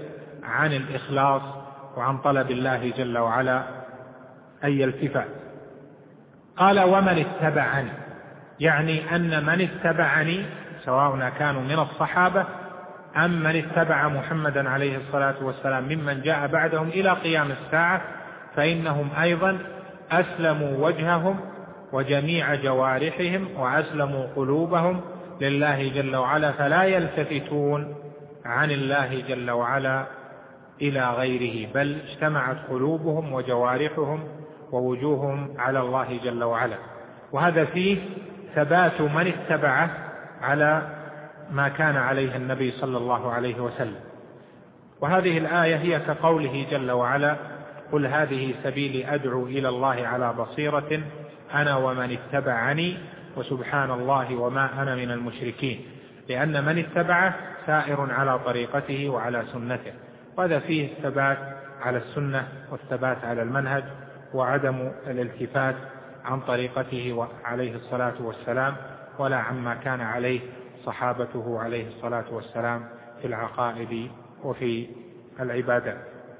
عن الإخلاص وعن طلب الله جل وعلا أي التفات. قال ومن اتبعني، يعني أن من اتبعني سواء كانوا من الصحابة أم من اتبع محمدا عليه الصلاة والسلام ممن جاء بعدهم إلى قيام الساعة، فإنهم أيضا أسلموا وجههم وجميع جوارحهم وأسلموا قلوبهم لله جل وعلا، فلا يلتفتون عن الله جل وعلا إلى غيره، بل اجتمعت قلوبهم وجوارحهم ووجوههم على الله جل وعلا. وهذا فيه ثبات من اتبعه على ما كان عليه النبي صلى الله عليه وسلم. وهذه الآية هي كقوله جل وعلا قل هذه سبيلي أدعو إلى الله على بصيرة أنا ومن اتبعني وسبحان الله وما أنا من المشركين، لأن من اتبعه سائر على طريقته وعلى سنته، وهذا فيه الثبات على السنة والثبات على المنهج وعدم الالتفات عن طريقته عليه الصلاة والسلام ولا عما كان عليه صحابته عليه الصلاة والسلام في العقائد وفي العبادات.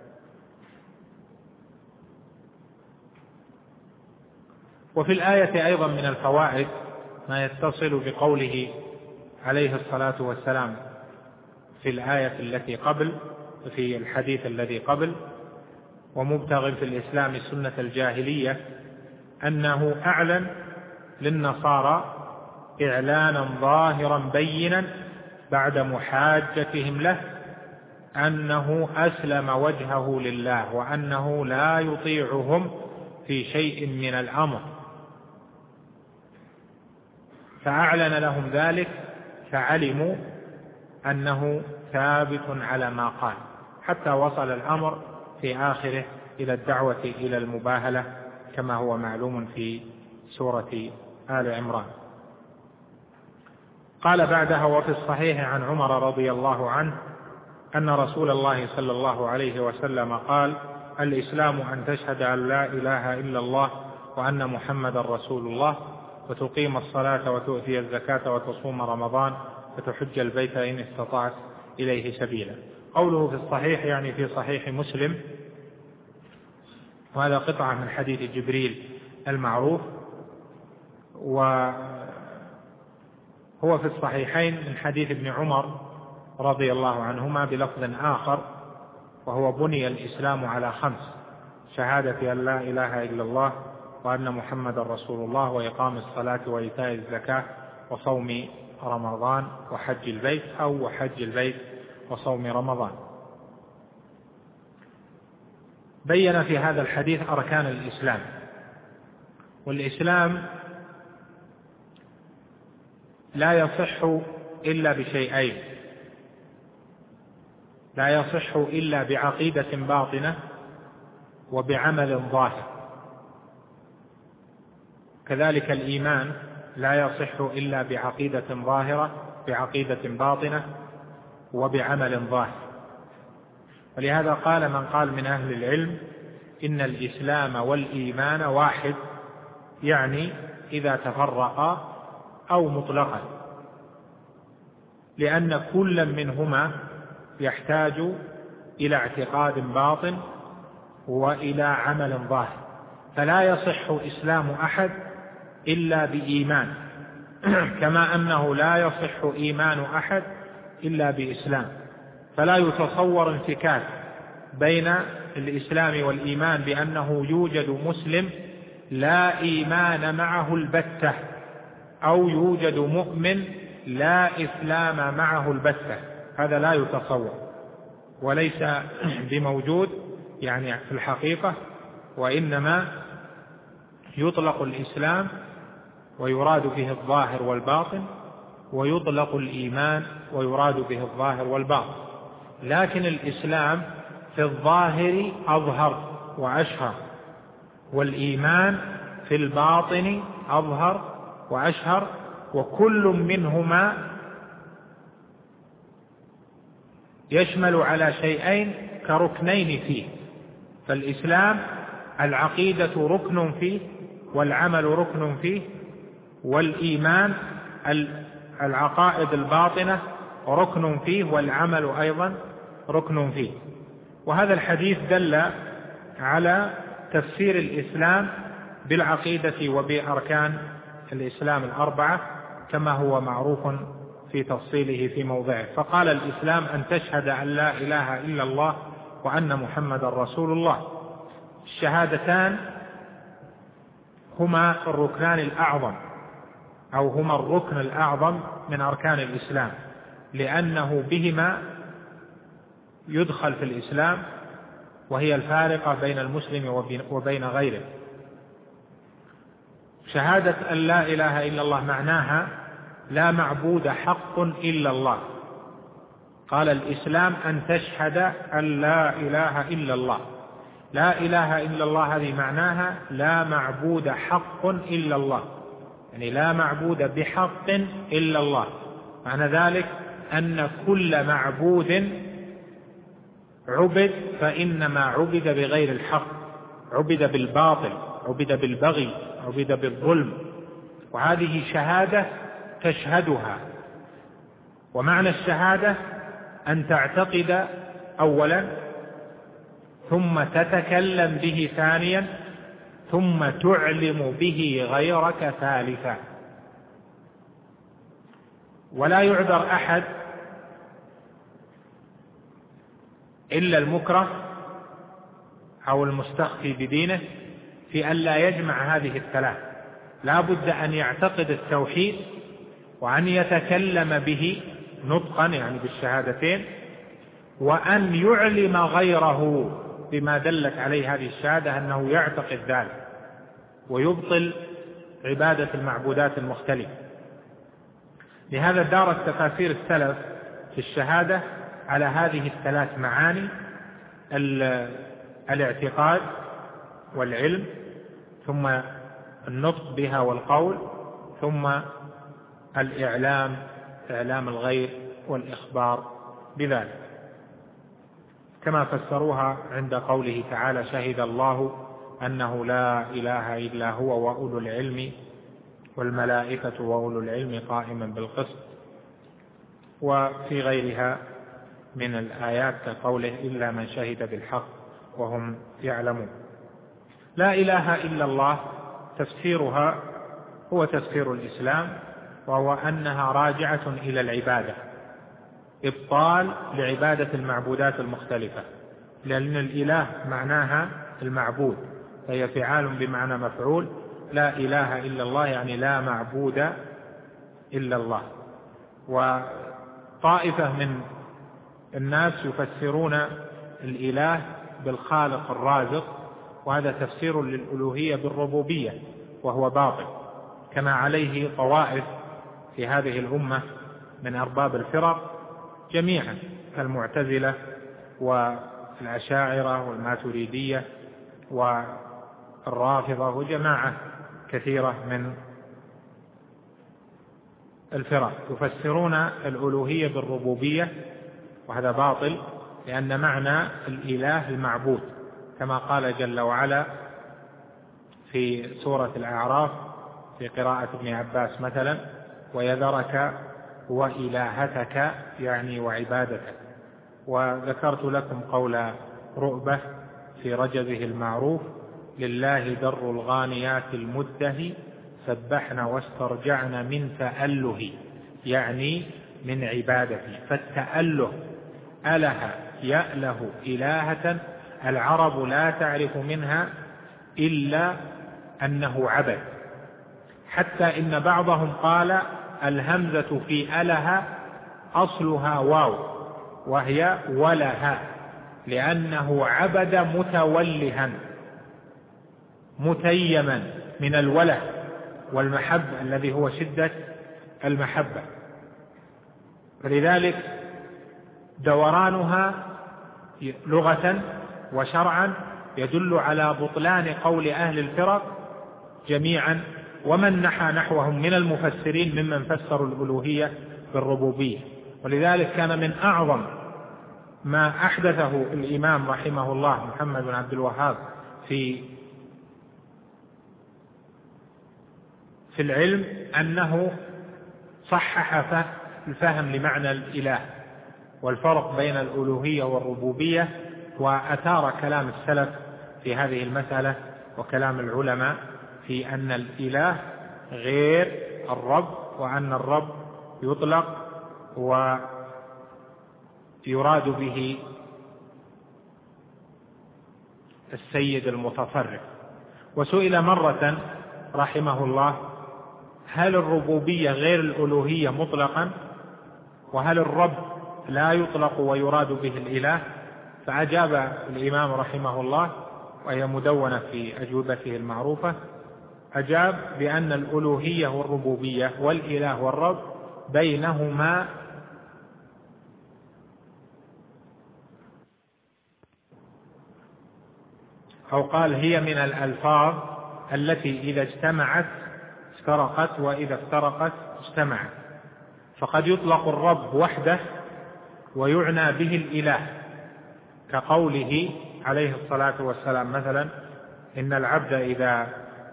وفي الآية أيضا من الفوائد ما يتصل بقوله عليه الصلاة والسلام في الآية التي قبل، في الحديث الذي قبل: ومبتغ في الإسلام سنة الجاهلية، أنه أعلن للنصارى إعلانا ظاهرا بينا بعد محاجتهم له أنه أسلم وجهه لله وأنه لا يطيعهم في شيء من الأمر، فأعلن لهم ذلك فعلموا أنه ثابت على ما قال، حتى وصل الأمر في آخره إلى الدعوة إلى المباهلة كما هو معلوم في سورة آل عمران. قال بعدها: وفي الصحيح عن عمر رضي الله عنه أن رسول الله صلى الله عليه وسلم قال: الإسلام أن تشهد أن لا إله إلا الله وأن محمدا رسول الله وتقيم الصلاة وتؤتي الزكاة وتصوم رمضان وتحج البيت إن استطعت إليه سبيلا. قوله في الصحيح يعني في صحيح مسلم، وهذا قطعة من حديث جبريل المعروف، وهو في الصحيحين من حديث ابن عمر رضي الله عنهما بلفظ آخر، وهو: بني الإسلام على 5: شهادة أن لا إله إلا الله وأن محمد رسول الله وإقام الصلاة وإيتاء الزكاة وصوم رمضان وحج البيت، أو وحج البيت وصوم رمضان. بين في هذا الحديث أركان الإسلام، والإسلام لا يصح إلا بشيئين: لا يصح إلا بعقيدة باطنة وبعمل ظاهر. كذلك الإيمان لا يصح إلا بعقيدة ظاهرة، بعقيدة باطنة وبعمل ظاهر. ولهذا قال من قال من أهل العلم إن الإسلام والإيمان واحد، يعني إذا تفرقا أو مطلقا، لأن كل منهما يحتاج إلى اعتقاد باطن وإلى عمل ظاهر، فلا يصح إسلام أحد إلا بإيمان، كما أنه لا يصح إيمان أحد إلا بإسلام. فلا يتصور انفكاك بين الإسلام والإيمان بأنه يوجد مسلم لا إيمان معه البتة، أو يوجد مؤمن لا إسلام معه البتة، هذا لا يتصور وليس بموجود يعني في الحقيقة. وإنما يطلق الإسلام ويراد به الظاهر والباطن، ويطلق الإيمان ويراد به الظاهر والباطن، لكن الإسلام في الظاهر أظهر وأشهر، والإيمان في الباطن أظهر وأشهر، وكل منهما يشمل على شيئين كركنين فيه. فالإسلام العقيدة ركن فيه والعمل ركن فيه، والإيمان العقائد الباطنة ركن فيه والعمل أيضا ركن فيه. وهذا الحديث دل على تفسير الإسلام بالعقيدة وبأركان الإسلام الأربعة كما هو معروف في تفصيله في موضعه. فقال الإسلام أن تشهد أن لا إله إلا الله وأن محمد رسول الله. الشهادتان هما الركنان الأعظم أو هما الركن الأعظم من أركان الإسلام، لأنه بهما يدخل في الإسلام، وهي الفارقة بين المسلم وبين غيره. شهادة أن لا إله إلا الله معناها لا معبود حق إلا الله. قال الإسلام أن تشهد أن لا إله إلا الله. لا إله إلا الله هذه معناها لا معبود حق إلا الله، يعني لا معبود بحق إلا الله. معنى ذلك أن كل معبود عبد فإنما عبد بغير الحق، عبد بالباطل، عبد بالبغي، عبد بالظلم. وهذه شهادة تشهدها. ومعنى الشهادة أن تعتقد أولا، ثم تتكلم به ثانيا، ثم تعلم به غيرك ثالثا. ولا يعذر أحد إلا المكره أو المستخفي بدينه في أن لا يجمع هذه الثلاث. لا بد أن يعتقد التوحيد وأن يتكلم به نطقا يعني بالشهادتين، وأن يعلم غيره بما دلت عليه هذه الشهادة أنه يعتقد ذلك ويبطل عبادة المعبودات المختلفة. لهذا دارت تفاسير السلف في الشهادة على هذه الثلاث معاني: الاعتقاد والعلم، ثم النطق بها والقول، ثم الإعلام، إعلام الغير والإخبار بذلك، كما فسروها عند قوله تعالى: شهد الله أنه لا إله إلا هو وأولو العلم والملائكة وأولو العلم قائما بالقسط، وفي غيرها من الآيات كقوله: إلا من شهد بالحق وهم يعلمون. لا إله إلا الله تفسيرها هو تفسير الإسلام، وهو أنها راجعة إلى العبادة، إبطال لعبادة المعبودات المختلفة، لأن الإله معناها المعبود، فهي فعال بمعنى مفعول. لا إله إلا الله يعني لا معبود إلا الله. وطائفة من الناس يفسرون الإله بالخالق الرازق، وهذا تفسير للألوهية بالربوبية وهو باطل، كما عليه طوائف في هذه الأمة من أرباب الفرق جميعا كالمعتزلة والأشاعرة والماتريدية والرافضة وجماعة كثيرة من الفرق يفسرون الألوهية بالربوبية، وهذا باطل، لأن معنى الإله المعبود، كما قال جل وعلا في سورة الأعراف في قراءة ابن عباس مثلا: ويذرك وإلهتك يعني وعبادتك. وذكرت لكم قول رؤبة في رجزه المعروف: لله در الغانيات المده سبحن واسترجعن من تأله، يعني من عبادتي. فالتأله أله يأله إلهة، العرب لا تعرف منها إلا أنه عبد، حتى إن بعضهم قال الهمزة في أله أصلها واو وهي ولها، لأنه عبد متولها متيما من الوله والمحبة الذي هو شدة المحبة. فلذلك دورانها لغة وشرعا يدل على بطلان قول أهل الفرق جميعا، ومن نحى نحوهم من المفسرين ممن فسروا الألوهية بالربوبية. ولذلك كان من أعظم ما أحدثه الإمام رحمه الله محمد بن عبد الوهاب في العلم أنه صحح الفهم لمعنى الإله والفرق بين الألوهية والربوبية، وأثار كلام السلف في هذه المسألة وكلام العلماء في أن الإله غير الرب، وأن الرب يطلق ويراد به السيد المتصرف. وسئل مرة رحمه الله: هل الربوبية غير الألوهية مطلقا؟ وهل الرب لا يطلق ويراد به الإله؟ فأجاب الإمام رحمه الله، وهي مدونة في أجوبته المعروفة، أجاب بأن الألوهية والربوبية والإله والرب بينهما أو قال هي من الألفاظ التي إذا اجتمعت افترقت، وإذا افترقت اجتمعت. فقد يطلق الرب وحده ويعنى به الإله، كقوله عليه الصلاة والسلام مثلا: إن العبد إذا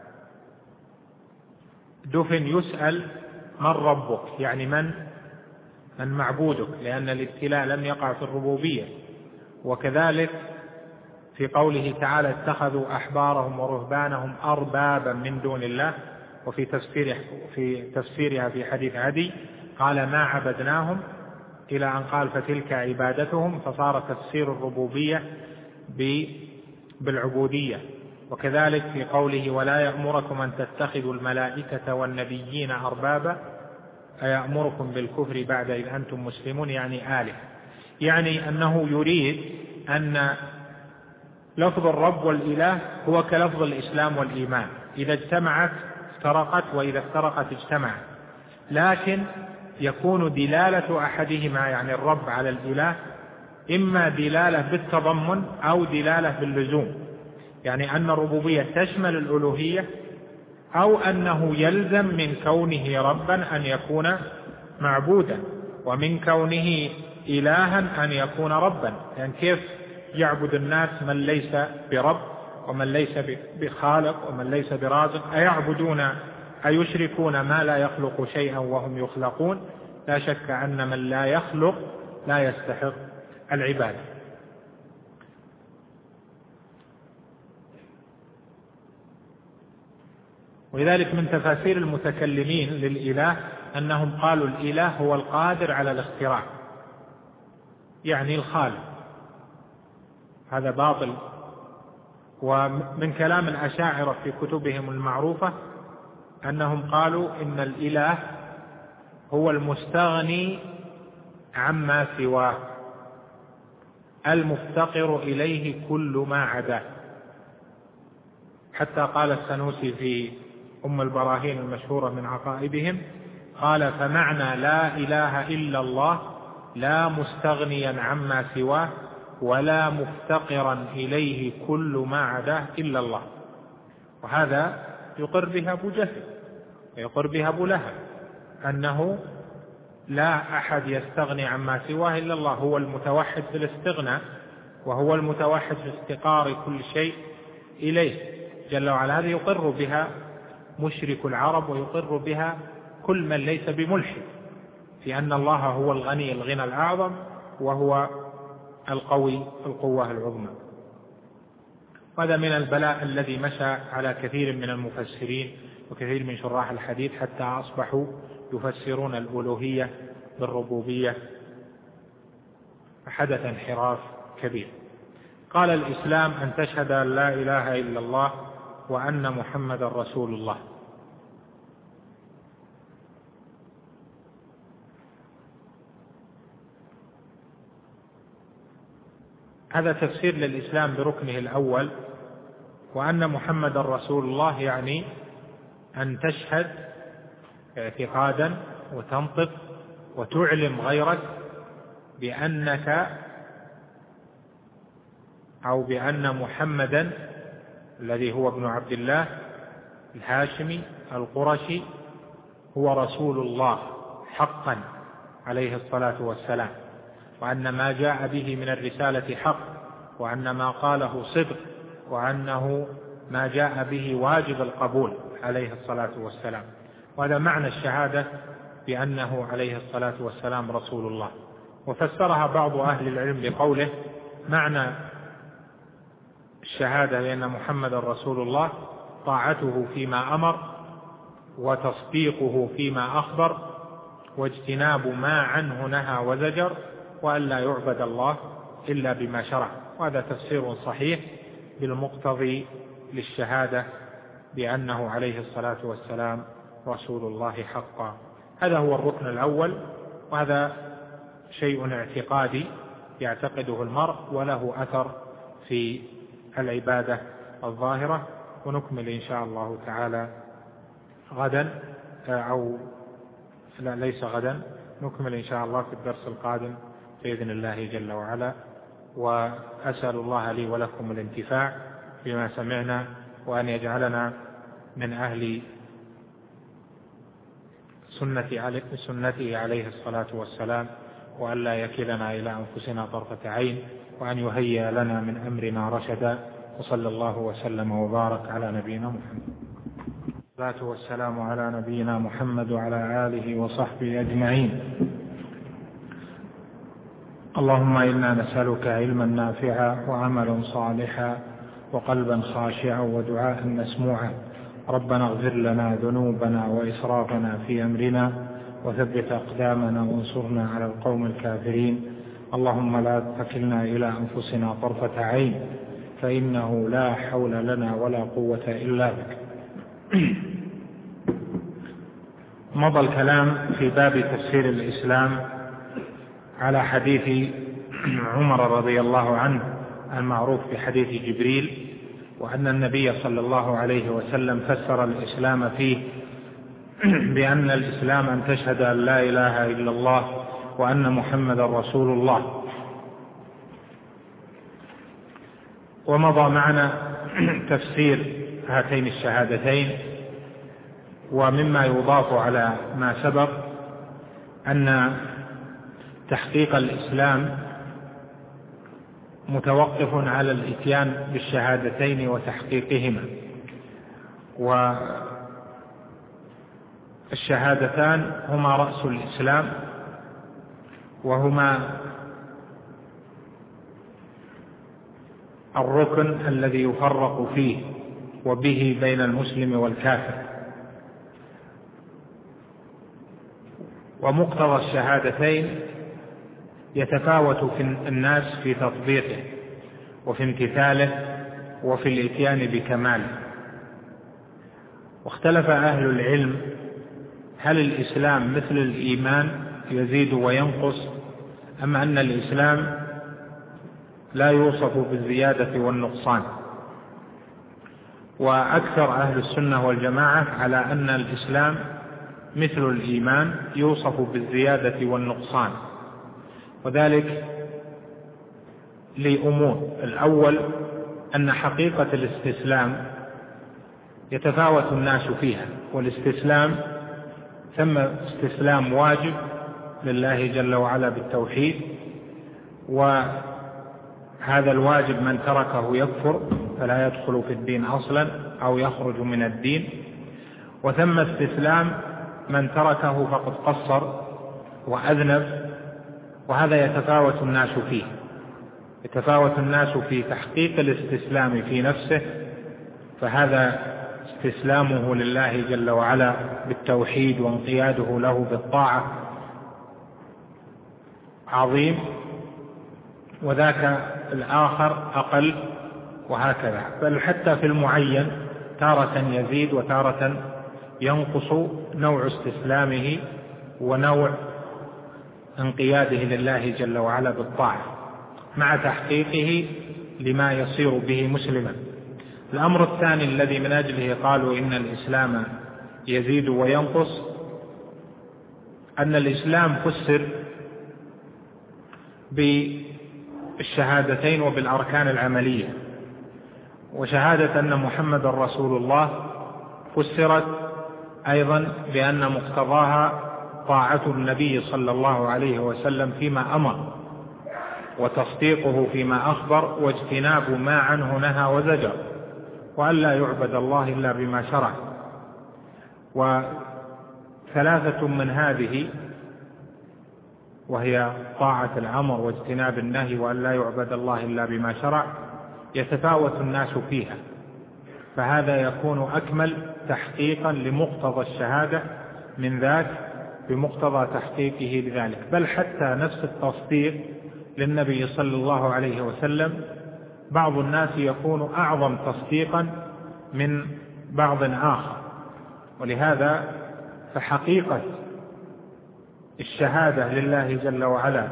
دفن يسأل من ربك، يعني من معبودك، لأن الابتلاء لم يقع في الربوبية. وكذلك في قوله تعالى: اتخذوا أحبارهم ورهبانهم أربابا من دون الله. وفي تفسيرها في حديث عدي قال: ما عبدناهم، إلى أن قال: فتلك عبادتهم، فصار تفسير الربوبية بالعبودية. وكذلك في قوله: ولا يأمركم أن تتخذوا الملائكة والنبيين أربابا، أيأمركم بالكفر بعد إذ أنتم مسلمون، يعني آله. يعني أنه يريد أن لفظ الرب والإله هو كلفظ الإسلام والإيمان، إذا اجتمعت افترقت، وإذا افترقت اجتمعت. لكن يكون دلالة أحدهما، يعني الرب على الإله، إما دلالة بالتضمن أو دلالة باللزوم، يعني أن الربوبية تشمل الألوهية، أو أنه يلزم من كونه ربا أن يكون معبودا، ومن كونه إلها أن يكون ربا. يعني كيف يعبد الناس من ليس برب، ومن ليس بخالق، ومن ليس برازق؟ أيشركون ما لا يخلق شيئا وهم يخلقون؟ لا شك أن من لا يخلق لا يستحق العبادة. ولذلك من تفاسير المتكلمين للإله أنهم قالوا الإله هو القادر على الاختراع، يعني الخالق. هذا باطل. ومن كلام الأشاعرة في كتبهم المعروفة أنهم قالوا إن الإله هو المستغني عما سواه، المفتقر إليه كل ما عداه. حتى قال السنوسي في أم البراهين المشهورة من عقائدهم، قال: فمعنى لا إله إلا الله لا مستغنيا عما سواه ولا مفتقرا إليه كل ما عداه إلا الله. وهذا يقر بها أبو جهل ويقر بها أبو لهب، أنه لا أحد يستغني عما سواه إلا الله، هو المتوحد في الاستغناء، وهو المتوحد في استقار كل شيء إليه جل وعلا. هذا يقر بها مشرك العرب، ويقر بها كل من ليس بملحد، في أن الله هو الغني الغنى الأعظم، وهو القوي القوة العظمى. وهذا من البلاء الذي مشى على كثير من المفسرين وكثير من شراح الحديث، حتى أصبحوا يفسرون الألوهية بالربوبية، فحدث انحراف كبير. قال: الإسلام أن تشهد أن لا إله إلا الله وأن محمد رسول الله. هذا تفسير للإسلام بركنه الأول. وأن محمد رسول الله يعني أن تشهد اعتقادا وتنطق وتعلم غيرك بأنك أو بأن محمدا الذي هو ابن عبد الله الهاشمي القرشي هو رسول الله حقا عليه الصلاة والسلام، وأن ما جاء به من الرسالة حق، وأن ما قاله صدق، وأنه ما جاء به واجب القبول عليه الصلاة والسلام. وهذا معنى الشهادة بأنه عليه الصلاة والسلام رسول الله. وفسرها بعض أهل العلم بقوله: معنى الشهادة بأن محمد رسول الله طاعته فيما أمر وتصديقه فيما أخبر واجتناب ما عنه نهى وزجر وأن لا يعبد الله إلا بما شرع. وهذا تفسير صحيح بالمقتضي للشهادة بأنه عليه الصلاة والسلام رسول الله حقا. هذا هو الركن الأول، وهذا شيء اعتقادي يعتقده المرء وله أثر في العبادة الظاهرة. ونكمل إن شاء الله تعالى غدا، أو لا ليس غدا، نكمل إن شاء الله في الدرس القادم بإذن الله جل وعلا. وأسأل الله لي ولكم الانتفاع بما سمعنا، وأن يجعلنا من أهل سنته عليه الصلاة والسلام، وأن لا يكلنا إلى أنفسنا طرفة عين، وأن يهيئ لنا من أمرنا رشدا. وصلى الله وسلم وبارك على نبينا محمد. الصلاة والسلام على نبينا محمد وعلى آله وصحبه أجمعين. اللهم إنا نسألك علما نافعا وعملا صالحا وقلبا خاشعا ودعاء مسموعا. ربنا اغفر لنا ذنوبنا وإسرافنا في أمرنا وثبت أقدامنا وانصرنا على القوم الكافرين. اللهم لا تكلنا إلى أنفسنا طرفة عين، فإنه لا حول لنا ولا قوة إلا بك. مضى الكلام في باب تفسير الإسلام على حديث عمر رضي الله عنه المعروف بحديث جبريل، وأن النبي صلى الله عليه وسلم فسر الإسلام فيه بأن الإسلام أن تشهد أن لا إله إلا الله وأن محمد رسول الله. ومضى معنا تفسير هاتين الشهادتين. ومما يضاف على ما سبق أن تحقيق الإسلام متوقف على الإتيان بالشهادتين وتحقيقهما. والشهادتان هما رأس الإسلام، وهما الركن الذي يفرق فيه وبه بين المسلم والكافر. ومقتضى الشهادتين يتفاوت في الناس في تطبيقه وفي امتثاله وفي الاتيان بكماله. واختلف أهل العلم هل الإسلام مثل الإيمان يزيد وينقص، أم أن الإسلام لا يوصف بالزيادة والنقصان. وأكثر أهل السنة والجماعة على أن الإسلام مثل الإيمان يوصف بالزيادة والنقصان، وذلك لأمور. الأول أن حقيقة الاستسلام يتفاوت الناس فيها، والاستسلام ثم استسلام واجب لله جل وعلا بالتوحيد، وهذا الواجب من تركه يكفر فلا يدخل في الدين أصلا أو يخرج من الدين. وثم استسلام من تركه فقد قصر وأذنب، وهذا يتفاوت الناس فيه. يتفاوت الناس في تحقيق الاستسلام في نفسه، فهذا استسلامه لله جل وعلا بالتوحيد وانقياده له بالطاعة عظيم، وذاك الآخر أقل، وهكذا. بل حتى في المعين تارة يزيد وتارة ينقص نوع استسلامه ونوع انقياده لله جل وعلا بالطاعة مع تحقيقه لما يصير به مسلما. الأمر الثاني الذي من أجله قالوا إن الإسلام يزيد وينقص أن الإسلام فسر بالشهادتين وبالأركان العملية. وشهادة أن محمد رسول الله فسرت أيضا بأن مقتضاها طاعة النبي صلى الله عليه وسلم فيما أمر، وتصديقه فيما أخبر، واجتناب ما عنه نهى وزجر، وأن لا يعبد الله إلا بما شرع. وثلاثة من هذه، وهي طاعة الأمر واجتناب النهي وأن لا يعبد الله إلا بما شرع، يتفاوت الناس فيها، فهذا يكون أكمل تحقيقا لمقتضى الشهادة من ذاك بمقتضى تحقيقه لذلك. بل حتى نفس التصديق للنبي صلى الله عليه وسلم بعض الناس يكون أعظم تصديقا من بعض آخر، ولهذا فحقيقة الشهادة لله جل وعلا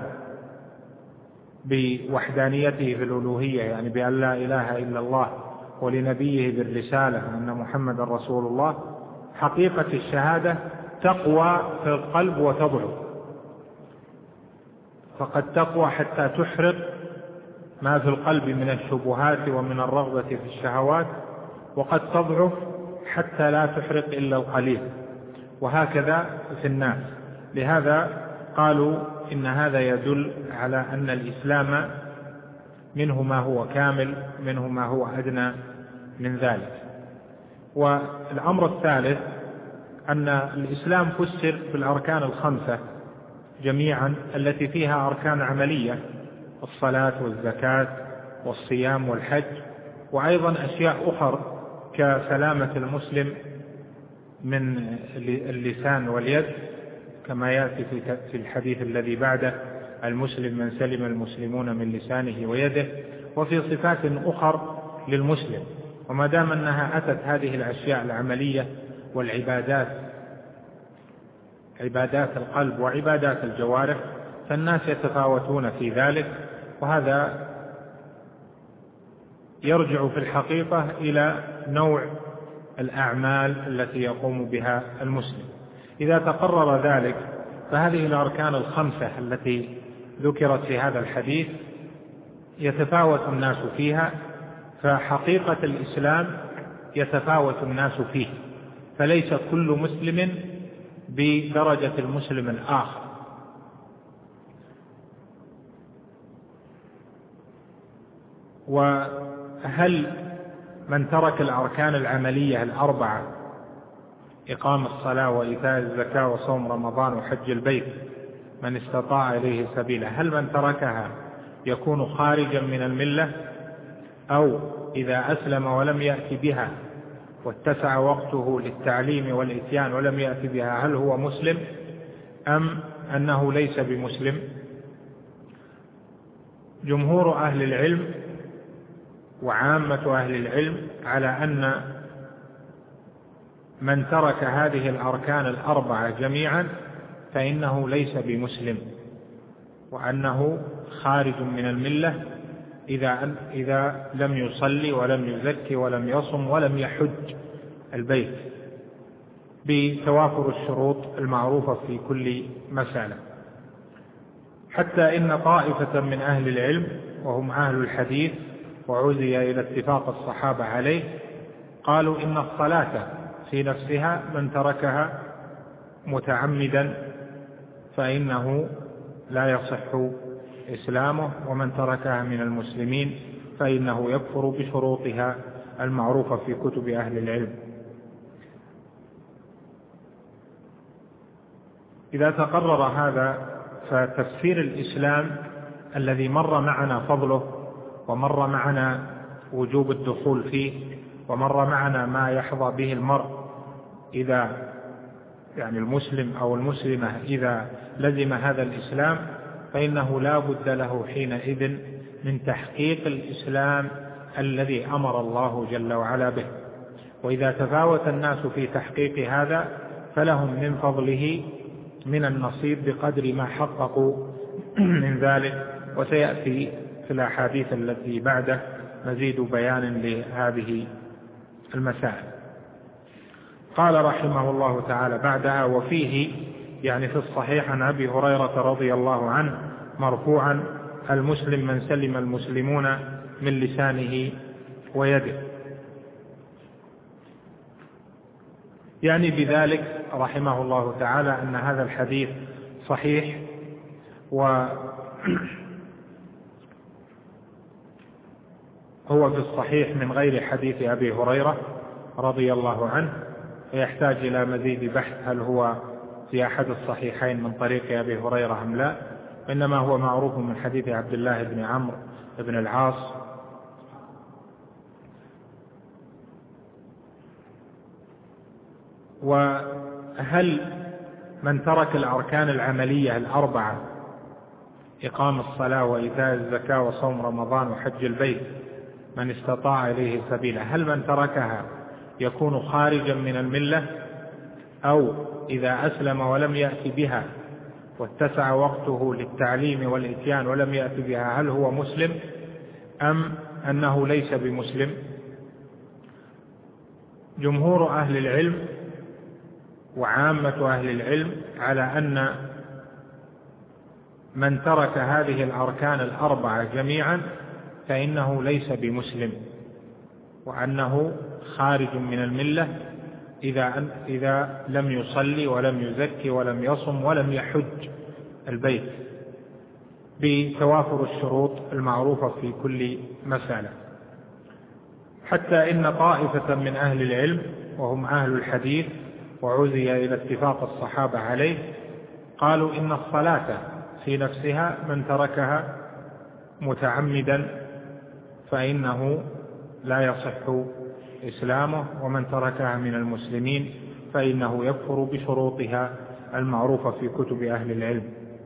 بوحدانيته في الألوهية، يعني بأن لا إله إلا الله، ولنبيه بالرسالة أن محمد رسول الله، حقيقة الشهادة تقوى في القلب وتضعف، فقد تقوى حتى تحرق ما في القلب من الشبهات ومن الرغبة في الشهوات، وقد تضعف حتى لا تحرق إلا القليل، وهكذا في الناس. لهذا قالوا إن هذا يدل على أن الإسلام منه ما هو كامل، منه ما هو أدنى من ذلك. والأمر الثالث أن الإسلام فسر بالأركان الخمسة جميعا التي فيها أركان عملية، الصلاة والزكاة والصيام والحج، وأيضا أشياء أخرى كسلامة المسلم من اللسان واليد، كما يأتي في الحديث الذي بعده: المسلم من سلم المسلمون من لسانه ويده، وفي صفات أخرى للمسلم. وما دام أنها أتت هذه الأشياء العملية والعبادات، عبادات القلب وعبادات الجوارح، فالناس يتفاوتون في ذلك، وهذا يرجع في الحقيقة إلى نوع الأعمال التي يقوم بها المسلم. إذا تقرر ذلك فهذه الأركان الخمسة التي ذكرت في هذا الحديث يتفاوت الناس فيها، فحقيقة الإسلام يتفاوت الناس فيه، فليس كل مسلم بدرجة المسلم الآخر. وهل من ترك الأركان العملية الأربعة، إقام الصلاة وإيتاء الزكاة وصوم رمضان وحج البيت، من استطاع إليه سبيلا، هل من تركها يكون خارجا من الملة؟ أو إذا أسلم ولم يأتي بها واتسع وقته للتعليم والإتيان ولم يأتي بها، هل هو مسلم أم أنه ليس بمسلم؟ جمهور أهل العلم وعامة أهل العلم على أن من ترك هذه الأركان الأربعة جميعا فإنه ليس بمسلم، وأنه خارج من الملة إذا لم يصلي ولم يزكي ولم يصم ولم يحج البيت بتوافر الشروط المعروفة في كل مسألة. حتى إن طائفة من أهل العلم وهم أهل الحديث وعزي إلى اتفاق الصحابة عليه، قالوا إن الصلاة في نفسها من تركها متعمدا فإنه لا يصح إسلامه، ومن تركها من المسلمين فإنه يكفر بشروطها المعروفة في كتب أهل العلم. إذا تقرر هذا فتفسير الإسلام الذي مر معنا فضله ومر معنا وجوب الدخول فيه ومر معنا ما يحظى به المرء إذا يعني المسلم أو المسلمة إذا لزم هذا الإسلام، فإنه لا بد له حينئذ من تحقيق الإسلام الذي أمر الله جل وعلا به. وإذا تفاوت الناس في تحقيق هذا فلهم من فضله من النصيب بقدر ما حققوا من ذلك، وسيأتي في الأحاديث التي بعده مزيد بيان لهذه المسائل. قال رحمه الله تعالى بعدها: وفيه يعني في الصحيح عن أبي هريرة رضي الله عنه مرفوعا: المسلم من سلم المسلمون من لسانه ويده. يعني بذلك رحمه الله تعالى أن هذا الحديث صحيح، وهو في الصحيح من غير حديث أبي هريرة رضي الله عنه، فيحتاج إلى مزيد بحث هل هو في أحد الصحيحين من طريق أبي هريرة أم لا، إنما هو معروف من حديث عبد الله بن عمرو بن العاص وهل من ترك الأركان العملية الأربعة إقام الصلاة وإيتاء الزكاة وصوم رمضان وحج البيت من استطاع إليه سبيلا، هل من تركها يكون خارجا من الملة، أو إذا أسلم ولم يأتي بها واتسع وقته للتعليم والإتيان ولم يأتي بها هل هو مسلم أم أنه ليس بمسلم؟ جمهور أهل العلم وعامة أهل العلم على أن من ترك هذه الأركان الأربعة جميعا فإنه ليس بمسلم، وأنه خارج من الملة إذا لم يصلي ولم يزكي ولم يصم ولم يحج البيت بتوافر الشروط المعروفة في كل مسألة. حتى إن طائفة من أهل العلم وهم أهل الحديث وعزي إلى اتفاق الصحابة عليه قالوا إن الصلاة في نفسها من تركها متعمدا فإنه لا يصح إسلامه، ومن تركها من المسلمين فإنه يكفر بشروطها المعروفة في كتب أهل العلم.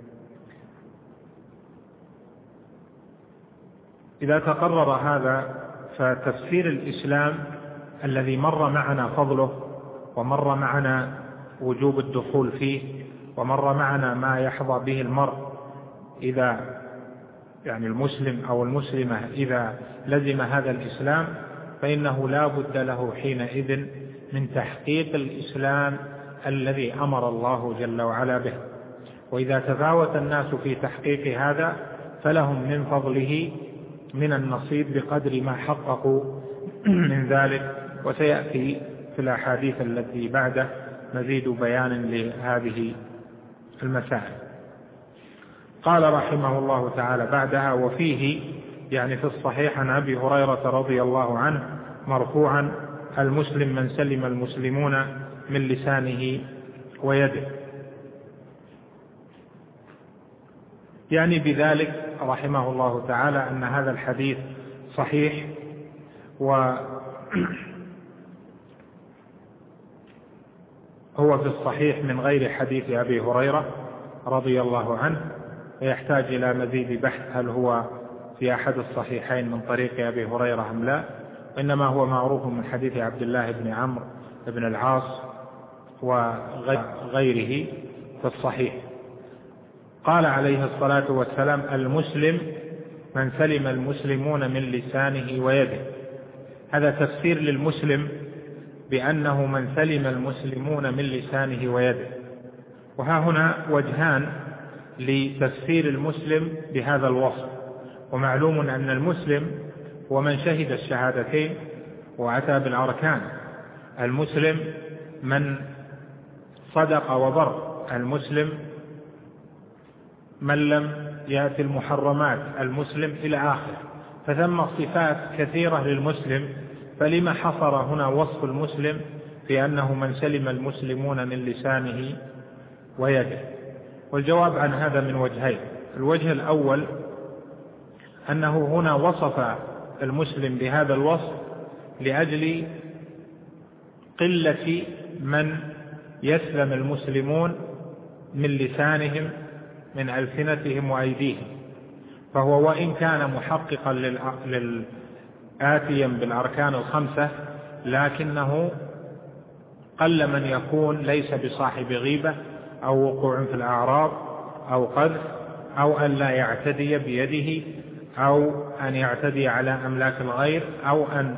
إذا تقرر هذا فتفسير الإسلام الذي مر معنا فضله ومر معنا وجوب الدخول فيه ومر معنا ما يحظى به المرء إذا المسلم أو المسلمة إذا لزم هذا الإسلام، فإنه لا بد له حينئذ من تحقيق الإسلام الذي أمر الله جل وعلا به. وإذا تفاوت الناس في تحقيق هذا فلهم من فضله من النصيب بقدر ما حققوا من ذلك، وسيأتي في الأحاديث التي بعده مزيد بيان لهذه المسائل. قال رحمه الله تعالى بعدها: وفيه في الصحيح عن أبي هريرة رضي الله عنه مرفوعا: المسلم من سلم المسلمون من لسانه ويده. بذلك رحمه الله تعالى أن هذا الحديث صحيح، وهو في الصحيح من غير حديث أبي هريرة رضي الله عنه، ويحتاج إلى مزيد بحث هل هو في أحد الصحيحين من طريق أبي هريرة أم لا، وإنما هو معروف من حديث عبد الله بن عمرو بن العاص وغيره في الصحيح. قال عليه الصلاة والسلام: المسلم من سلم المسلمون من لسانه ويده. هذا تفسير للمسلم بأنه من سلم المسلمون من لسانه ويده. وها هنا وجهان لتفسير المسلم بهذا الوصف. ومعلوم أن المسلم هو من شهد الشهادتين وأتى بالأركان. المسلم من صدق وبر. المسلم من لم يأتي المحرمات. المسلم إلى آخره. فثم صفات كثيرة للمسلم، فلما حصر هنا وصف المسلم في أنه من سلم المسلمون من لسانه ويده؟ والجواب عن هذا من وجهين. الوجه الأول أنه هنا وصف المسلم بهذا الوصف لأجل قلة من يسلم المسلمون من لسانهم من ألسنتهم وأيديهم، فهو وإن كان محققا آتيا بالأركان الخمسة، لكنه قل من يكون ليس بصاحب غيبة أو وقوع في الأعراض أو قذف أو أن لا يعتدي بيده أو أن يعتدي على أملاك الغير أو أن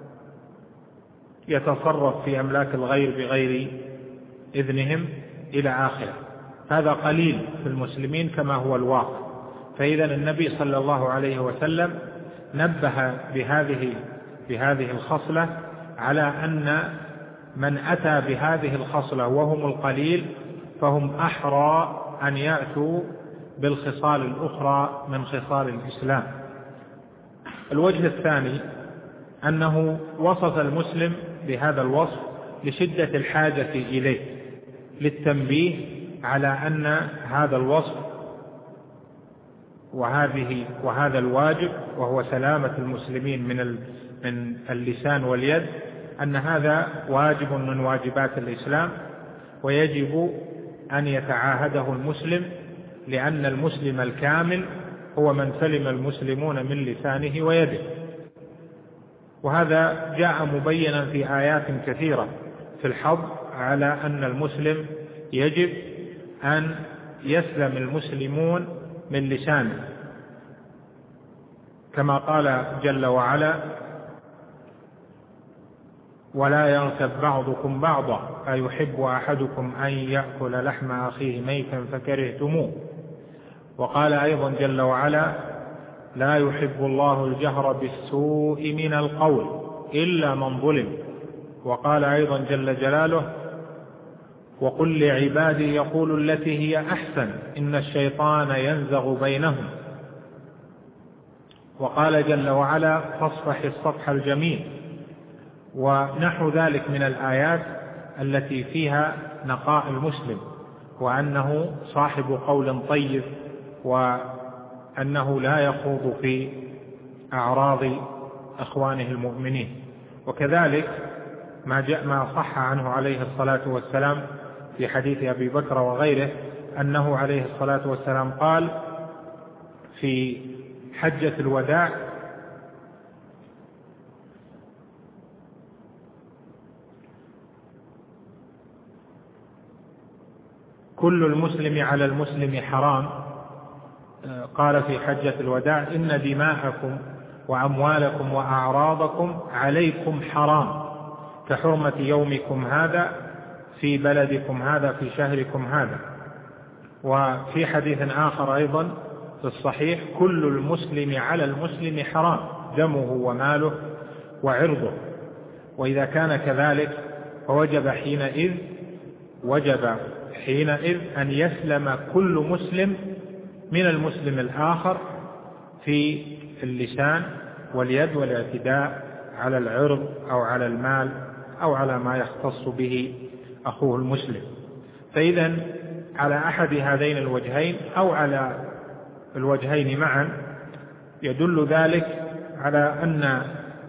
يتصرف في أملاك الغير بغير إذنهم إلى آخره. هذا قليل في المسلمين كما هو الواقع. فإذا النبي صلى الله عليه وسلم نبه بهذه الخصلة على أن من أتى بهذه الخصلة وهم القليل فهم أحرى أن يأتوا بالخصال الأخرى من خصال الإسلام. الوجه الثاني أنه وصف المسلم بهذا الوصف لشدة الحاجة إليه، للتنبيه على أن هذا الوصف وهذا الواجب وهو سلامة المسلمين من اللسان واليد أن هذا واجب من واجبات الإسلام، ويجب أن يتعاهده المسلم، لأن المسلم الكامل هو من سلم المسلمون من لسانه ويده. وهذا جاء مبينا في آيات كثيرة في الحظ على أن المسلم يجب أن يسلم المسلمون من لسانه، كما قال جل وعلا: ولا يغتب بعضكم بعضا أيحب أحدكم أن يأكل لحم أخيه ميتا فكرهتموه. وقال أيضا جل وعلا: لا يحب الله الجهر بالسوء من القول إلا من ظلم. وقال أيضا جل جلاله: وقل لعبادي يقولوا التي هي أحسن إن الشيطان ينزغ بينهم. وقال جل وعلا: فاصفح الصفح الجميل. ونحو ذلك من الآيات التي فيها نقاء المسلم، وأنه صاحب قول طيب، وأنه لا يخوض في أعراض أخوانه المؤمنين. وكذلك ما صح عنه عليه الصلاة والسلام في حديث أبي بكر وغيره أنه عليه الصلاة والسلام قال في حجة الوداع: كل المسلم على المسلم حرام. قال في حجة الوداع: إن دماءكم وأموالكم وأعراضكم عليكم حرام كحرمة يومكم هذا في بلدكم هذا في شهركم هذا. وفي حديث آخر أيضا في الصحيح: كل المسلم على المسلم حرام دمه وماله وعرضه. وإذا كان كذلك فوجب حينئذ أن يسلم كل مسلم من المسلم الآخر في اللسان واليد والاعتداء على العرض أو على المال أو على ما يختص به أخوه المسلم. فإذا على أحد هذين الوجهين أو على الوجهين معا يدل ذلك على أن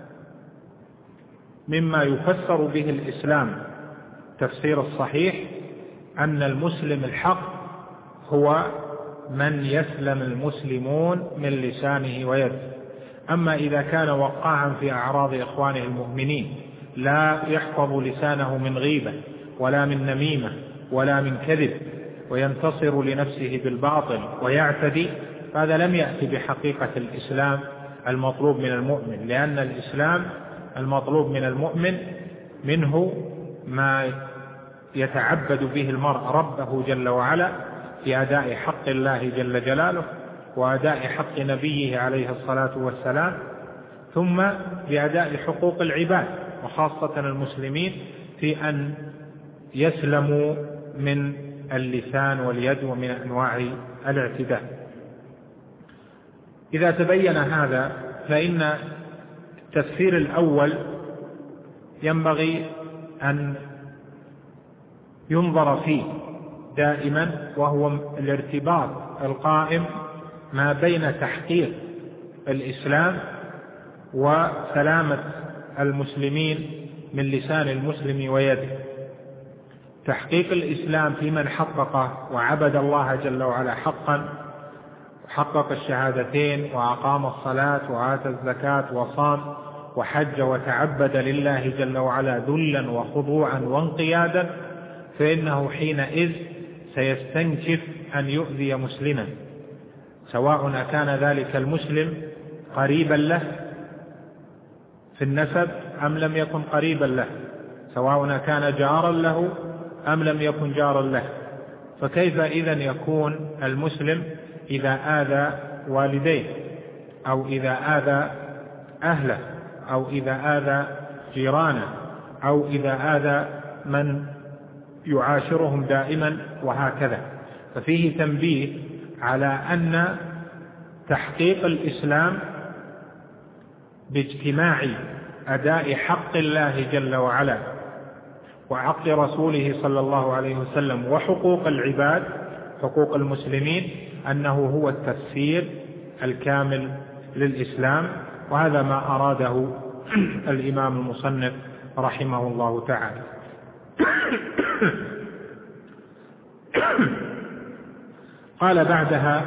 مما يفسر به الإسلام تفسير الصحيح أن المسلم الحق هو من يسلم المسلمون من لسانه ويده. أما إذا كان وقاعا في أعراض إخوانه المؤمنين لا يحفظ لسانه من غيبة ولا من نميمة ولا من كذب، وينتصر لنفسه بالباطل ويعتدي، فهذا لم يأتي بحقيقة الإسلام المطلوب من المؤمن. لأن الإسلام المطلوب من المؤمن منه ما يتعبد به المرء ربه جل وعلا في أداء حق الله جل جلاله وأداء حق نبيه عليه الصلاة والسلام، ثم بأداء حقوق العباد وخاصة المسلمين في أن يسلموا من اللسان واليد ومن أنواع الاعتداء. إذا تبين هذا فإن التفسير الأول ينبغي أن ينظر فيه دائما، وهو الارتباط القائم ما بين تحقيق الإسلام وسلامة المسلمين من لسان المسلم ويده. تحقيق الإسلام في من حققه وعبد الله جل وعلا حقا، وحقق الشهادتين وأقام الصلاة وآتى الزكاة وصام وحج وتعبد لله جل وعلا ذلا وخضوعا وانقيادا، فإنه حينئذ سيستنكف أن يؤذي مسلما، سواء كان ذلك المسلم قريبا له في النسب أم لم يكن قريبا له، سواء كان جارا له أم لم يكن جارا له. فكيف إذن يكون المسلم إذا آذى والديه أو إذا آذى أهله أو إذا آذى جيرانه أو إذا آذى من يعاشرهم دائما وهكذا؟ ففيه تنبيه على أن تحقيق الإسلام باجتماع أداء حق الله جل وعلا وحق رسوله صلى الله عليه وسلم وحقوق العباد حقوق المسلمين أنه هو التفسير الكامل للإسلام. وهذا ما أراده الإمام المصنف رحمه الله تعالى. قال بعدها: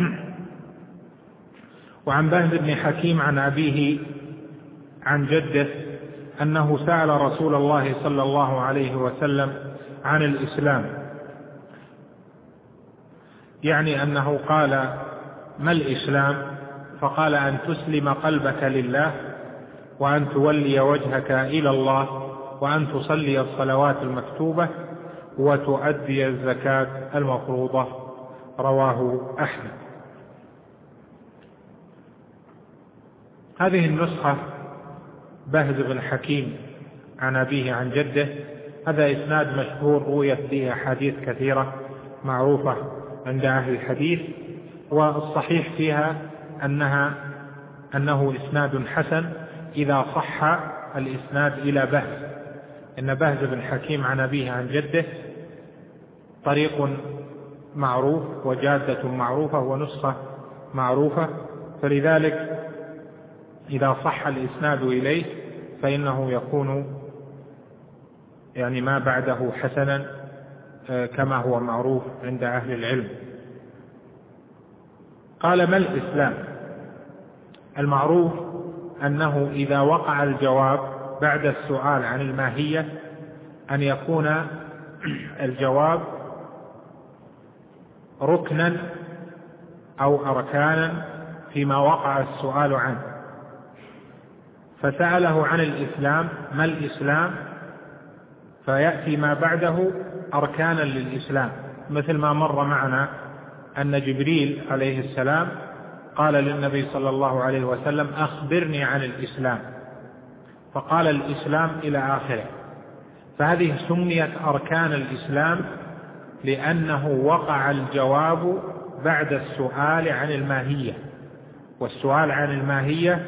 وعن بهز بن حكيم عن أبيه عن جده أنه سأل رسول الله صلى الله عليه وسلم عن الإسلام، يعني أنه قال: ما الإسلام؟ فقال: أن تسلم قلبك لله، وأن تولي وجهك إلى الله، وأن تصلي الصلوات المكتوبة، وتؤدي الزكاة المفروضة. رواه أحمد. هذه النسخة بهز بن حكيم عن أبيه عن جده، هذا إسناد مشهور رويت به أحاديث كثيرة معروفة عند أهل الحديث، والصحيح فيها أنه إسناد حسن إذا صح الإسناد إلى بهز. إن بهز بن حكيم عن أبيه عن جده طريق معروف وجادة معروفة ونسخة معروفة، فلذلك إذا صح الإسناد إليه فإنه يكون يعني ما بعده حسنا كما هو معروف عند أهل العلم. قال: ما الإسلام؟ المعروف أنه إذا وقع الجواب بعد السؤال عن الماهية أن يكون الجواب ركنا أو أركانا فيما وقع السؤال عنه. فسأله عن الإسلام: ما الإسلام؟ فيأتي ما بعده أركانا للإسلام، مثل ما مر معنا أن جبريل عليه السلام قال للنبي صلى الله عليه وسلم: أخبرني عن الإسلام، فقال: الإسلام إلى آخره. فهذه سميت أركان الإسلام لأنه وقع الجواب بعد السؤال عن الماهية، والسؤال عن الماهية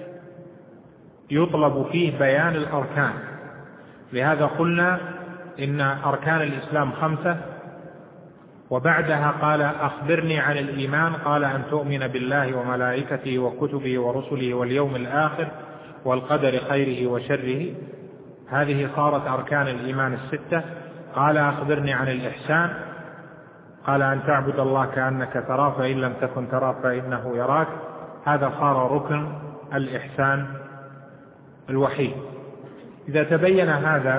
يطلب فيه بيان الأركان. لهذا قلنا إن أركان الإسلام 5، وبعدها قال: أخبرني عن الإيمان، قال: أن تؤمن بالله وملائكته وكتبه ورسله واليوم الآخر والقدر خيره وشره. هذه صارت أركان الإيمان 6. قال: أخبرني عن الإحسان، قال: أن تعبد الله كأنك تراه فإن لم تكن تراه فإنه يراك. هذا صار ركن الإحسان الوحيد. إذا تبين هذا،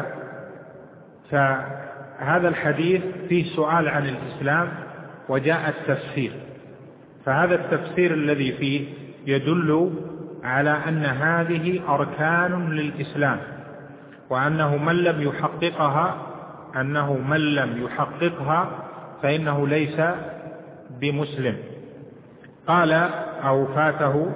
فهذا الحديث فيه سؤال عن الإسلام وجاء التفسير، فهذا التفسير الذي فيه يدل على أن هذه أركان للإسلام، وأنه من لم يحققها فإنه ليس بمسلم. قال: أو فاته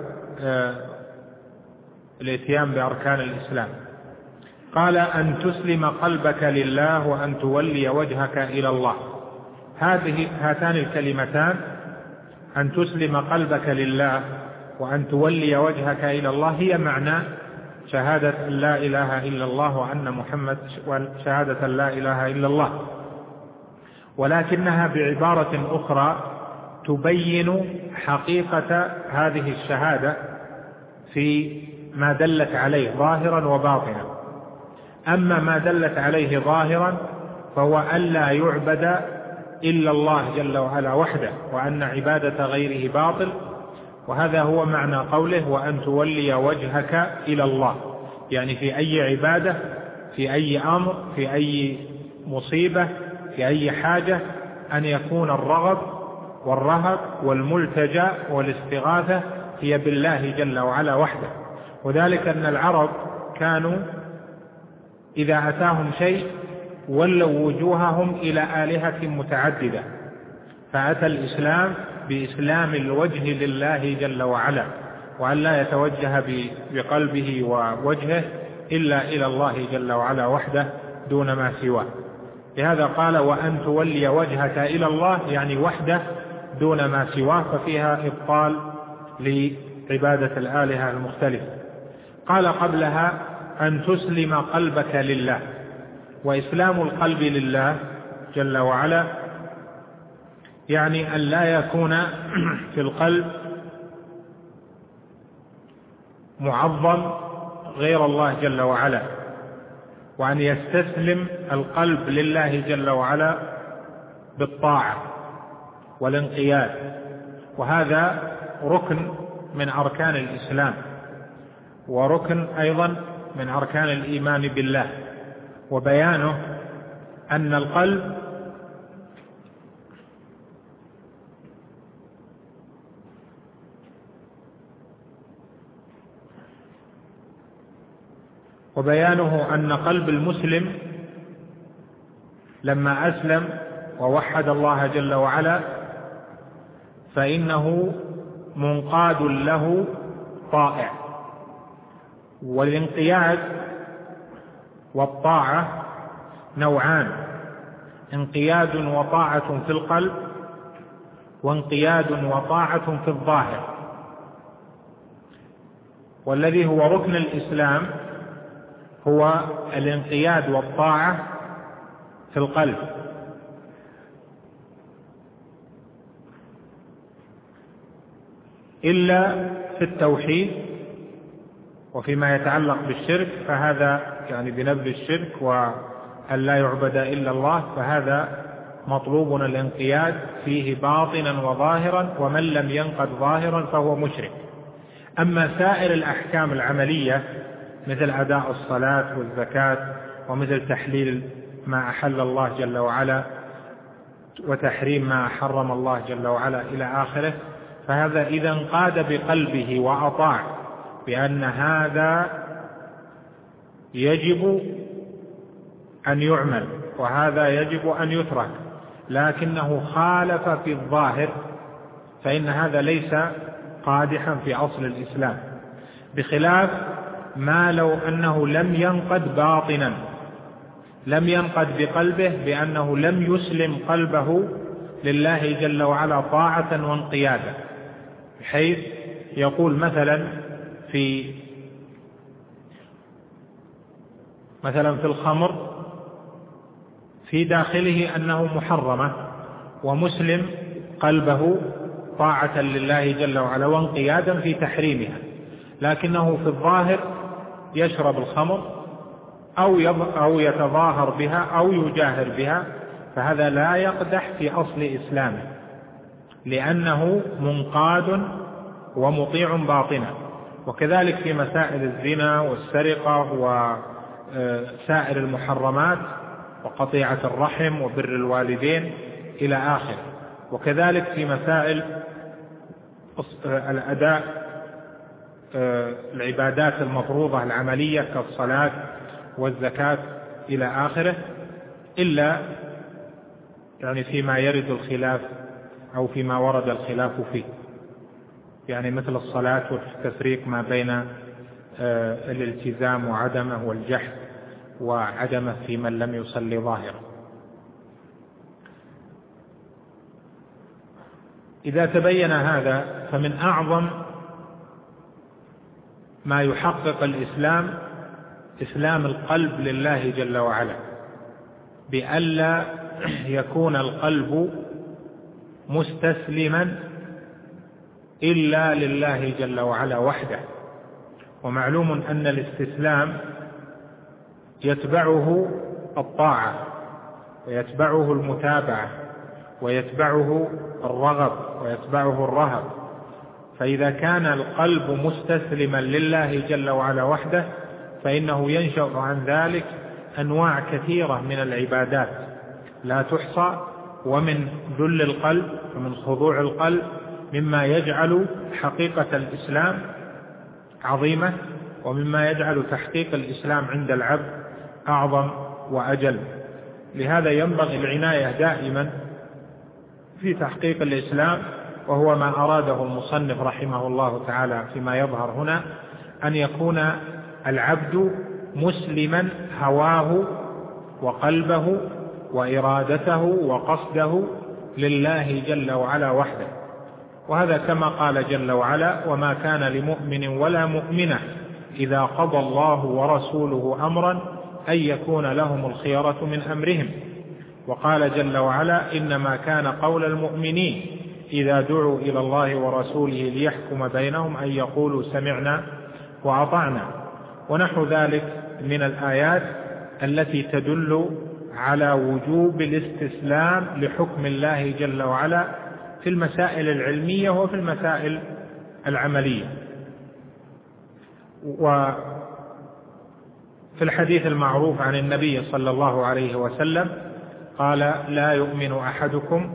الاتيان بأركان الإسلام. قال: أن تسلم قلبك لله، وأن تولي وجهك إلى الله. هاتان الكلمتان، أن تسلم قلبك لله وأن تولي وجهك إلى الله، هي معنى شهادة لا إله إلا الله وأن محمد، وشهادة لا إله إلا الله، ولكنها بعبارة أخرى تبين حقيقة هذه الشهادة في ما دلت عليه ظاهرا وباطنا. أما ما دلت عليه ظاهرا فهو ألا يعبد إلا الله جل وعلا وحده، وأن عبادة غيره باطل، وهذا هو معنى قوله: وأن تولي وجهك إلى الله. يعني في أي عبادة، في أي أمر، في أي مصيبة، في أي حاجة، أن يكون الرغب والرهب والملتجأ والاستغاثة هي بالله جل وعلا وحده. وذلك أن العرب كانوا إذا أتاهم شيء ولوا وجوههم إلى آلهة متعددة، فأتى الإسلام بإسلام الوجه لله جل وعلا، وأن لا يتوجه بقلبه ووجهه إلا إلى الله جل وعلا وحده دون ما سواه. لهذا قال: وأن تولي وجهك إلى الله، يعني وحده دون ما سواه، ففيها إبطال لعبادة الآلهة المختلفة. قال قبلها: أن تسلم قلبك لله. وإسلام القلب لله جل وعلا يعني أن لا يكون في القلب معظم غير الله جل وعلا، وأن يستسلم القلب لله جل وعلا بالطاعة والانقياد، وهذا ركن من أركان الإسلام، وركن أيضا من أركان الإيمان بالله. وبيانه أن القلب قلب المسلم لما أسلم ووحد الله جل وعلا فإنه منقاد له طائع. والانقياد والطاعة نوعان: انقياد وطاعة في القلب، وانقياد وطاعة في الظاهر. والذي هو ركن الإسلام هو الانقياد والطاعة في القلب، إلا في التوحيد وفيما يتعلق بالشرك، فهذا يعني بنبذ الشرك وأن لا يعبد إلا الله، فهذا مطلوبنا الانقياد فيه باطنا وظاهرا، ومن لم ينقد ظاهرا فهو مشرك. أما سائر الأحكام العملية مثل أداء الصلاة والزكاة، ومثل تحليل ما أحل الله جل وعلا وتحريم ما حرم الله جل وعلا إلى آخره، فهذا إذا انقاد بقلبه وأطاع بأن هذا يجب أن يعمل وهذا يجب أن يترك، لكنه خالف في الظاهر، فإن هذا ليس قادحا في أصل الإسلام، بخلاف ما لو أنه لم ينقد باطنا، لم ينقد بقلبه بأنه لم يسلم قلبه لله جل وعلا طاعة وانقيادا، بحيث يقول مثلا في الخمر في داخله أنه محرمة، ومسلم قلبه طاعة لله جل وعلا وانقيادا في تحريمها، لكنه في الظاهر يشرب الخمر أو يتظاهر بها أو يجاهر بها، فهذا لا يقدح في أصل إسلامه، لأنه منقاد ومطيع باطنا. وكذلك في مسائل الزنا والسرقة وسائر المحرمات وقطيعة الرحم وبر الوالدين إلى آخره. وكذلك في مسائل الأداء العبادات المفروضة العملية كالصلاة والزكاة إلى آخره، إلا يعني فيما يرد الخلاف أو فيما ورد الخلاف فيه، يعني مثل الصلاة والتفريق ما بين الالتزام وعدمه والجحد وعدمه في من لم يصلي ظاهرا. إذا تبين هذا فمن أعظم ما يحقق الإسلام إسلام القلب لله جل وعلا، بألا يكون القلب مستسلما إلا لله جل وعلا وحده. ومعلوم أن الاستسلام يتبعه الطاعة ويتبعه المتابعة ويتبعه الرغب ويتبعه الرهب، فإذا كان القلب مستسلما لله جل وعلا وحده فإنه ينشأ عن ذلك أنواع كثيرة من العبادات لا تحصى، ومن ذل القلب ومن خضوع القلب مما يجعل حقيقة الإسلام عظيمة، ومما يجعل تحقيق الإسلام عند العبد أعظم وأجل. لهذا ينبغي العناية دائما في تحقيق الإسلام، وهو ما أراده المصنف رحمه الله تعالى فيما يظهر هنا، أن يكون العبد مسلما هواه وقلبه وإرادته وقصده لله جل وعلا وحده. وهذا كما قال جل وعلا: وما كان لمؤمن ولا مؤمنة إذا قضى الله ورسوله أمرا أن يكون لهم الخيرة من أمرهم. وقال جل وعلا: إنما كان قول المؤمنين إذا دعوا إلى الله ورسوله ليحكم بينهم أن يقولوا سمعنا وأطعنا. ونحو ذلك من الآيات التي تدل على وجوب الاستسلام لحكم الله جل وعلا في المسائل العلمية وفي المسائل العملية. وفي الحديث المعروف عن النبي صلى الله عليه وسلم قال: لا يؤمن أحدكم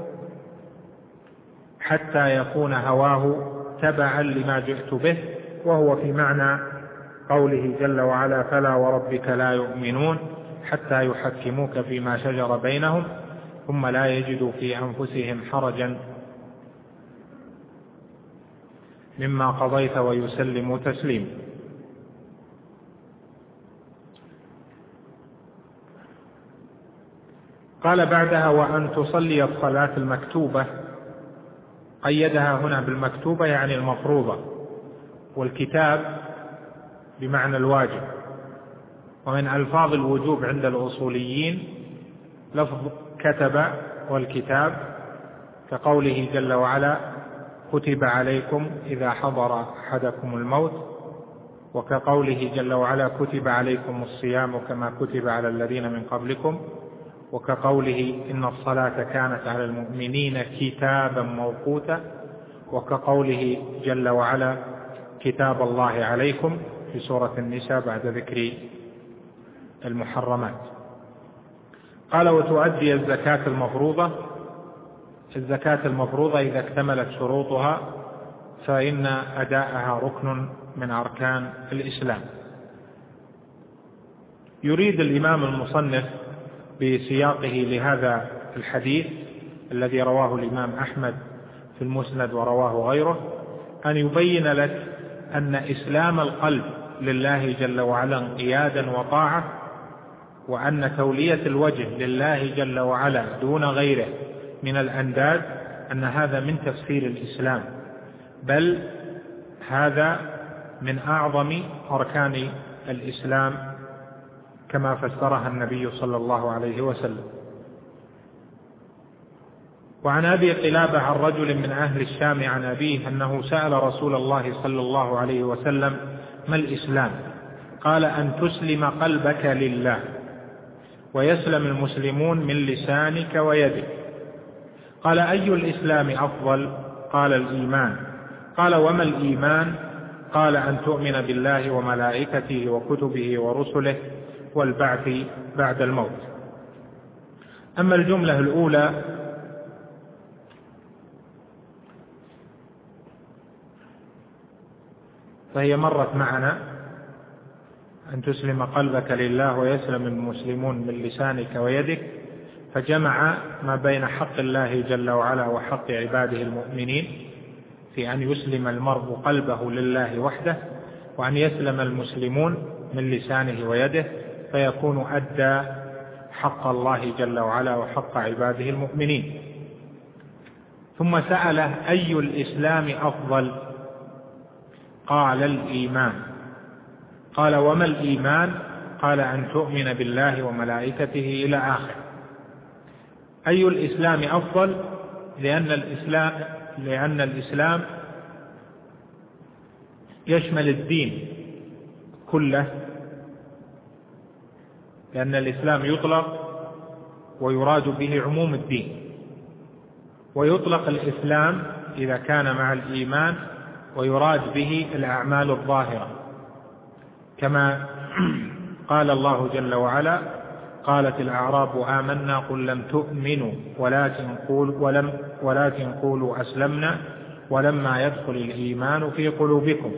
حتى يكون هواه تبعا لما جئت به، وهو في معنى قوله جل وعلا: فلا وربك لا يؤمنون حتى يحكموك فيما شجر بينهم ثم لا يجدوا في أنفسهم حرجا مما قضيت ويسلموا تسليما. قال بعدها: وأن تصلي الصلاة المكتوبة. قيدها هنا بالمكتوبة يعني المفروضة، والكتاب بمعنى الواجب. ومن ألفاظ الوجوب عند الأصوليين لفظ كتب والكتاب، كقوله جل وعلا: كتب عليكم إذا حضر أحدكم الموت، وكقوله جل وعلا: كتب عليكم الصيام كما كتب على الذين من قبلكم، وكقوله: إن الصلاة كانت على المؤمنين كتابا موقوتا، وكقوله جل وعلا: كتاب الله عليكم في سورة النساء بعد ذكر المحرمات. قال: وتؤدي الزكاة المفروضة. الزكاة المفروضة إذا اكتملت شروطها فإن أداءها ركن من أركان الإسلام. يريد الإمام المصنف بسياقه لهذا الحديث الذي رواه الإمام أحمد في المسند ورواه غيره أن يبين لك أن إسلام القلب لله جل وعلا انقيادا وطاعة، وأن تولية الوجه لله جل وعلا دون غيره من الأنداد أن هذا من تفسير الإسلام، بل هذا من أعظم أركان الإسلام كما فسرها النبي صلى الله عليه وسلم. وعن أبي قلابة عن رجل من أهل الشام عن أبيه أنه سأل رسول الله صلى الله عليه وسلم: ما الإسلام؟ قال: أن تسلم قلبك لله ويسلم المسلمون من لسانك ويدك. قال: أي الإسلام أفضل؟ قال: الإيمان. قال: وما الإيمان؟ قال: أن تؤمن بالله وملائكته وكتبه ورسله والبعث بعد الموت. أما الجملة الأولى فهي مرت معنا: أن تسلم قلبك لله ويسلم المسلمون من لسانك ويدك، فجمع ما بين حق الله جل وعلا وحق عباده المؤمنين في أن يسلم المرء قلبه لله وحده، وأن يسلم المسلمون من لسانه ويده، فيكون أدى حق الله جل وعلا وحق عباده المؤمنين. ثم سأله: أي الإسلام أفضل؟ قال: الإيمان. قال: وما الإيمان؟ قال: أن تؤمن بالله وملائكته إلى آخر. أي الإسلام أفضل؟ لأن الإسلام يشمل الدين كله، لأن الإسلام يطلق ويراد به عموم الدين، ويطلق الإسلام إذا كان مع الإيمان ويراد به الأعمال الظاهرة، كما قال الله جل وعلا: قالت الأعراب آمنا قل لم تؤمنوا ولكن قولوا أسلمنا ولما يدخل الإيمان في قلوبكم.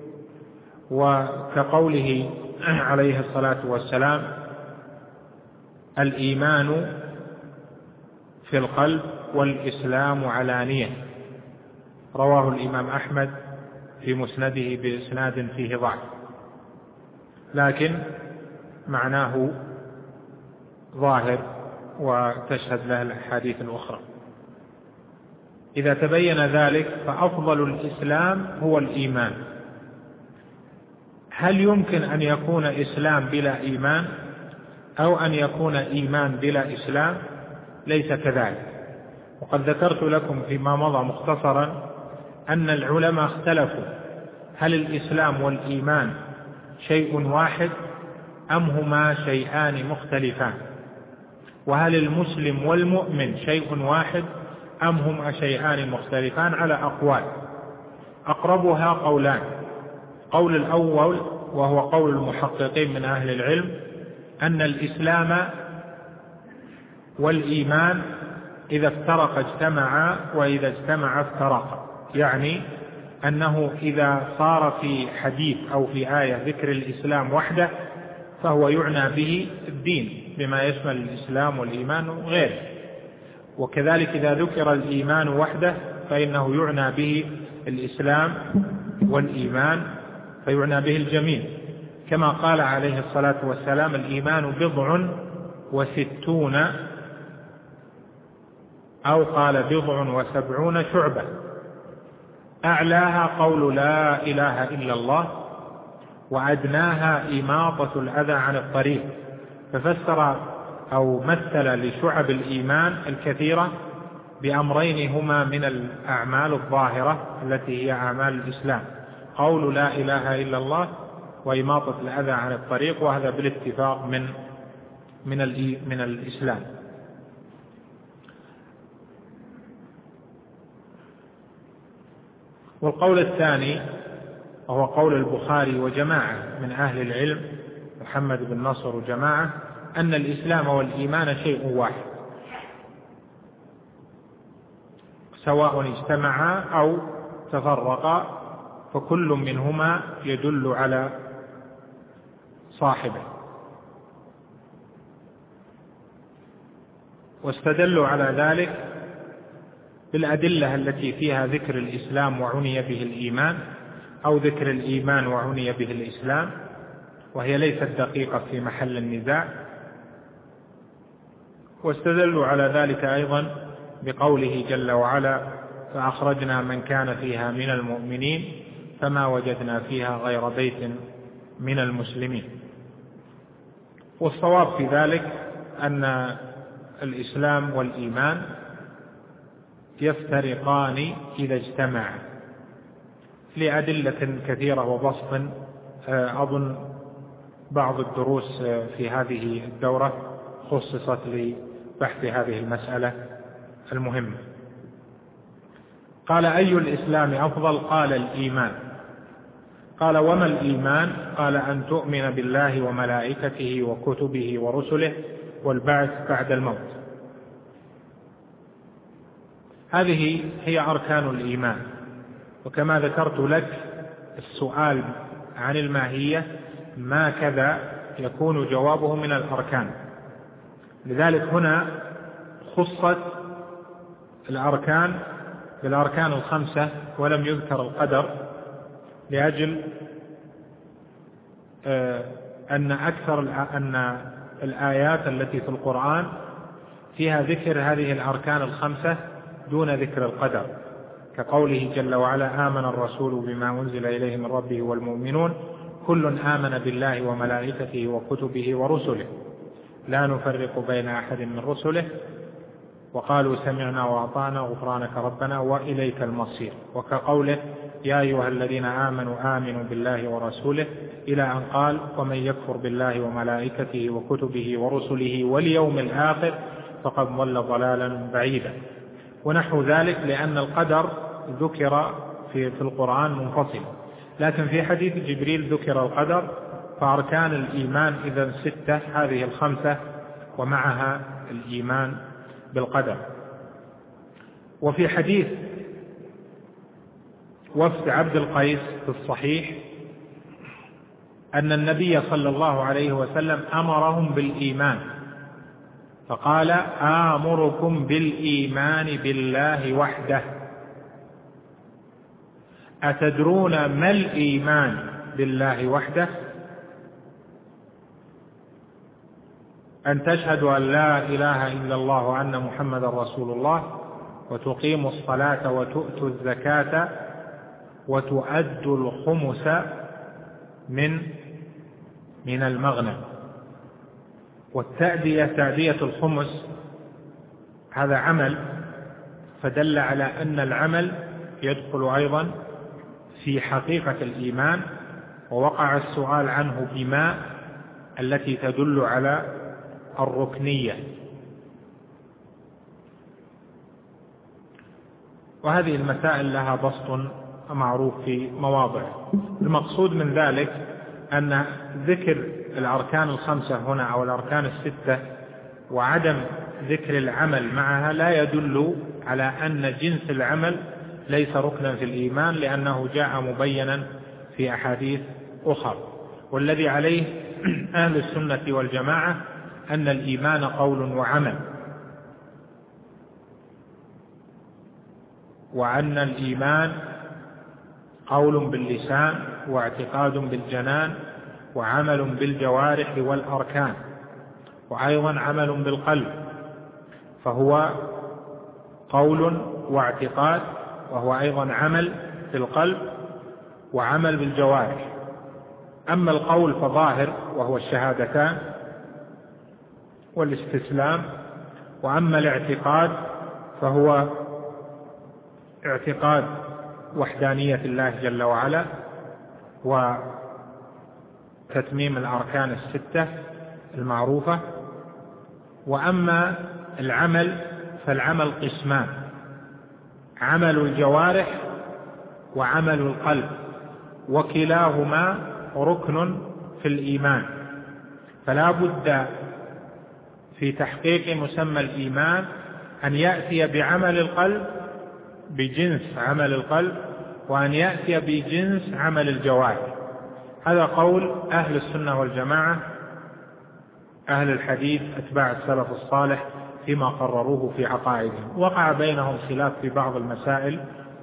وكقوله عليه الصلاة والسلام: الإيمان في القلب والإسلام علانية. رواه الإمام أحمد في مسنده بإسناد فيه ضعف، لكن معناه ظاهر وتشهد له الأحاديث الأخرى. إذا تبين ذلك فأفضل الإسلام هو الإيمان. هل يمكن أن يكون إسلام بلا إيمان أو أن يكون إيمان بلا إسلام؟ ليس كذلك. وقد ذكرت لكم فيما مضى مختصرا أن العلماء اختلفوا: هل الإسلام والإيمان شيء واحد أم هما شيئان مختلفان؟ وهل المسلم والمؤمن شيء واحد أم هما شيئان مختلفان؟ على أقوال، أقربها قولان. قول الأول وهو قول المحققين من أهل العلم أن الإسلام والإيمان إذا افترق اجتمعا وإذا اجتمعا افترقا، يعني أنه إذا صار في حديث أو في آية ذكر الإسلام وحده فهو يعنى به الدين بما يشمل الإسلام والإيمان وغيره، وكذلك إذا ذكر الإيمان وحده فإنه يعنى به الإسلام والإيمان فيعنى به الجميع، كما قال عليه الصلاة والسلام: الإيمان 69 أو قال 70 شعبة، أعلاها قول لا إله إلا الله، وأدناها إماطة الأذى عن الطريق. ففسر أو مثل لشعب الإيمان الكثيرة بأمرين هما من الأعمال الظاهرة التي هي أعمال الإسلام: قول لا إله إلا الله وإماطة الأذى عن الطريق، وهذا بالاتفاق من الإسلام. والقول الثاني وهو قول البخاري وجماعة من أهل العلم، محمد بن نصر وجماعة، أن الإسلام والإيمان شيء واحد، سواء اجتمعا أو تفرقا، فكل منهما يدل على صاحبه. واستدلوا على ذلك بالأدلة التي فيها ذكر الإسلام وعني به الإيمان، أو ذكر الإيمان وعني به الإسلام، وهي ليست دقيقة في محل النزاع. واستدلوا على ذلك أيضا بقوله جل وعلا: فأخرجنا من كان فيها من المؤمنين فما وجدنا فيها غير بيت من المسلمين. والصواب في ذلك أن الإسلام والإيمان يفترقان إذا اجتمعا لأدلة كثيرة وبسط. أظن بعض الدروس في هذه الدورة خصصت لبحث هذه المسألة المهمة. قال: أي الإسلام أفضل؟ قال: الإيمان. قال: وما الإيمان؟ قال: أن تؤمن بالله وملائكته وكتبه ورسله والبعث بعد الموت. هذه هي أركان الإيمان. وكما ذكرت لك، السؤال عن الماهية ما كذا يكون جوابه من الأركان، لذلك هنا خصت الأركان بالأركان الخمسة ولم يذكر القدر، لأجل أن الآيات التي في القرآن فيها ذكر هذه الأركان الخمسة دون ذكر القدر، كقوله جل وعلا: آمن الرسول بما أنزل إليه من ربه والمؤمنون كل آمن بالله وملائكته وكتبه ورسله لا نفرق بين أحد من رسله وقالوا سمعنا وأطعنا غفرانك ربنا وإليك المصير. وكقوله: يا أيها الذين آمنوا آمنوا بالله ورسوله، إلى أن قال: ومن يكفر بالله وملائكته وكتبه ورسله واليوم الآخر فقد ضل ضلالا بعيدا. ونحو ذلك، لأن القدر ذكر في القرآن منفصل، لكن في حديث جبريل ذكر القدر. فأركان الإيمان إذن 6، هذه الخمسة ومعها الإيمان بالقدر. وفي حديث وفد عبد القيس في الصحيح أن النبي صلى الله عليه وسلم أمرهم بالإيمان، فقال: آمركم بالإيمان بالله وحده. أتدرون ما الإيمان بالله وحده؟ أن تشهدوا أن لا إله إلا الله وأن محمد رسول الله، وتقيموا الصلاة وتؤتوا الزكاة وتؤدوا الخمس من المغنم. والتأدية، تأدية الخمس، هذا عمل، فدل على أن العمل يدخل أيضا في حقيقة الإيمان. ووقع السؤال عنه بما التي تدل على الركنية. وهذه المسائل لها بسط معروف في مواضع. المقصود من ذلك أن ذكر الأركان الخمسة هنا أو الأركان الستة وعدم ذكر العمل معها لا يدل على أن جنس العمل ليس ركنا في الإيمان، لأنه جاء مبينا في أحاديث أخرى. والذي عليه أهل السنة والجماعة أن الإيمان قول وعمل، وأن الإيمان قول باللسان واعتقاد بالجنان وعمل بالجوارح والأركان، وأيضا عمل بالقلب، فهو قول واعتقاد، وهو أيضا عمل في القلب وعمل بالجوارح. أما القول فظاهر وهو الشهادتان والاستسلام، وأما الاعتقاد فهو اعتقاد وحدانية الله جل وعلا وتتميم الأركان الستة المعروفة. وأما العمل فالعمل قسمان: عمل الجوارح وعمل القلب، وكلاهما ركن في الإيمان. فلا بد في تحقيق مسمى الإيمان أن يأتي بعمل القلب بجنس عمل القلب، وأن يأتي بجنس عمل الجوارح. هذا قول أهل السنة والجماعة، أهل الحديث أتباع السلف الصالح فيما قرروه في عقائدهم. وقع بينهم خلاف في بعض المسائل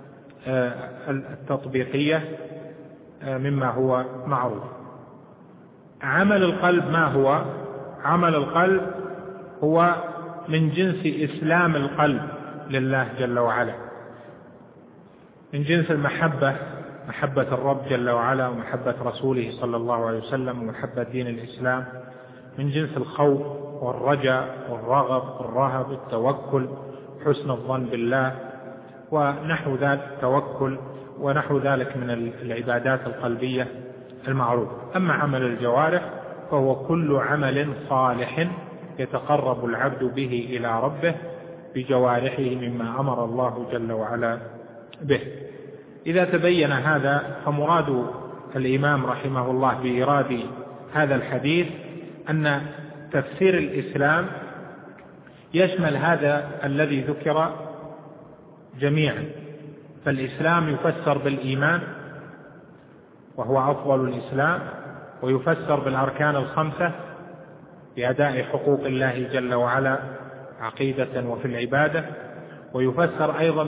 التطبيقية مما هو معروف. عمل القلب ما هو؟ عمل القلب هو من جنس إسلام القلب لله جل وعلا، من جنس المحبة، محبة الرب جل وعلا ومحبة رسوله صلى الله عليه وسلم ومحبة دين الإسلام، من جنس الخوف والرجاء والرغب والرهب، التوكل، حسن الظن بالله ونحو ذلك، التوكل ونحو ذلك من العبادات القلبية المعروفة. أما عمل الجوارح فهو كل عمل صالح يتقرب العبد به إلى ربه بجوارحه مما أمر الله جل وعلا به. إذا تبين هذا فمراد الإمام رحمه الله بإيراد هذا الحديث أن تفسير الإسلام يشمل هذا الذي ذكر جميعا. فالإسلام يفسر بالإيمان وهو أفضل الإسلام، ويفسر بالأركان الخمسة بأداء حقوق الله جل وعلا عقيدة وفي العبادة، ويفسر أيضا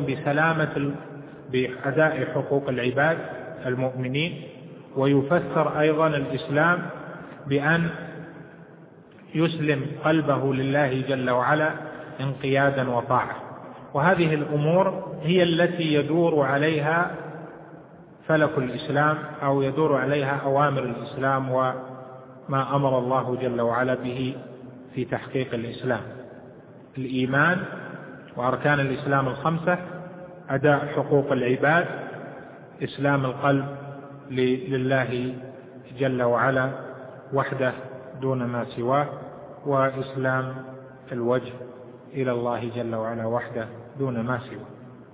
بأداء حقوق العباد المؤمنين، ويفسر أيضا الإسلام بأن يسلم قلبه لله جل وعلا انقيادا وطاعة. وهذه الأمور هي التي يدور عليها فلك الإسلام، أو يدور عليها أوامر الإسلام وما أمر الله جل وعلا به في تحقيق الإسلام: الإيمان وأركان الإسلام الخمسة، أداء حقوق العباد، إسلام القلب لله جل وعلا وحده دون ما سواه، وإسلام الوجه إلى الله جل وعلا وحده دون ما سواه.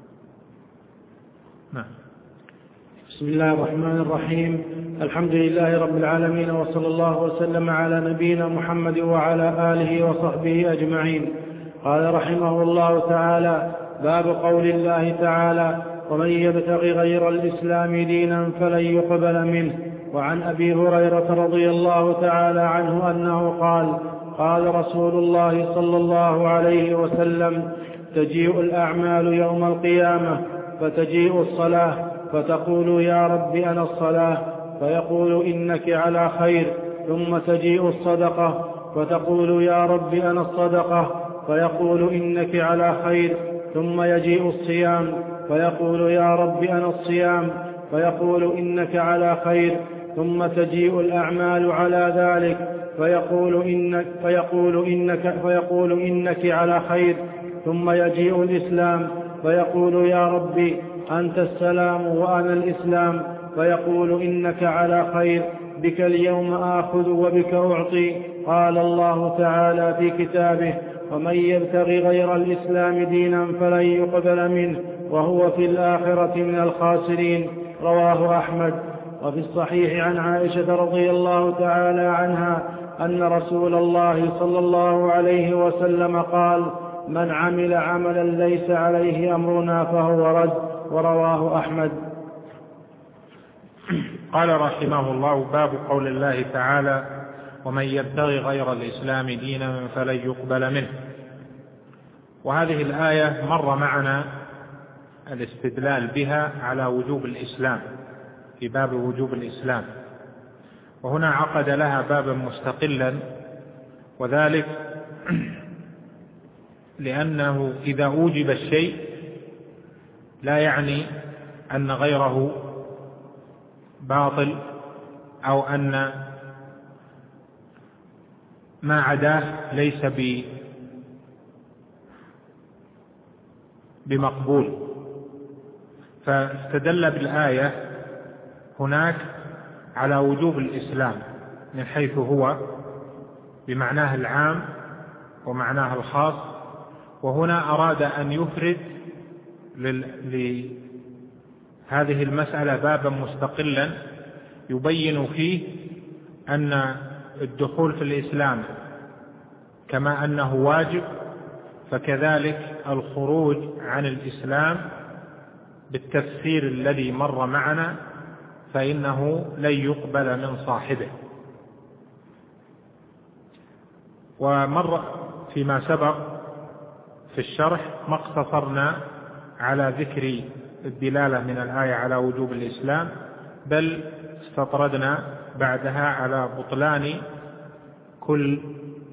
نعم. بسم الله الرحمن الرحيم. الحمد لله رب العالمين، وصلى الله وسلم على نبينا محمد وعلى آله وصحبه أجمعين. قال رحمه الله تعالى: باب قول الله تعالى: ومن يبتغ غير الإسلام دينا فلن يقبل منه. وعن أبي هريرة رضي الله تعالى عنه أنه قال: قال رسول الله صلى الله عليه وسلم: تجيء الأعمال يوم القيامة فتجيء الصلاة فتقول يا رب أنا الصلاة، فيقول إنك على خير. ثم تجيء الصدقة فتقول يا رب أنا الصدقة، فيقول إنك على خير. ثم يجيء الصيام فيقول يا رب أنا الصيام، فيقول إنك على خير. ثم تجيء الأعمال على ذلك فيقول إنك على خير. ثم يجيء الإسلام فيقول يا ربي أنت السلام وأنا الإسلام، فيقول إنك على خير. بك اليوم آخذ وبك أعطي. قال الله تعالى في كتابه: ومن يبتغ غير الإسلام دينا فلن يقبل منه وهو في الآخرة من الخاسرين. رواه أحمد. وفي الصحيح عن عائشة رضي الله تعالى عنها أن رسول الله صلى الله عليه وسلم قال: من عمل عملا ليس عليه أمرنا فهو رد. ورواه أحمد. قال رحمه الله: باب قول الله تعالى: ومن يبتغي غير الإسلام دينا فلن يقبل منه. وهذه الآية مر معنا الاستدلال بها على وجوب الإسلام في باب وجوب الإسلام، وهنا عقد لها بابا مستقلا، وذلك لأنه إذا أوجب الشيء لا يعني أن غيره باطل أو أن ما عداه ليس بمقبول. فاستدل بالآية هناك على وجوب الإسلام من حيث هو بمعناه العام ومعناه الخاص، وهنا أراد أن يفرد لهذه المسألة بابا مستقلا يبين فيه أن الدخول في الإسلام كما أنه واجب، فكذلك الخروج عن الإسلام بالتفسير الذي مر معنا فإنه لن يقبل من صاحبه. ومر فيما سبق في الشرح ما اقتصرنا على ذكر الدلالة من الآية على وجوب الإسلام، بل استطردنا بعدها على بطلان كل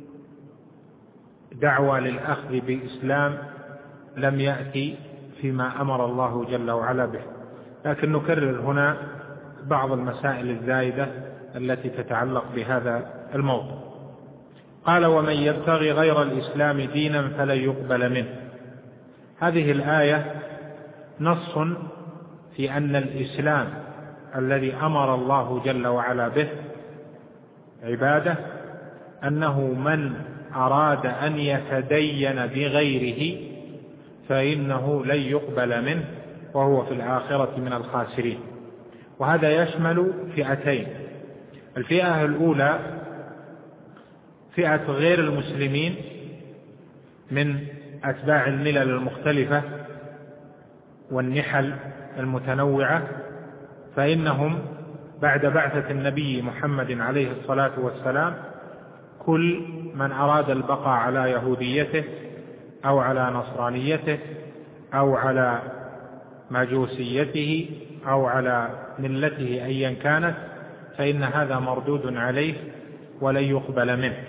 دعوة للأخذ بإسلام لم يأتي فيما أمر الله جل وعلا به. لكن نكرر هنا بعض المسائل الزائدة التي تتعلق بهذا الموضوع. قال: ومن يبتغي غير الإسلام دينا فلن يقبل منه. هذه الآية نص في أن الإسلام الذي أمر الله جل وعلا به عباده، أنه من أراد أن يتدين بغيره فإنه لن يقبل منه وهو في الآخرة من الخاسرين. وهذا يشمل فئتين: الفئة الأولى فئة غير المسلمين من أتباع الملل المختلفة والنحل المتنوعة، فإنهم بعد بعثة النبي محمد عليه الصلاة والسلام كل من أراد البقاء على يهوديته أو على نصرانيته أو على مجوسيته أو على ملته أيا كانت فإن هذا مردود عليه ولن يقبل منه.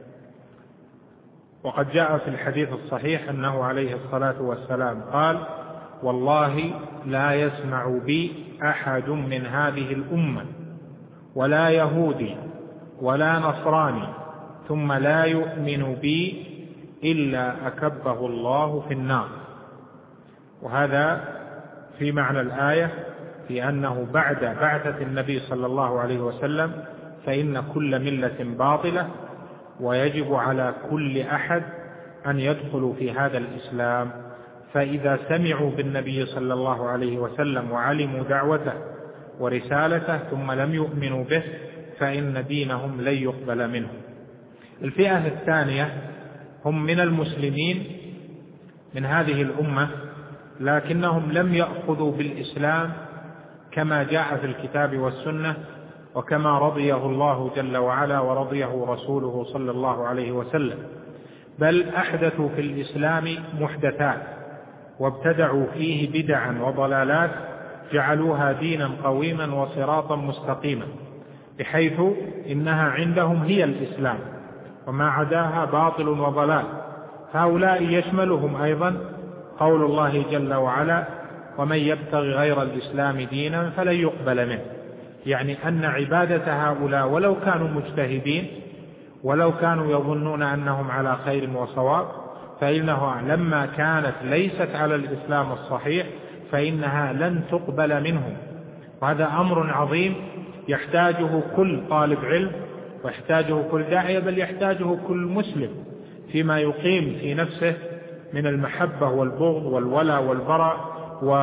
وقد جاء في الحديث الصحيح أنه عليه الصلاة والسلام قال: والله لا يسمع بي أحد من هذه الأمة ولا يهودي ولا نصراني ثم لا يؤمن بي إلا أكبه الله في النار. وهذا في معنى الآية في أنه بعد بعثة النبي صلى الله عليه وسلم فإن كل ملة باطلة، ويجب على كل أحد أن يدخلوا في هذا الإسلام. فإذا سمعوا بالنبي صلى الله عليه وسلم وعلموا دعوته ورسالته ثم لم يؤمنوا به فإن دينهم لن يقبل منهم. الفئة الثانية هم من المسلمين من هذه الأمة، لكنهم لم يأخذوا بالإسلام كما جاء في الكتاب والسنة وكما رضيه الله جل وعلا ورضيه رسوله صلى الله عليه وسلم، بل أحدثوا في الإسلام محدثات وابتدعوا فيه بدعا وضلالات جعلوها دينا قويما وصراطا مستقيما، بحيث إنها عندهم هي الإسلام وما عداها باطل وضلال. هؤلاء يشملهم أيضا قول الله جل وعلا: ومن يبتغي غير الإسلام دينا فلن يقبل منه. يعني أن عبادة هؤلاء ولو كانوا مجتهدين ولو كانوا يظنون أنهم على خير وصواب فإنها لما كانت ليست على الإسلام الصحيح فإنها لن تقبل منهم. وهذا أمر عظيم يحتاجه كل طالب علم، ويحتاجه كل داعية، بل يحتاجه كل مسلم فيما يقيم في نفسه من المحبة والبغض والولاء والبراء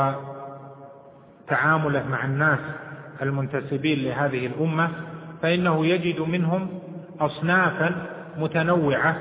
وتعامله مع الناس المنتسبين لهذه الأمة، فإنه يجد منهم أصنافا متنوعة،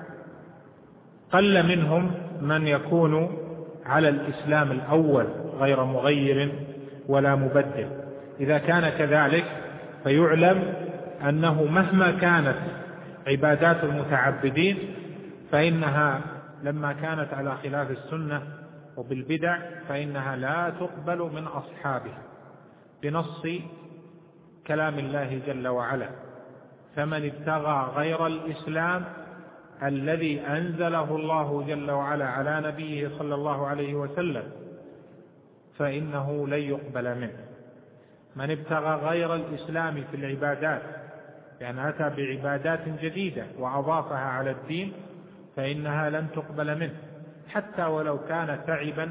قل منهم من يكون على الإسلام الأول غير مغير ولا مبدل. إذا كان كذلك فيعلم أنه مهما كانت عبادات المتعبدين فإنها لما كانت على خلاف السنة وبالبدع فإنها لا تقبل من أصحابها بنص كلام الله جل وعلا. فمن ابتغى غير الإسلام الذي أنزله الله جل وعلا على نبيه صلى الله عليه وسلم فإنه لن يقبل منه. من ابتغى غير الإسلام في العبادات، يعني أتى بعبادات جديدة وأضافها على الدين، فإنها لن تقبل منه، حتى ولو كان تعبا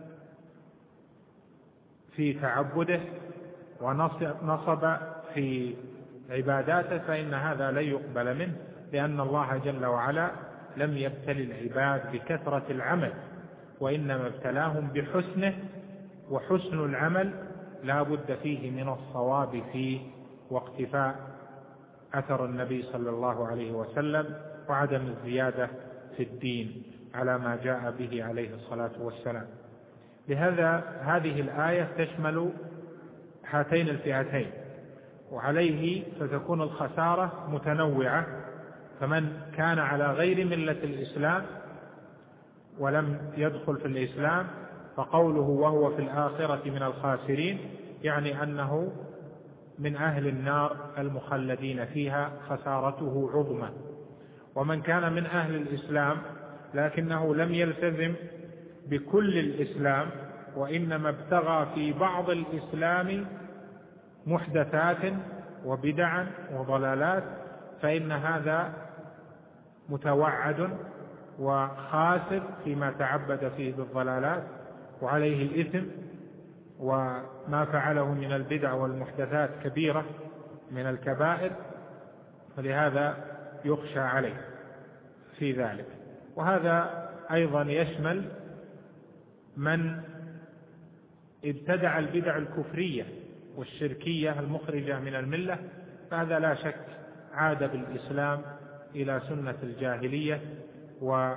في تعبده ونصب في عباداته، فإن هذا لن يقبل منه، لأن الله جل وعلا لم يبتل العباد بكثرة العمل، وإنما ابتلاهم بحسنه، وحسن العمل لا بد فيه من الصواب فيه واقتفاء أثر النبي صلى الله عليه وسلم، وعدم الزيادة في الدين على ما جاء به عليه الصلاة والسلام. لهذا هذه الآية تشمل هاتين الفئتين، وعليه فتكون الخسارة متنوعة. فمن كان على غير ملة الإسلام ولم يدخل في الإسلام فقوله وهو في الآخرة من الخاسرين يعني أنه من أهل النار المخلدين فيها، خسارته عظمى. ومن كان من أهل الإسلام لكنه لم يلتزم بكل الإسلام، وإنما ابتغى في بعض الإسلام محدثات وبدعا وضلالات، فإن هذا متوعد وخاسر فيما تعبد فيه بالضلالات، وعليه الإثم، وما فعله من البدع والمحدثات كبيرة من الكبائر، فلهذا يخشى عليه في ذلك. وهذا أيضا يشمل من ابتدع البدع الكفرية والشركية المخرجة من الملة، فهذا لا شك عاد بالإسلام إلى سنة الجاهلية، وهو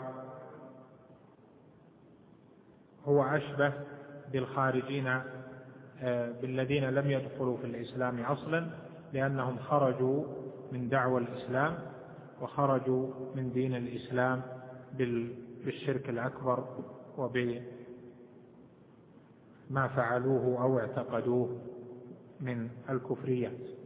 أشبه بالخارجين بالذين لم يدخلوا في الإسلام أصلا، لأنهم خرجوا من دعوى الإسلام وخرجوا من دين الإسلام بالشرك الأكبر وبما فعلوه أو اعتقدوه من الكفريات.